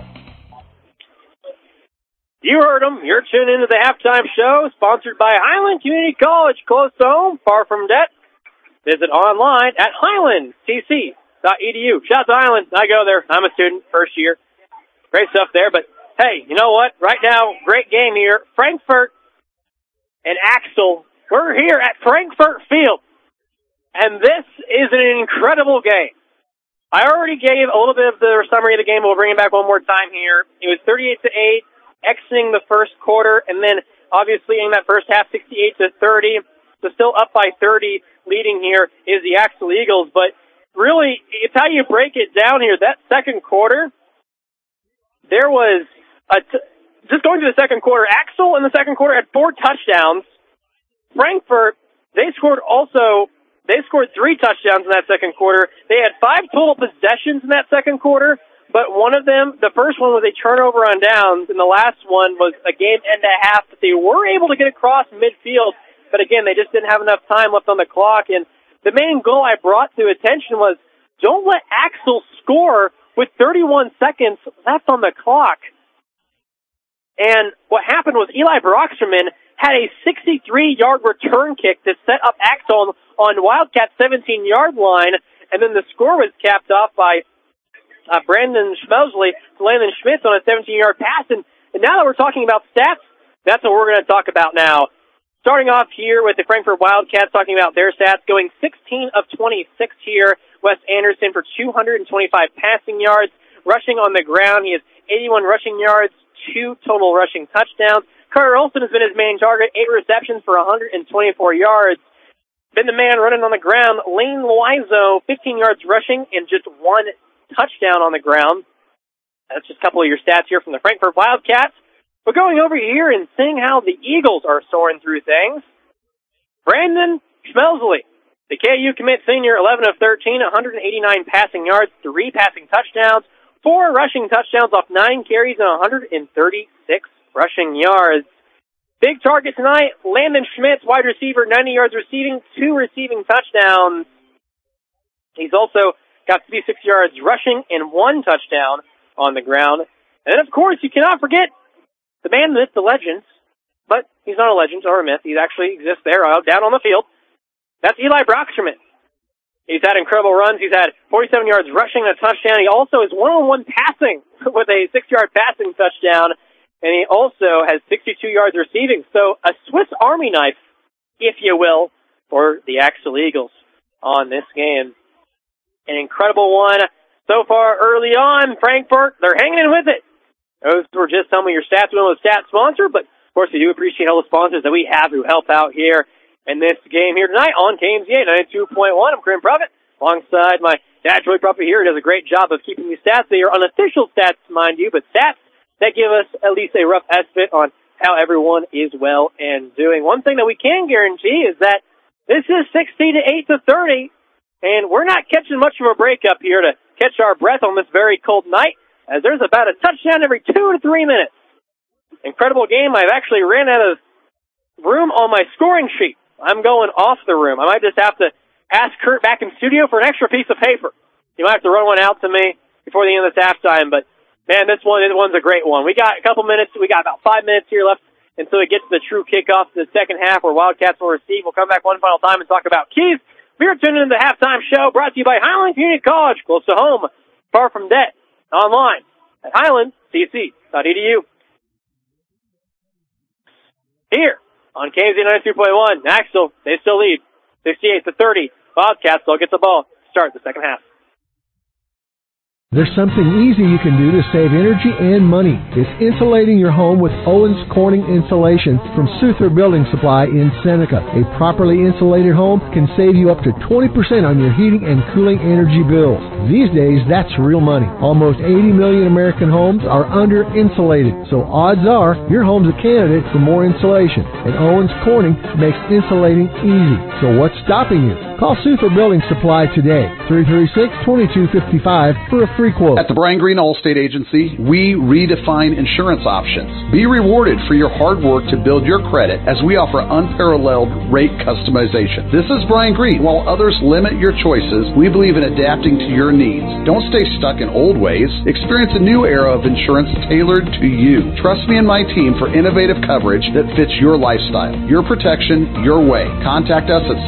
S3: You heard them. You're tuned into the Halftime Show, sponsored by Highland Community College. Close to home, far from debt. Visit online at highlandcc.edu. Shout out to Highland. I go there. I'm a student, first year. Great stuff there, but hey, you know what? Right now, great game here. Frankfort and Axel. We're here at Frankfort Field, and this is an incredible game. I already gave a little bit of the summary of the game. We'll bring it back one more time here. It was 38-8, exiting the first quarter, and then obviously in that first half, 68-30. So still up by 30, leading here is the Axel Eagles. But really, it's how you break it down here. That second quarter, there was just going to the second quarter, Axel in the second quarter had 4 touchdowns. Frankfort, they scored 3 touchdowns in that second quarter. They had 5 total possessions in that second quarter, but one of them, the first one was a turnover on downs, and the last one was a game and a half that they were able to get across midfield, but again, they just didn't have enough time left on the clock. And the main goal I brought to attention was, don't let Axel score with 31 seconds left on the clock. And what happened was Eli Broxterman had a 63-yard return kick to set up Axel on Wildcat's 17-yard line, and then the score was capped off by Brandon Schmelsley to Landon Schmitz on a 17-yard pass. And now that we're talking about stats, that's what we're going to talk about now. Starting off here with the Frankfort Wildcats, talking about their stats, going 16 of 26 here. Wes Anderson for 225 passing yards. Rushing on the ground, he has 81 rushing yards, 2 total rushing touchdowns. Carter Olson has been his main target, 8 receptions for 124 yards. Been the man running on the ground. Lane Loizo, 15 yards rushing and just 1 touchdown on the ground. That's just a couple of your stats here from the Frankfort Wildcats. But going over here and seeing how the Eagles are soaring through things, Brandon Schmelsley, the KU commit senior, 11 of 13, 189 passing yards, 3 passing touchdowns, 4 rushing touchdowns off 9 carries and 136 rushing yards. Big target tonight, Landon Schmitz, wide receiver, 90 yards receiving, 2 receiving touchdowns. He's also got 56 yards rushing and 1 touchdown on the ground. And then, of course, you cannot forget the man, the myth, the legend, but he's not a legend or a myth. He actually exists there down on the field. That's Eli Broxterman. He's had incredible runs. He's had 47 yards rushing and a touchdown. He also is one-on-one passing with a 6-yard passing touchdown. And he also has 62 yards receiving. So a Swiss Army knife, if you will, for the Axel Eagles on this game. An incredible one so far early on. Frankfort, they're hanging in with it. Those were just some of your stats. We don't have a stat sponsor, but of course we do appreciate all the sponsors that we have who help out here in this game here tonight on KMZA 92.1. I'm Corinne Profit, alongside my dad, Troy Profit here. He does a great job of keeping these stats. They are unofficial stats, mind you, but stats that give us at least a rough estimate on how everyone is well and doing. One thing that we can guarantee is that this is 60-8-30, and we're not catching much of a break up here to catch our breath on this very cold night, as there's about a touchdown every 2 to 3 minutes. Incredible game. I've actually ran out of room on my scoring sheet. I'm going off the room. I might just have to ask Kurt back in studio for an extra piece of paper. You might have to run one out to me before the end of this halftime, but man, this one's a great one. We got a couple minutes. We got about 5 minutes here left until we get to the true kickoff to the second half where Wildcats will receive. We'll come back one final time and talk about keys. We're tuning in to the halftime show brought to you by Highland Community College, close to home, far from debt, online at highlandcc.edu. Here on KMZ 92.1, Axtell, they still lead 68-30. Wildcats will get the ball. Start the second half.
S5: There's something easy you can do to save energy and money. It's insulating your home with Owens Corning Insulation from Souther Building Supply in Seneca. A properly insulated home can save you up to 20% on your heating and cooling energy bills. These days, that's real money. Almost 80 million American homes are under-insulated, so odds are your home's a candidate for more insulation. And Owens Corning makes insulating easy. So what's stopping you? Call Souther Building Supply today, 336-2255 for a free quote.
S6: At the Brian Green Allstate Agency, we redefine insurance options. Be rewarded for your hard work to build your credit as we offer unparalleled rate customization. This is Brian Green. While others limit your choices, we believe in adapting to your needs. Don't stay stuck in old ways. Experience a new era of insurance tailored to you. Trust me and my team for innovative coverage that fits your lifestyle. Your protection, your way. Contact us at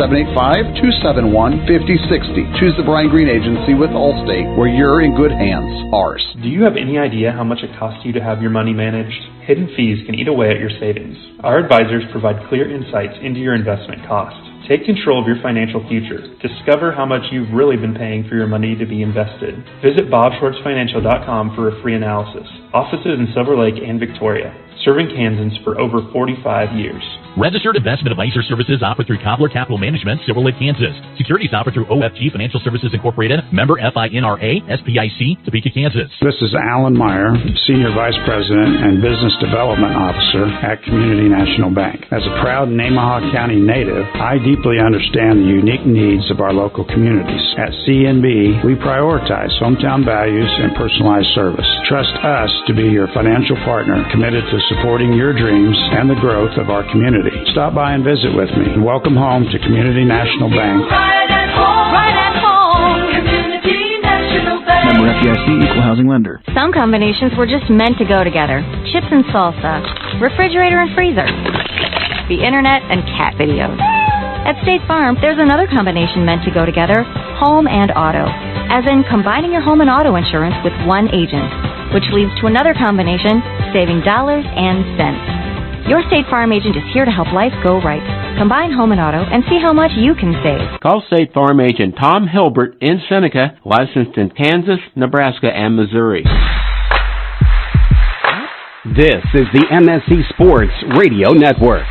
S6: 785-271-5060. Choose the Brian Green Agency with Allstate, where you're in good hands. Ours.
S7: Do you have any idea how much it costs you to have your money managed? Hidden fees can eat away at your savings. Our advisors provide clear insights into your investment costs. Take control of your financial future. Discover how much you've really been paying for your money to be invested. Visit bobschwartzfinancial.com for a free analysis. Offices in Silver Lake and Victoria. Serving Kansans for over 45 years.
S23: Registered Investment Advisor Services offered through Cobbler Capital Management, Silver Lake, Kansas. Securities offered through OFG Financial Services Incorporated, member FINRA, SPIC, Topeka, Kansas.
S25: This is Alan Meyer, Senior Vice President and Business Development Officer at Community National Bank. As a proud Nemaha County native, I deeply understand the unique needs of our local communities. At CNB, we prioritize hometown values and personalized service. Trust us to be your financial partner committed to supporting your dreams and the growth of our community. Stop by and visit with me. Welcome home to Community National Bank.
S8: Right at home, Community National Bank.
S26: Member FDIC, Equal Housing Lender.
S27: Some combinations were just meant to go together. Chips and salsa, refrigerator and freezer, the internet and cat videos. At State Farm, there's another combination meant to go together, home and auto, as in combining your home and auto insurance with one agent, which leads to another combination, saving dollars and cents. Your State Farm agent is here to help life go right. Combine home and auto and see how much you can save.
S13: Call State Farm agent Tom Hilbert in Seneca, licensed in Kansas, Nebraska, and Missouri.
S18: This is the MSC Sports Radio Network.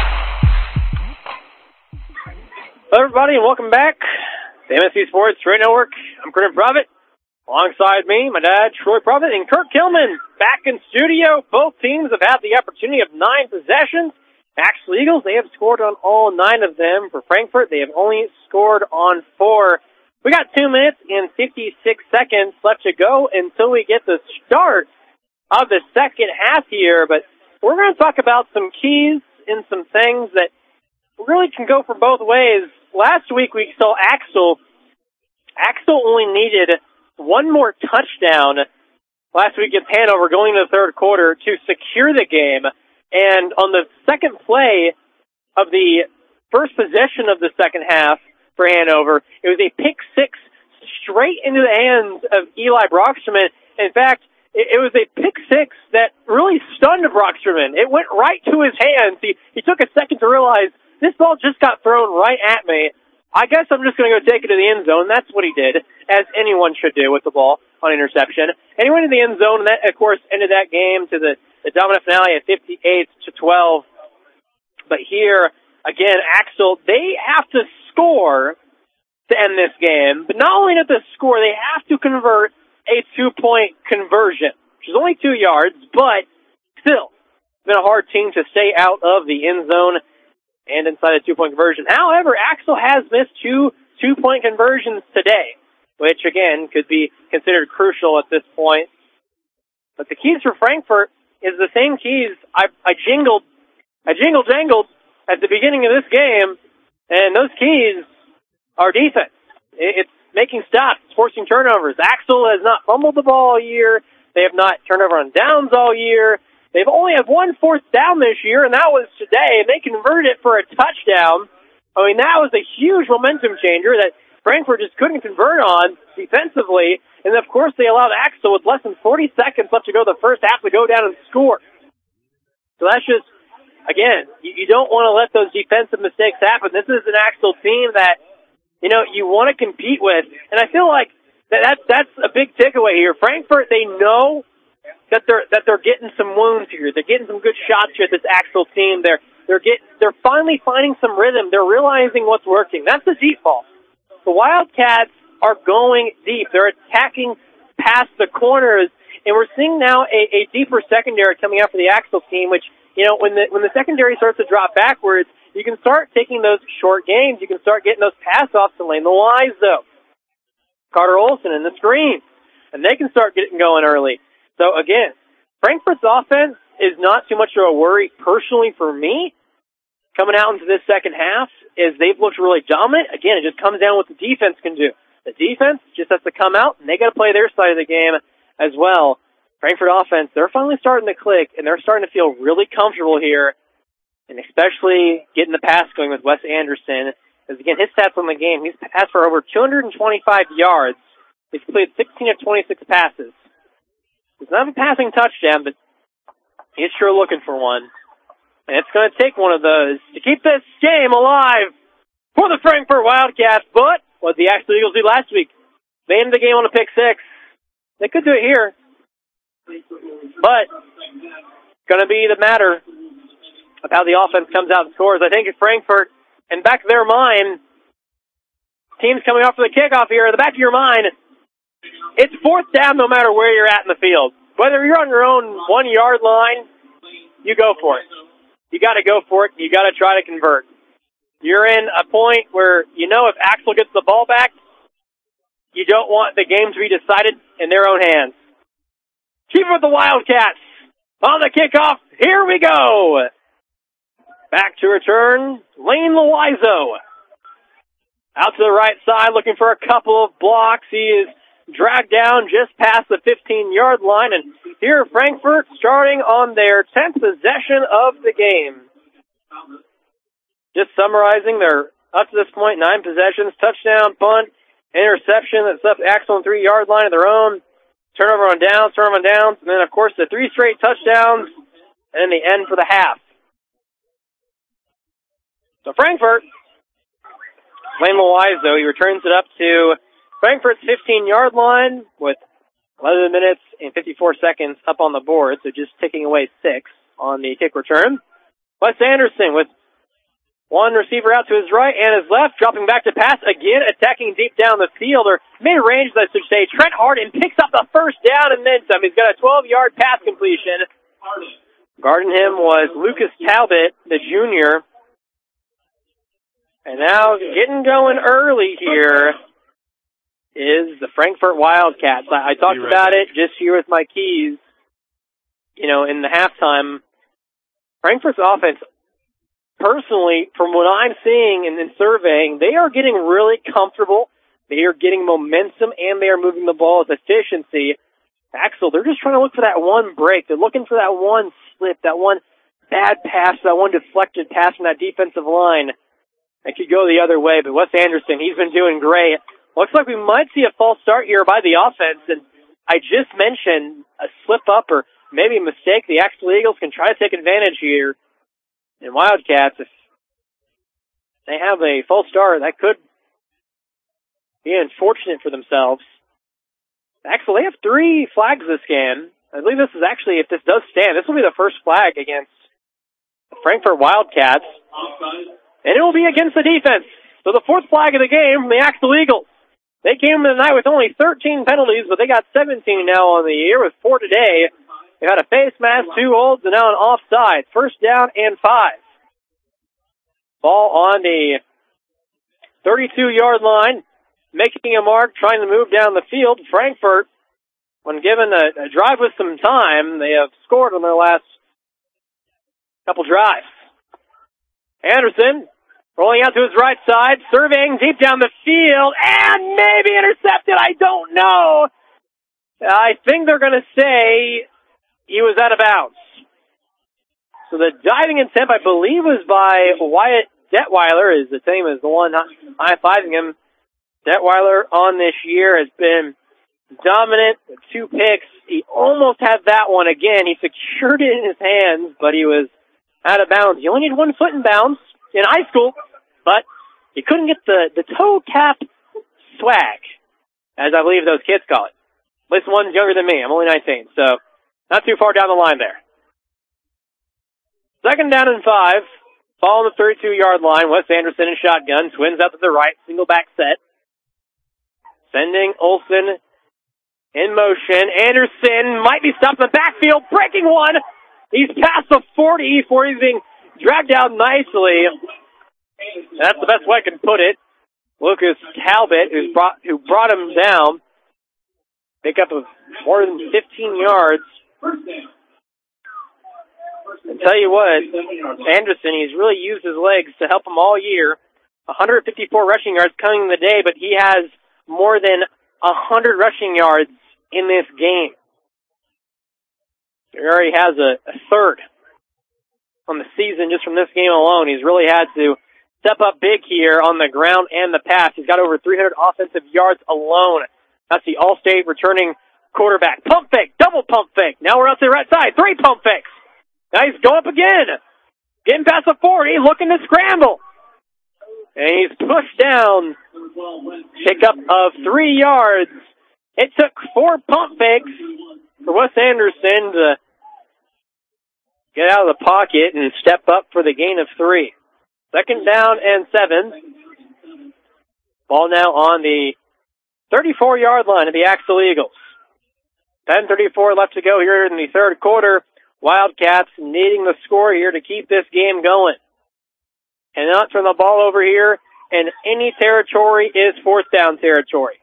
S3: Hello, everybody, and welcome back to the MSC Sports Radio Network. I'm Curtin Provitt. Alongside me, my dad, Troy Provitt, and Kurt Kilman back in studio. Both teams have had the opportunity of 9 possessions. Axtell Eagles, they have scored on all 9 of them. For Frankfort, they have only scored on 4. We got 2 minutes and 56 seconds left to go until we get the start of the second half here. But we're going to talk about some keys and some things that really can go for both ways. Last week we saw Axtell only needed one more touchdown last week against Hanover going into the third quarter to secure the game. And on the second play of the first possession of the second half for Hanover, it was a pick six straight into the hands of Eli Brocksterman. In fact, it was a pick six that really stunned Brocksterman. It went right to his hands. He took a second to realize this ball just got thrown right at me. I guess I'm just going to go take it to the end zone. That's what he did, as anyone should do with the ball on interception. And he went to the end zone, and that, of course, ended that game to the dominant finale at 58-12. But here, again, Axtell, they have to score to end this game. But not only do they score, they have to convert a 2-point conversion, which is only 2 yards, but still, been a hard team to stay out of the end zone and inside a two-point conversion. However, Axel has missed two two-point conversions today, which, again, could be considered crucial at this point. But the keys for Frankfort is the same keys I jingle-jangled at the beginning of this game, and those keys are defense. It's making stops. It's forcing turnovers. Axel has not fumbled the ball all year. They have not turned over on downs all year. They've only had 1 fourth down this year, and that was today, and they converted it for a touchdown. I mean, that was a huge momentum changer that Frankfort just couldn't convert on defensively. And, of course, they allowed Axel with less than 40 seconds left to go the first half to go down and score. So that's just, again, you don't want to let those defensive mistakes happen. This is an Axel team that, you know, you want to compete with. And I feel like that's a big takeaway here. Frankfort, they know that they're getting some wounds here. They're getting some good shots here, this Axel team. They're finally finding some rhythm. They're realizing what's working. That's the default. The Wildcats are going deep. They're attacking past the corners, and we're seeing now a deeper secondary coming out for the Axel team, which, you know, when the secondary starts to drop backwards, you can start taking those short games. You can start getting those pass-offs to Lane Loizo, Carter Olson in the screen, and they can start getting going early. So, again, Frankfort's offense is not too much of a worry personally for me coming out into this second half, is they've looked really dominant. Again, it just comes down to what the defense can do. The defense just has to come out, and they got to play their side of the game as well. Frankfort offense, they're finally starting to click, and they're starting to feel really comfortable here, and especially getting the pass going with Wes Anderson. Because, again, his stats on the game, he's passed for over 225 yards. He's completed 16 of 26 passes. He's not a passing touchdown, but he's sure looking for one. And it's going to take one of those to keep this game alive for the Frankfort Wildcats. But what the Axel Eagles did last week, they ended the game on a pick six. They could do it here. But it's going to be the matter of how the offense comes out and scores. I think if Frankfort, in the back of their mind, teams coming off for the kickoff here, in the back of your mind, it's fourth down no matter where you're at in the field. Whether you're on your own 1 yard line, you go for it. You got to go for it. You got to try to convert. You're in a point where you know if Axel gets the ball back, you don't want the game to be decided in their own hands. Keep it with the Wildcats. On the kickoff, here we go. Back to return, Lane Loizo. Out to the right side, looking for a couple of blocks. He is dragged down just past the 15-yard line, and here Frankfort starting on their 10th possession of the game. Just summarizing, they're up to this point 9 possessions, touchdown, punt, interception that's left Axel on 3-yard line of their own, turnover on downs, and then of course the 3 straight touchdowns, and then the end for the half. So Frankfort, Lane Loizo, he returns it up to Frankfort's 15-yard line with 11 minutes and 54 seconds up on the board, so just ticking away 6 on the kick return. Wes Anderson with one receiver out to his right and his left, dropping back to pass again, attacking deep down the field, or mid-range, I should say. Trent Harden picks up the first down and then some. He's got a 12-yard pass completion. Guarding him was Lucas Talbot, the junior. And now getting going early here is the Frankfort Wildcats. I talked about it just here with my keys. You know, in the halftime, Frankfort's offense, personally, from what I'm seeing and surveying, they are getting really comfortable. They are getting momentum, and they are moving the ball with efficiency. Axel, they're just trying to look for that one break. They're looking for that one slip, that one bad pass, that one deflected pass from that defensive line. That could go the other way, but Wes Anderson, he's been doing great. Looks like we might see a false start here by the offense, and I just mentioned a slip-up or maybe a mistake. The Axel Eagles can try to take advantage here. And Wildcats, if they have a false start, that could be unfortunate for themselves. Axel, they have 3 flags this game. I believe this is actually, if this does stand, this will be the first flag against the Frankfort Wildcats. And it will be against the defense. So the 4th flag of the game from the Axel Eagles. They came in tonight with only 13 penalties, but they got 17 now on the year with 4 today. They had a face mask, 2 holds, and now an offside. First down and 5. Ball on the 32-yard line, making a mark, trying to move down the field. Frankfort, when given a drive with some time, they have scored on their last couple drives. Anderson rolling out to his right side, surveying deep down the field, and maybe intercepted. I don't know. I think they're going to say he was out of bounds. So the diving attempt, I believe, was by Wyatt Detweiler, is the same as the one high-fiving him. Detweiler on this year has been dominant with 2 picks. He almost had that one again. He secured it in his hands, but he was out of bounds. He only had 1 foot in bounds in high school, but he couldn't get the toe tap swag, as I believe those kids call it. At least one's younger than me. I'm only 19, so not too far down the line there. Second down and 5. Ball on the 32-yard line. Wes Anderson in shotgun. Twins out to the right. Single back set. Sending Olsen in motion. Anderson might be stopped in the backfield. Breaking one. He's past the 40 before he's being dragged out nicely. That's the best way I can put it. Lucas Talbot, who brought him down. Pick up of more than 15 yards. And tell you what, Anderson, he's really used his legs to help him all year. 154 rushing yards coming in the day, but he has more than 100 rushing yards in this game. He already has a third on the season just from this game alone. He's really had to step up big here on the ground and the pass. He's got over 300 offensive yards alone. That's the All-State returning quarterback. Pump fake, double pump fake. Now we're out to the right side. 3 pump fakes. Now he's going up again. Getting past the 40, looking to scramble. And he's pushed down. Pickup of 3 yards. It took 4 pump fakes for Wes Anderson to get out of the pocket and step up for the gain of 3. Second down and 7. Ball now on the 34-yard line of the Axel Eagles. 10:34 left to go here in the third quarter. Wildcats needing the score here to keep this game going. And not turn the ball over here, and any territory is fourth down territory.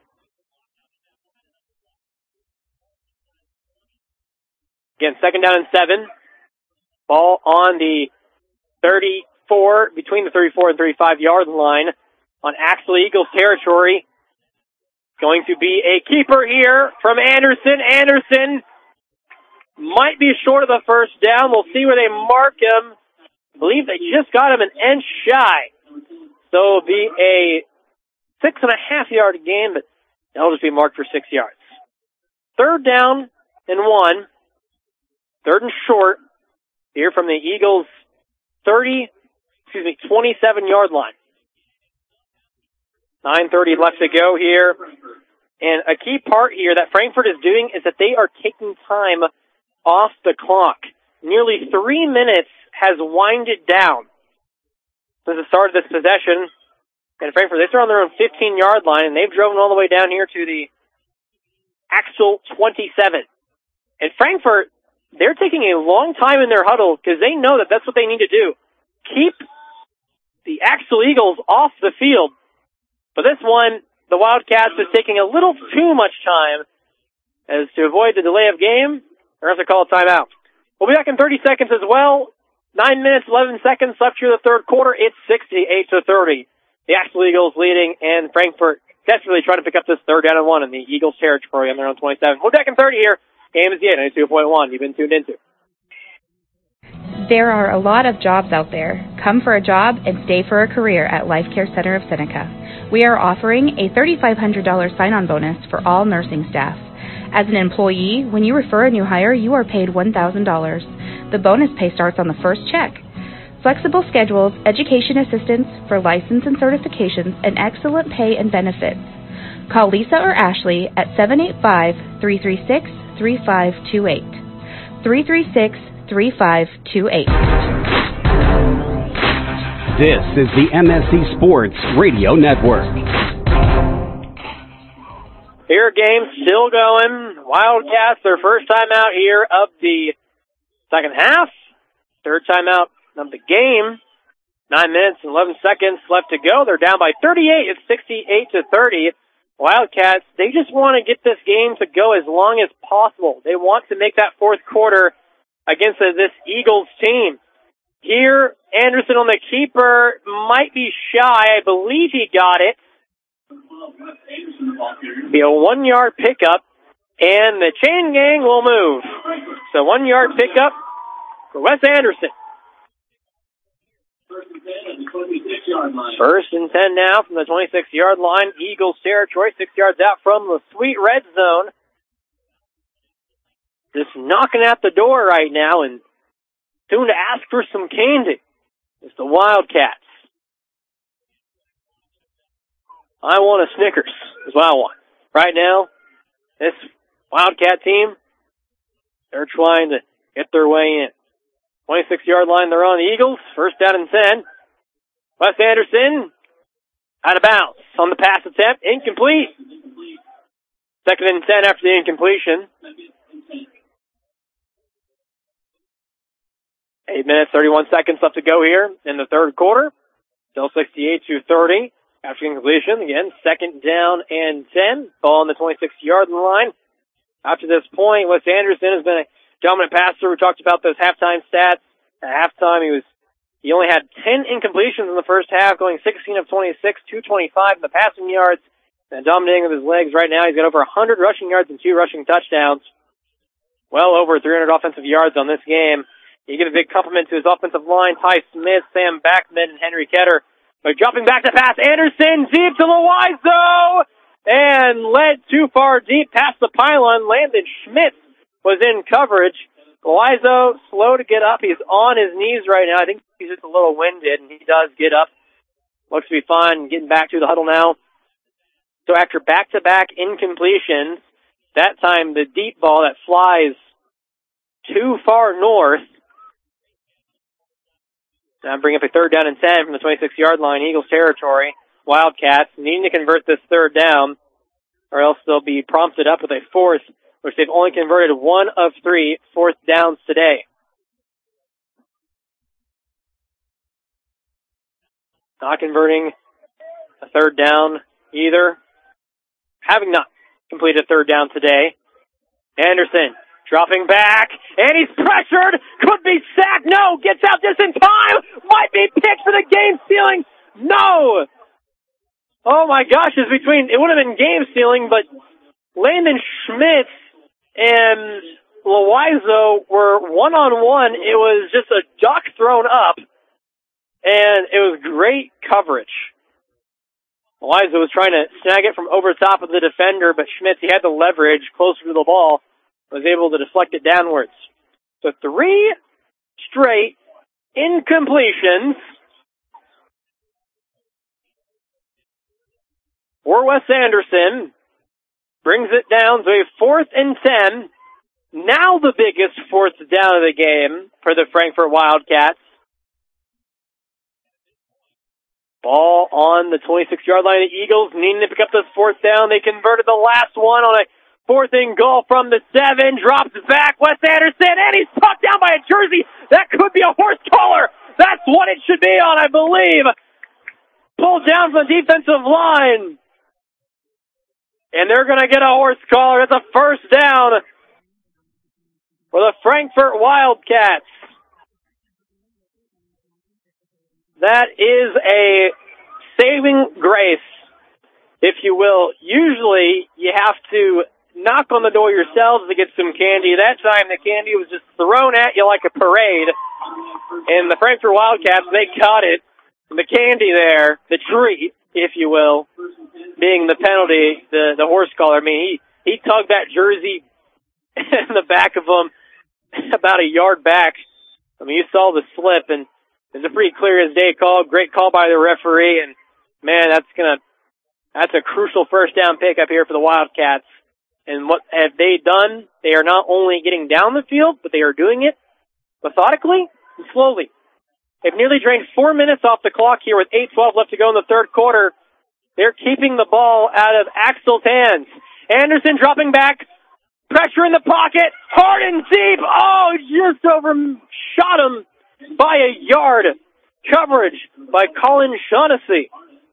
S3: Again, second down and 7. Ball on the 34, between the 34 and 35-yard line on Axel Eagles territory. Going to be a keeper here from Anderson. Anderson might be short of the first down. We'll see where they mark him. I believe they just got him an inch shy. So it'll be a 6.5-yard gain, but that'll just be marked for 6 yards. Third down and 1. Third and short here from the Eagles' 27-yard line. 9:30 left to go here. And a key part here that Frankfort is doing is that they are taking time off the clock. Nearly 3 minutes has winded down since the start of this possession. And Frankfort, they start on their own 15-yard line, and they've driven all the way down here to the Axel 27. And Frankfort, they're taking a long time in their huddle because they know that that's what they need to do. Keep the Axel Eagles off the field. But this one, the Wildcats is taking a little too much time as to avoid the delay of game. They're going to have to call a timeout. We'll be back in 30 seconds as well. 9 minutes, 11 seconds left here in the third quarter. It's 68-30. The Axel Eagles leading, and Frankfort desperately trying to pick up this third down and 1 in the Eagles territory on their own 27. We'll be back in 30 here. Game is the 92.1 you've been tuned into.
S2: There are a lot of jobs out there. Come for a job and stay for a career at Life Care Center of Seneca. We are offering a $3,500 sign-on bonus for all nursing staff. As an employee, when you refer a new hire, you are paid $1,000. The bonus pay starts on the first check. Flexible schedules, education assistance for license and certifications, and excellent pay and benefits. Call Lisa or Ashley at 785-336-3528. 336-3528.
S18: This is the MSC Sports Radio Network.
S3: Here, game still going. Wildcats, their first time out here of the second half. Third time out of the game. 9 minutes and 11 seconds left to go. They're down by 38. It's 68-30. Wildcats, they just want to get this game to go as long as possible. They want to make that fourth quarter against this Eagles team. Here, Anderson on the keeper might be shy. I believe he got it. Be a 1-yard pickup, and the chain gang will move. So 1-yard pickup for Wes Anderson. First and 10 now from the 26-yard line. Eagles territory, 6 yards out from the sweet red zone. Just knocking at the door right now and soon to ask for some candy. It's the Wildcats. I want a Snickers is what I want. Right now, this Wildcat team, they're trying to get their way in. 26-yard line, they're on the Eagles. First down and 10. Wes Anderson, out of bounds on the pass attempt. Incomplete. Second and 10 after the incompletion. 8 minutes, 31 seconds left to go here in the third quarter. Still 68-30 after incompletion. Again, second down and 10. Ball on the 26-yard line. After this point, Wes Anderson has been a dominant passer. We talked about those halftime stats. At halftime, he only had 10 incompletions in the first half, going 16 of 26, 225 in the passing yards, and dominating with his legs. Right now, he's got over 100 rushing yards and 2 rushing touchdowns. Well over 300 offensive yards on this game. You give a big compliment to his offensive line, Ty Smith, Sam Backman, and Henry Ketter. But dropping back to pass, Anderson deep to Loizo, and led too far deep past the pylon. Landon Schmitz was in coverage. Loizo slow to get up. He's on his knees right now. I think he's just a little winded, and he does get up. Looks to be fine. Getting back to the huddle now. So after back-to-back incompletions, that time the deep ball that flies too far north. Now bring up a third down and 10 from the 26-yard line, Eagles territory. Wildcats needing to convert this third down, or else they'll be prompted up with a fourth, which they've only converted 1 of 3 fourth downs today. Not converting a third down either. Having not completed a third down today. Anderson dropping back, and he's pressured. Could be sacked. No, gets out just in time. Might be picked for the game stealing. No. Oh my gosh, it would have been game stealing, but Landon Schmitz and Loizo were one-on-one. It was just a duck thrown up, and it was great coverage. Loizo was trying to snag it from over top of the defender, but Schmitz, he had the leverage closer to the ball, was able to deflect it downwards. So 3 straight incompletions for Wes Anderson. Brings it down to a 4th and 10. Now the biggest fourth down of the game for the Frankfort Wildcats. Ball on the 26-yard line. The Eagles needing to pick up this fourth down. They converted the last one on a 4th and goal from the 7. Drops back. Wes Anderson, and he's tucked down by a jersey. That could be a horse collar. That's what it should be on, I believe. Pulled down from the defensive line. And they're going to get a horse collar. It's a first down for the Frankfort Wildcats. That is a saving grace, if you will. Usually you have to knock on the door yourselves to get some candy. That time the candy was just thrown at you like a parade. And the Frankfort Wildcats, they caught it. The candy there, the treat, if you will, being the penalty, the horse collar. I mean, he tugged that jersey in the back of him about a yard back. I mean, you saw the slip, and it's a pretty clear as day call. Great call by the referee, and man, that's a crucial first down pick up here for the Wildcats. And what have they done? They are not only getting down the field, but they are doing it methodically and slowly. They've nearly drained 4 minutes off the clock here with 8:12 left to go in the third quarter. They're keeping the ball out of Axel's hands. Anderson dropping back. Pressure in the pocket. Harden deep. Oh, just overshot him by a yard. Coverage by Colin Shaughnessy.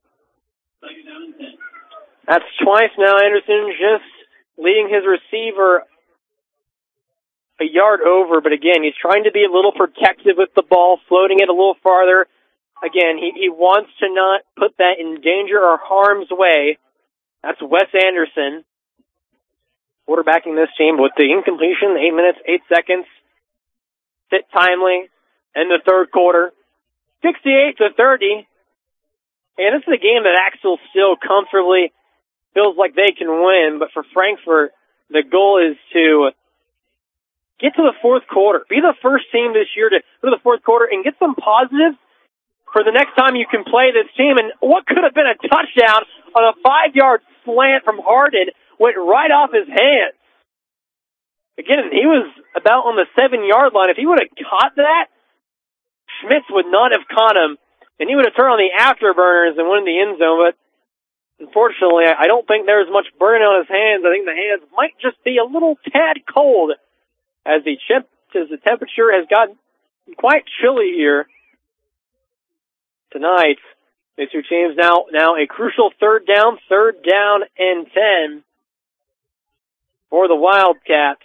S3: That's twice now. Anderson just leading his receiver a yard over, but again, he's trying to be a little protective with the ball, floating it a little farther. Again, he wants to not put that in danger or harm's way. That's Wes Anderson, quarterbacking this team with the incompletion, 8 minutes, 8 seconds. Sit timely in the third quarter. 68-30. And this is a game that Axel still comfortably feels like they can win, but for Frankfort, the goal is to get to the fourth quarter. Be the first team this year to go to the fourth quarter and get some positives for the next time you can play this team. And what could have been a touchdown on a 5-yard slant from Harden went right off his hands. Again, he was about on the 7-yard line. If he would have caught that, Schmitz would not have caught him, and he would have turned on the afterburners and went in the end zone. But unfortunately, I don't think there's much burning on his hands. I think the hands might just be a little tad cold as the temperature has gotten quite chilly here tonight. These two teams now a crucial third down and 10 for the Wildcats.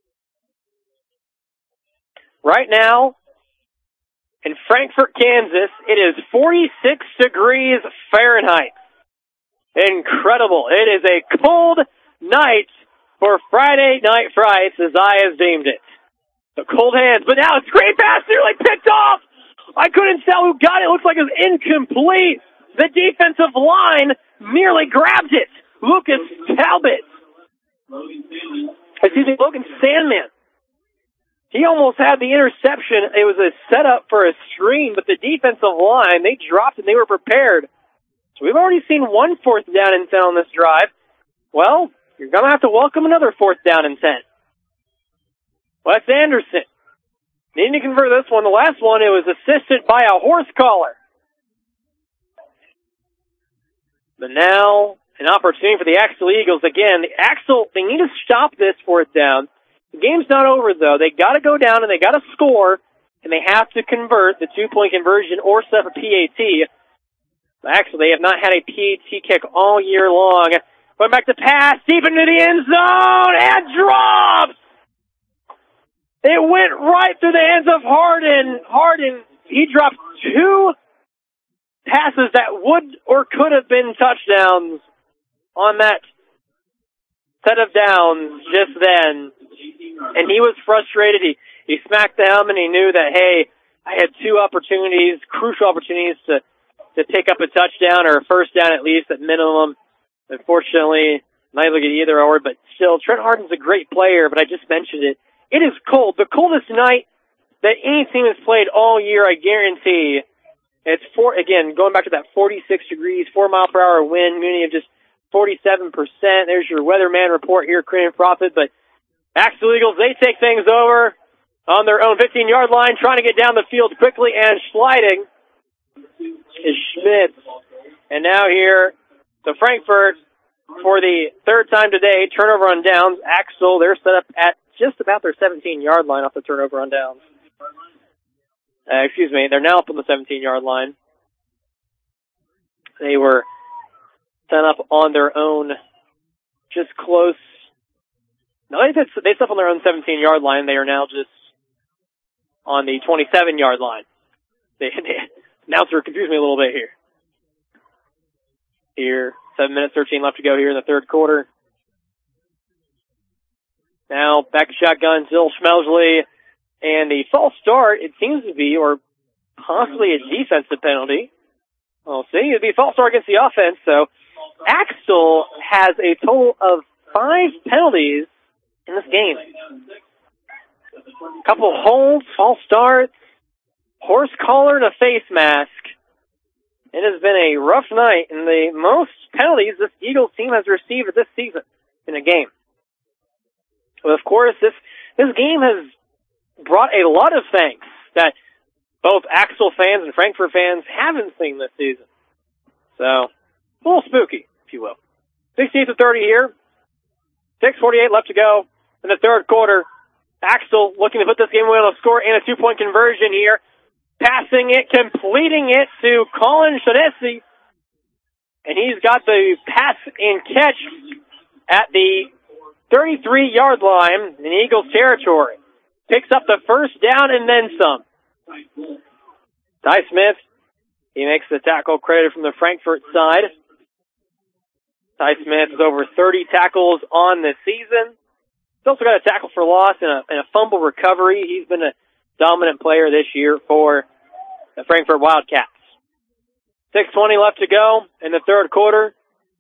S3: Right now, in Frankfort, Kansas, it is 46 degrees Fahrenheit. Incredible. It is a cold night for Friday Night Frights, as I have deemed it. The cold hands, but now a screen pass nearly picked off. I couldn't tell who got it. It looks like it was incomplete. The defensive line nearly grabbed it. Logan Sandman. He almost had the interception. It was a setup for a screen, but the defensive line, they dropped and they were prepared. So we've already seen one 4th down and 10 on this drive. Well, you're going to have to welcome another 4th down and 10. Wes Anderson needing to convert this one. The last one, it was assisted by a horse collar. But now, an opportunity for the Axel Eagles. Again, they need to stop this 4th down. The game's not over, though. They got to go down and they got to score, and they have to convert the 2-point conversion or set up a PAT. Actually, they have not had a PAT kick all year long. Going back to pass, deep into the end zone, and drops! It went right through the hands of Harden. He dropped 2 passes that would or could have been touchdowns on that set of downs just then. And he was frustrated. He smacked the helmet and he knew that, hey, I had 2 opportunities, crucial opportunities to pick up a touchdown or a first down at least at minimum. Unfortunately, not able to get either or, but still, Trent Harden's a great player, but I just mentioned it. It is cold. The coldest night that any team has played all year, I guarantee. It's again, going back to that 46 degrees, 4 mile per hour wind, humidity of just 47%. There's your weatherman report here, Creating Profit, but Axel Eagles, they take things over on their own 15-yard line, trying to get down the field quickly, and sliding is Schmitz. And now here to Frankfort for the 3rd time today, turnover on downs. Axel, they're set up at just about their 17-yard line off the turnover on downs. They're now up on the 17-yard line. They were set up on their own, just close. No, they set up on their own 17-yard line. They are now just on the 27-yard line. The announcer confused me a little bit here. Here, 7 minutes, 13 left to go here in the third quarter. Now, back to shotgun, Zill Schmelzley. And the false start, it seems to be, or possibly a defensive penalty. We'll see. It'd be a false start against the offense. So, Axel has a total of 5 penalties in this game. A couple holds, false starts, horse collar, and a face mask. It has been a rough night, and the most penalties this Eagles team has received this season in a game. But of course, this game has brought a lot of things that both Axel fans and Frankfort fans haven't seen this season. So, a little spooky, if you will. 16-30 here. 6:48 left to go in the third quarter. Axtell looking to put this game away on a score and a two-point conversion here. Passing it, completing it to Colin Shaughnessy. And he's got the pass and catch at the 33-yard line in Eagles territory. Picks up the first down and then some. Ty Smith, he makes the tackle credited from the Frankfort side. Ty Smith has over 30 tackles on the season. He's also got a tackle for loss and a fumble recovery. He's been a dominant player this year for the Frankfort Wildcats. 6:20 left to go in the third quarter.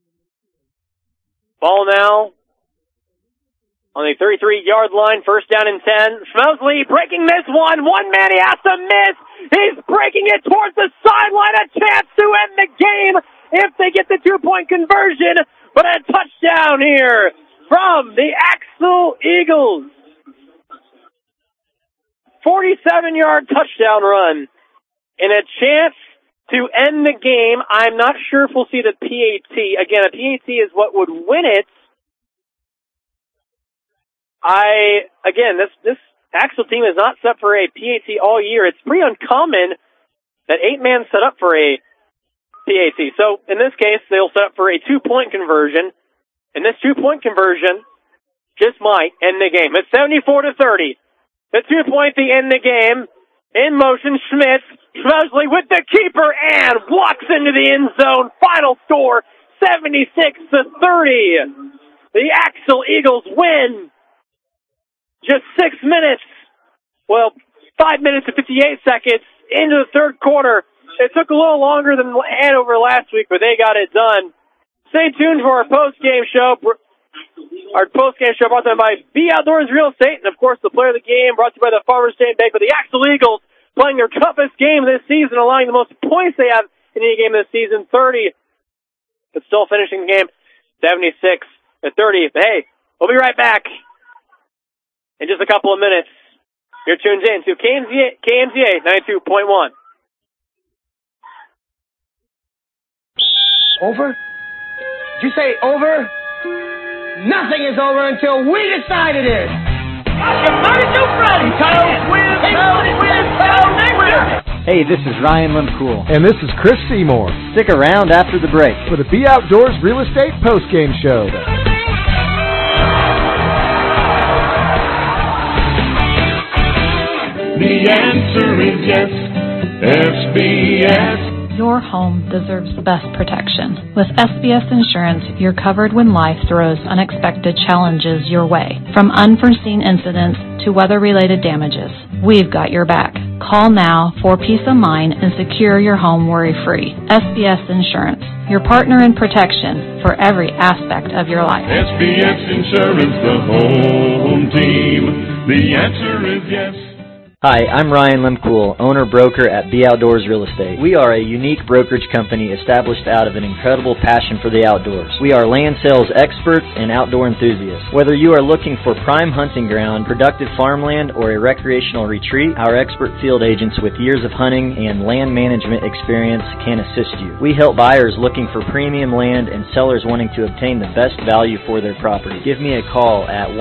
S3: Ball now on the 33-yard line, first down and 10. Schmosley breaking this one. One man he has to miss. He's breaking it towards the sideline. A chance to end the game if they get the two-point conversion. But a touchdown here from the Axtell Eagles. 47-yard touchdown run. And a chance to end the game. I'm not sure if we'll see the PAT. Again, a PAT is what would win it. This Axtell team is not set for a PAT all year. It's pretty uncommon that 8-man set up for a PAT. So in this case, they'll set up for a two-point conversion. And this two-point conversion just might end the game. It's 74-30. The 2-point to end the game. In motion, Schmitz. Schmosley with the keeper and walks into the end zone. Final score, 76-30. The Axtell Eagles win. Just 6 minutes, 5 minutes and 58 seconds into the third quarter. It took a little longer than Hanover last week, but they got it done. Stay tuned for our post-game show. Our post-game show brought to you by B Outdoors Real Estate, and of course the player of the game brought to you by the Farmers State Bank. But the Axtell Eagles playing their toughest game this season, allowing the most points they have in any game this season, 30. But still finishing the game 76-30. But hey, we'll be right back in just a couple of minutes. You're tuned in to KMZA 92.1.
S9: Over? Did you say over? Nothing is over until we decide it is.
S11: Hey, this is Ryan Lemcool.
S5: And this is Chris Seymour.
S11: Stick around after the break
S5: for the B Outdoors Real Estate Postgame Show.
S12: The answer is yes, SBS.
S15: Your home deserves the best protection. With SBS Insurance, you're covered when life throws unexpected challenges your way. From unforeseen incidents to weather-related damages, we've got your back. Call now for peace of mind and secure your home worry-free. SBS Insurance, your partner in protection for every aspect of your life.
S12: SBS Insurance, the home team. The answer is yes.
S11: Hi, I'm Ryan Lemcool, owner-broker at B Outdoors Real Estate. We are a unique brokerage company established out of an incredible passion for the outdoors. We are land sales experts and outdoor enthusiasts. Whether you are looking for prime hunting ground, productive farmland, or a recreational retreat, our expert field agents with years of hunting and land management experience can assist you. We help buyers looking for premium land and sellers wanting to obtain the best value for their property. Give me a call at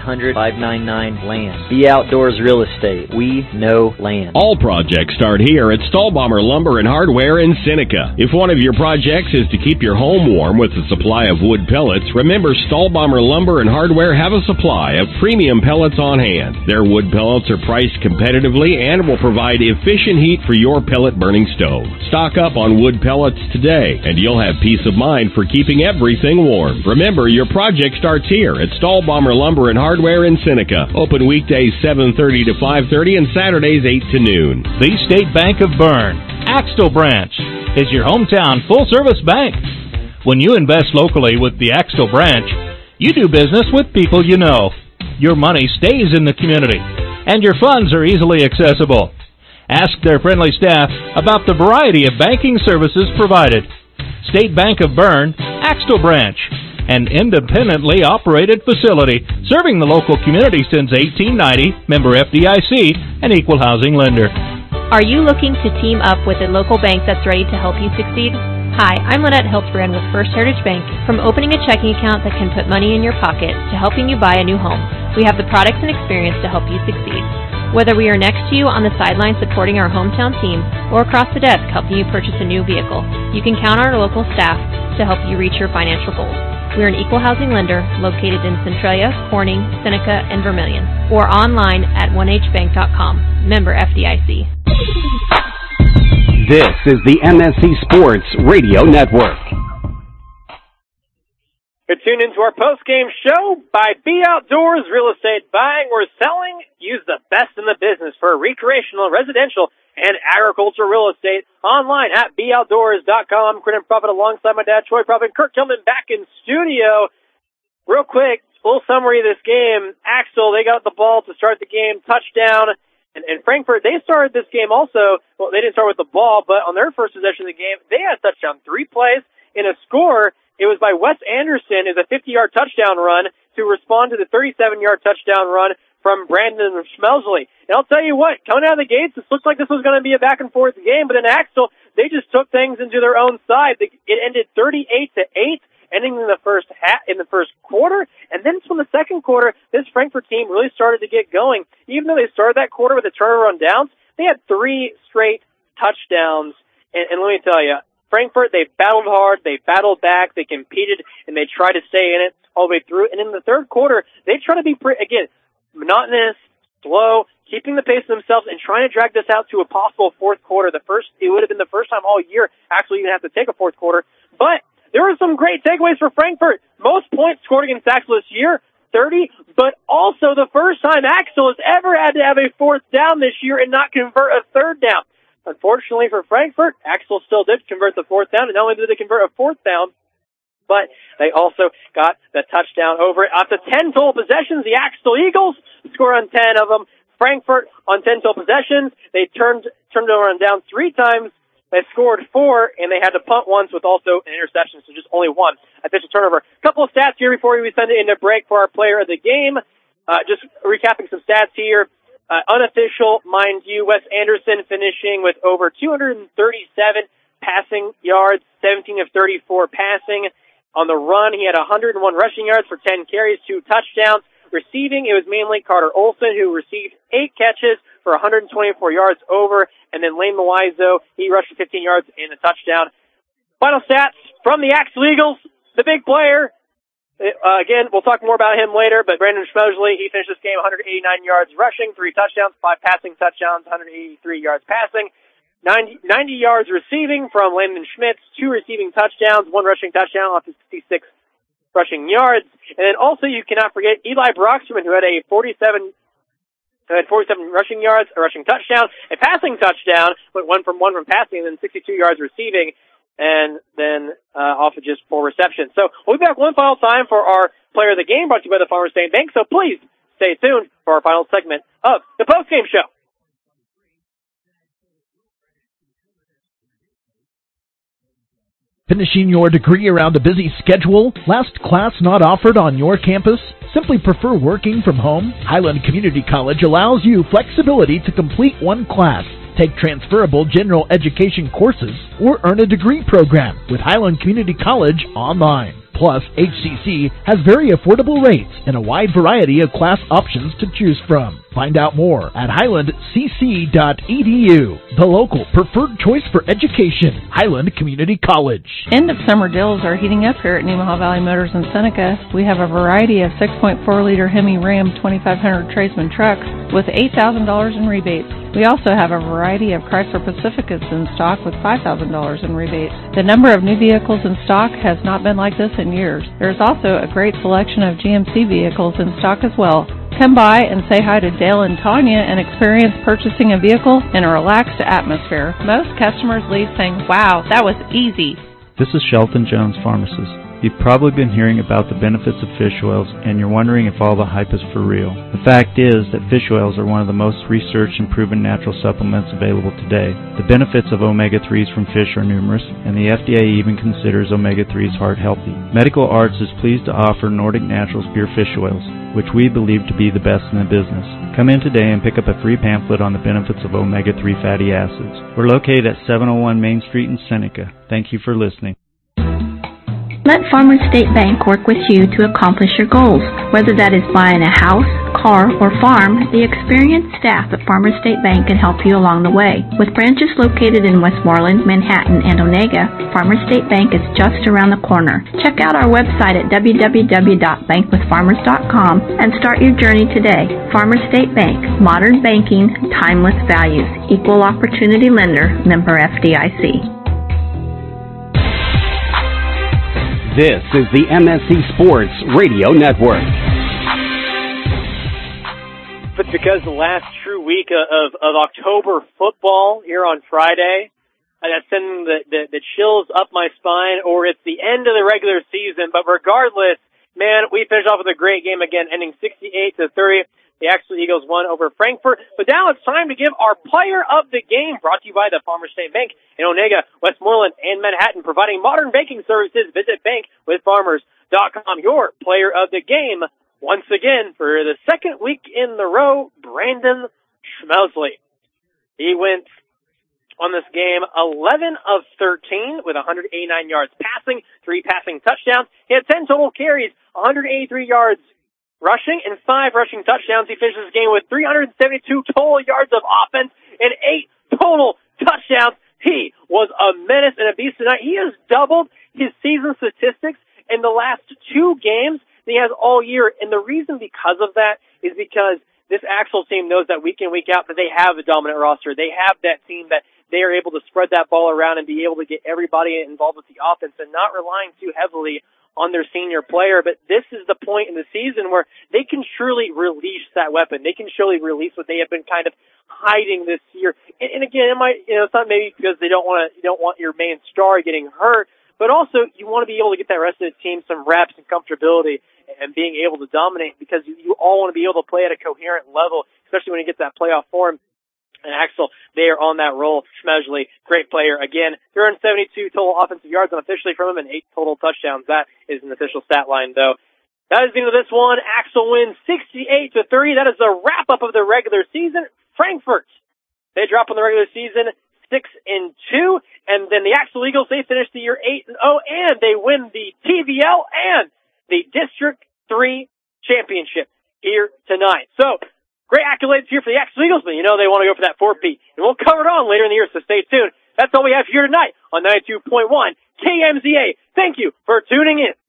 S11: 1-800-599-LAND. B Outdoors Real Estate. We know land.
S4: All projects start here at Stahlbommer Lumber and Hardware in Seneca. If one of your projects is to keep your home warm with a supply of wood pellets, remember Stahlbommer Lumber and Hardware have a supply of premium pellets on hand. Their wood pellets are priced competitively and will provide efficient heat for your pellet burning stove. Stock up on wood pellets today, and you'll have peace of mind for keeping everything warm. Remember, your project starts here at Stahlbommer Lumber and Hardware in Seneca. Open weekdays 7:30 to 5:30 and Saturdays 8 to noon.
S14: The State Bank of Bern, Axtell Branch, is your hometown full-service bank. When you invest locally with the Axtell Branch, you do business with people you know. Your money stays in the community, and your funds are easily accessible. Ask their friendly staff about the variety of banking services provided. State Bank of Bern, Axtell Branch, an independently operated facility serving the local community since 1890, member FDIC, and equal housing lender.
S16: Are you looking to team up with a local bank that's ready to help you succeed?
S1: Hi, I'm Lynette Hiltbrand with First Heritage Bank. From opening a checking account that can put money in your pocket to helping you buy a new home, we have the products and experience to help you succeed. Whether we are next to you on the sideline supporting our hometown team or across the desk helping you purchase a new vehicle, you can count on our local staff to help you reach your financial goals. We're an equal housing lender located in Centralia, Corning, Seneca, and Vermilion, or online at 1hbank.com. Member FDIC.
S18: This is the MSC Sports Radio Network.
S3: You're tuned into our post-game show by B Outdoors Real Estate. Buying or selling? Use the best in the business for recreational, residential, and agricultural real estate. Online at BOutdoors.com. I'm Quentin Prophet alongside my dad, Troy Prophet. Kirk Tillman back in studio. Real quick, a little summary of this game. Axel, they got the ball to start the game. Touchdown. And Frankfort, they started this game also. Well, they didn't start with the ball, but on their first possession of the game, they had a touchdown. 3 plays in a score. It was by Wes Anderson as a 50-yard touchdown run to respond to the 37-yard touchdown run from Brandon Schmelzley. And I'll tell you what, coming out of the gates, this looked like this was going to be a back-and-forth game, but in Axel, they just took things into their own side. It ended 38-8. Ending in the first quarter, and then from the second quarter, this Frankfort team really started to get going. Even though they started that quarter with a turnover on downs, they had 3 straight touchdowns. And let me tell you, Frankfort, they battled hard, they battled back, they competed, and they tried to stay in it all the way through. And in the third quarter, they tried to be monotonous, slow, keeping the pace themselves, and trying to drag this out to a possible fourth quarter. It would have been the first time all year actually even have to take a fourth quarter, but there were some great takeaways for Frankfort. Most points scored against Axel this year, 30, but also the first time Axel has ever had to have a fourth down this year and not convert a third down. Unfortunately for Frankfort, Axel still did convert the fourth down, and not only did they convert a fourth down, but they also got the touchdown over it. After 10 total possessions, the Axel Eagles score on 10 of them. Frankfort on 10 total possessions, they turned it around down 3 times. They scored 4, and they had to punt once with also an interception, so just only 1 official turnover. A couple of stats here before we send it into break for our player of the game. Just recapping some stats here. Unofficial, mind you, Wes Anderson finishing with over 237 passing yards, 17 of 34 passing. On the run, he had 101 rushing yards for 10 carries, 2 touchdowns. Receiving, it was mainly Carter Olson, who received 8 catches for 124 yards over, and then Lane Mawizo, he rushed for 15 yards and a touchdown. Final stats from the Axel Eagles, the big player. Again, we'll talk more about him later, but Brandon Schmelzley, he finished this game 189 yards rushing, 3 touchdowns, 5 passing touchdowns, 183 yards passing, 90 yards receiving from Landon Schmitz, 2 receiving touchdowns, 1 rushing touchdown off his 56 rushing yards. And then also you cannot forget Eli Broxterman, who had 47 rushing yards, a rushing touchdown, a passing touchdown, went 1 from passing, and then 62 yards receiving, and then off of just 4 receptions. So we'll be back one final time for our player of the game, brought to you by the Farmers State Bank. So please stay tuned for our final segment of the post-game show.
S10: Finishing your degree around a busy schedule? Last class not offered on your campus? Simply prefer working from home? Highland Community College allows you flexibility to complete 1 class, take transferable general education courses, or earn a degree program with Highland Community College online. Plus, HCC has very affordable rates and a wide variety of class options to choose from. Find out more at highlandcc.edu, the local preferred choice for education, Highland Community College.
S16: End of summer deals are heating up here at Nemaha Valley Motors in Seneca. We have a variety of 6.4-liter Hemi Ram 2500 Tradesman trucks with $8,000 in rebates. We also have a variety of Chrysler Pacificas in stock with $5,000 in rebates. The number of new vehicles in stock has not been like this in years. There's also a great selection of GMC vehicles in stock as well. Come by and say hi to Dale and Tanya and experience purchasing a vehicle in a relaxed atmosphere. Most customers leave saying, "Wow, that was easy."
S26: This is Shelton Jones Pharmacist.
S6: You've probably been hearing about the benefits of fish oils, and you're wondering if all the hype is for real. The fact is that fish oils are one of the most researched and proven natural supplements available today. The benefits of omega-3s from fish are numerous, and the FDA even considers omega-3s heart healthy. Medical Arts is pleased to offer Nordic Naturals pure fish oils, which we believe to be the best in the business. Come in today and pick up a free pamphlet on the benefits of omega-3 fatty acids. We're located at 701 Main Street in Seneca. Thank you for listening.
S17: Let Farmers State Bank work with you to accomplish your goals. Whether that is buying a house, car, or farm, the experienced staff at Farmers State Bank can help you along the way. With branches located in Westmoreland, Manhattan, and Onega, Farmers State Bank is just around the corner. Check out our website at www.bankwithfarmers.com and start your journey today. Farmers State Bank, modern banking, timeless values, equal opportunity lender, member FDIC.
S18: This is the MSC Sports Radio Network.
S3: But because the last true week of October football here on Friday, that's sending the chills up my spine, or it's the end of the regular season. But regardless, man, we finished off with a great game again, ending 68-30. The Axel Eagles won over Frankfort. But now it's time to give our player of the game, brought to you by the Farmers State Bank in Onega, Westmoreland, and Manhattan, providing modern banking services. Visit bankwithfarmers.com. Your player of the game, once again, for the second week in the row, Brandon Schmelzley. He went on this game 11 of 13 with 189 yards passing, 3 passing touchdowns. He had 10 total carries, 183 yards rushing, and 5 rushing touchdowns. He finishes the game with 372 total yards of offense and 8 total touchdowns. He was a menace and a beast tonight. He has doubled his season statistics in the last 2 games that he has all year. And the reason because of that is because this Axel team knows that week in, week out, that they have a dominant roster. They have that team that they are able to spread that ball around and be able to get everybody involved with the offense and not relying too heavily on their senior player. But this is the point in the season where they can surely release that weapon. They can surely release what they have been kind of hiding this year. And again, it might, it's not maybe because you don't want your main star getting hurt, but also you want to be able to get that rest of the team some reps and comfortability and being able to dominate, because you all want to be able to play at a coherent level, especially when you get that playoff form. And Axel, they are on that roll. Schmelzley, great player. Again, 372 total offensive yards unofficially from him and 8 total touchdowns. That is an official stat line, though. That is the end of this one. Axel wins 68-30. That is the wrap-up of the regular season. Frankfort, they drop on the regular season 6-2. And then the Axel Eagles, they finish the year 8-0, and they win the TVL and the District 3 championship here tonight. So, great accolades here for the Axel Eagles, but they want to go for that 4P. And we'll cover it on later in the year, so stay tuned. That's all we have here tonight on 92.1 KMZA. Thank you for tuning in.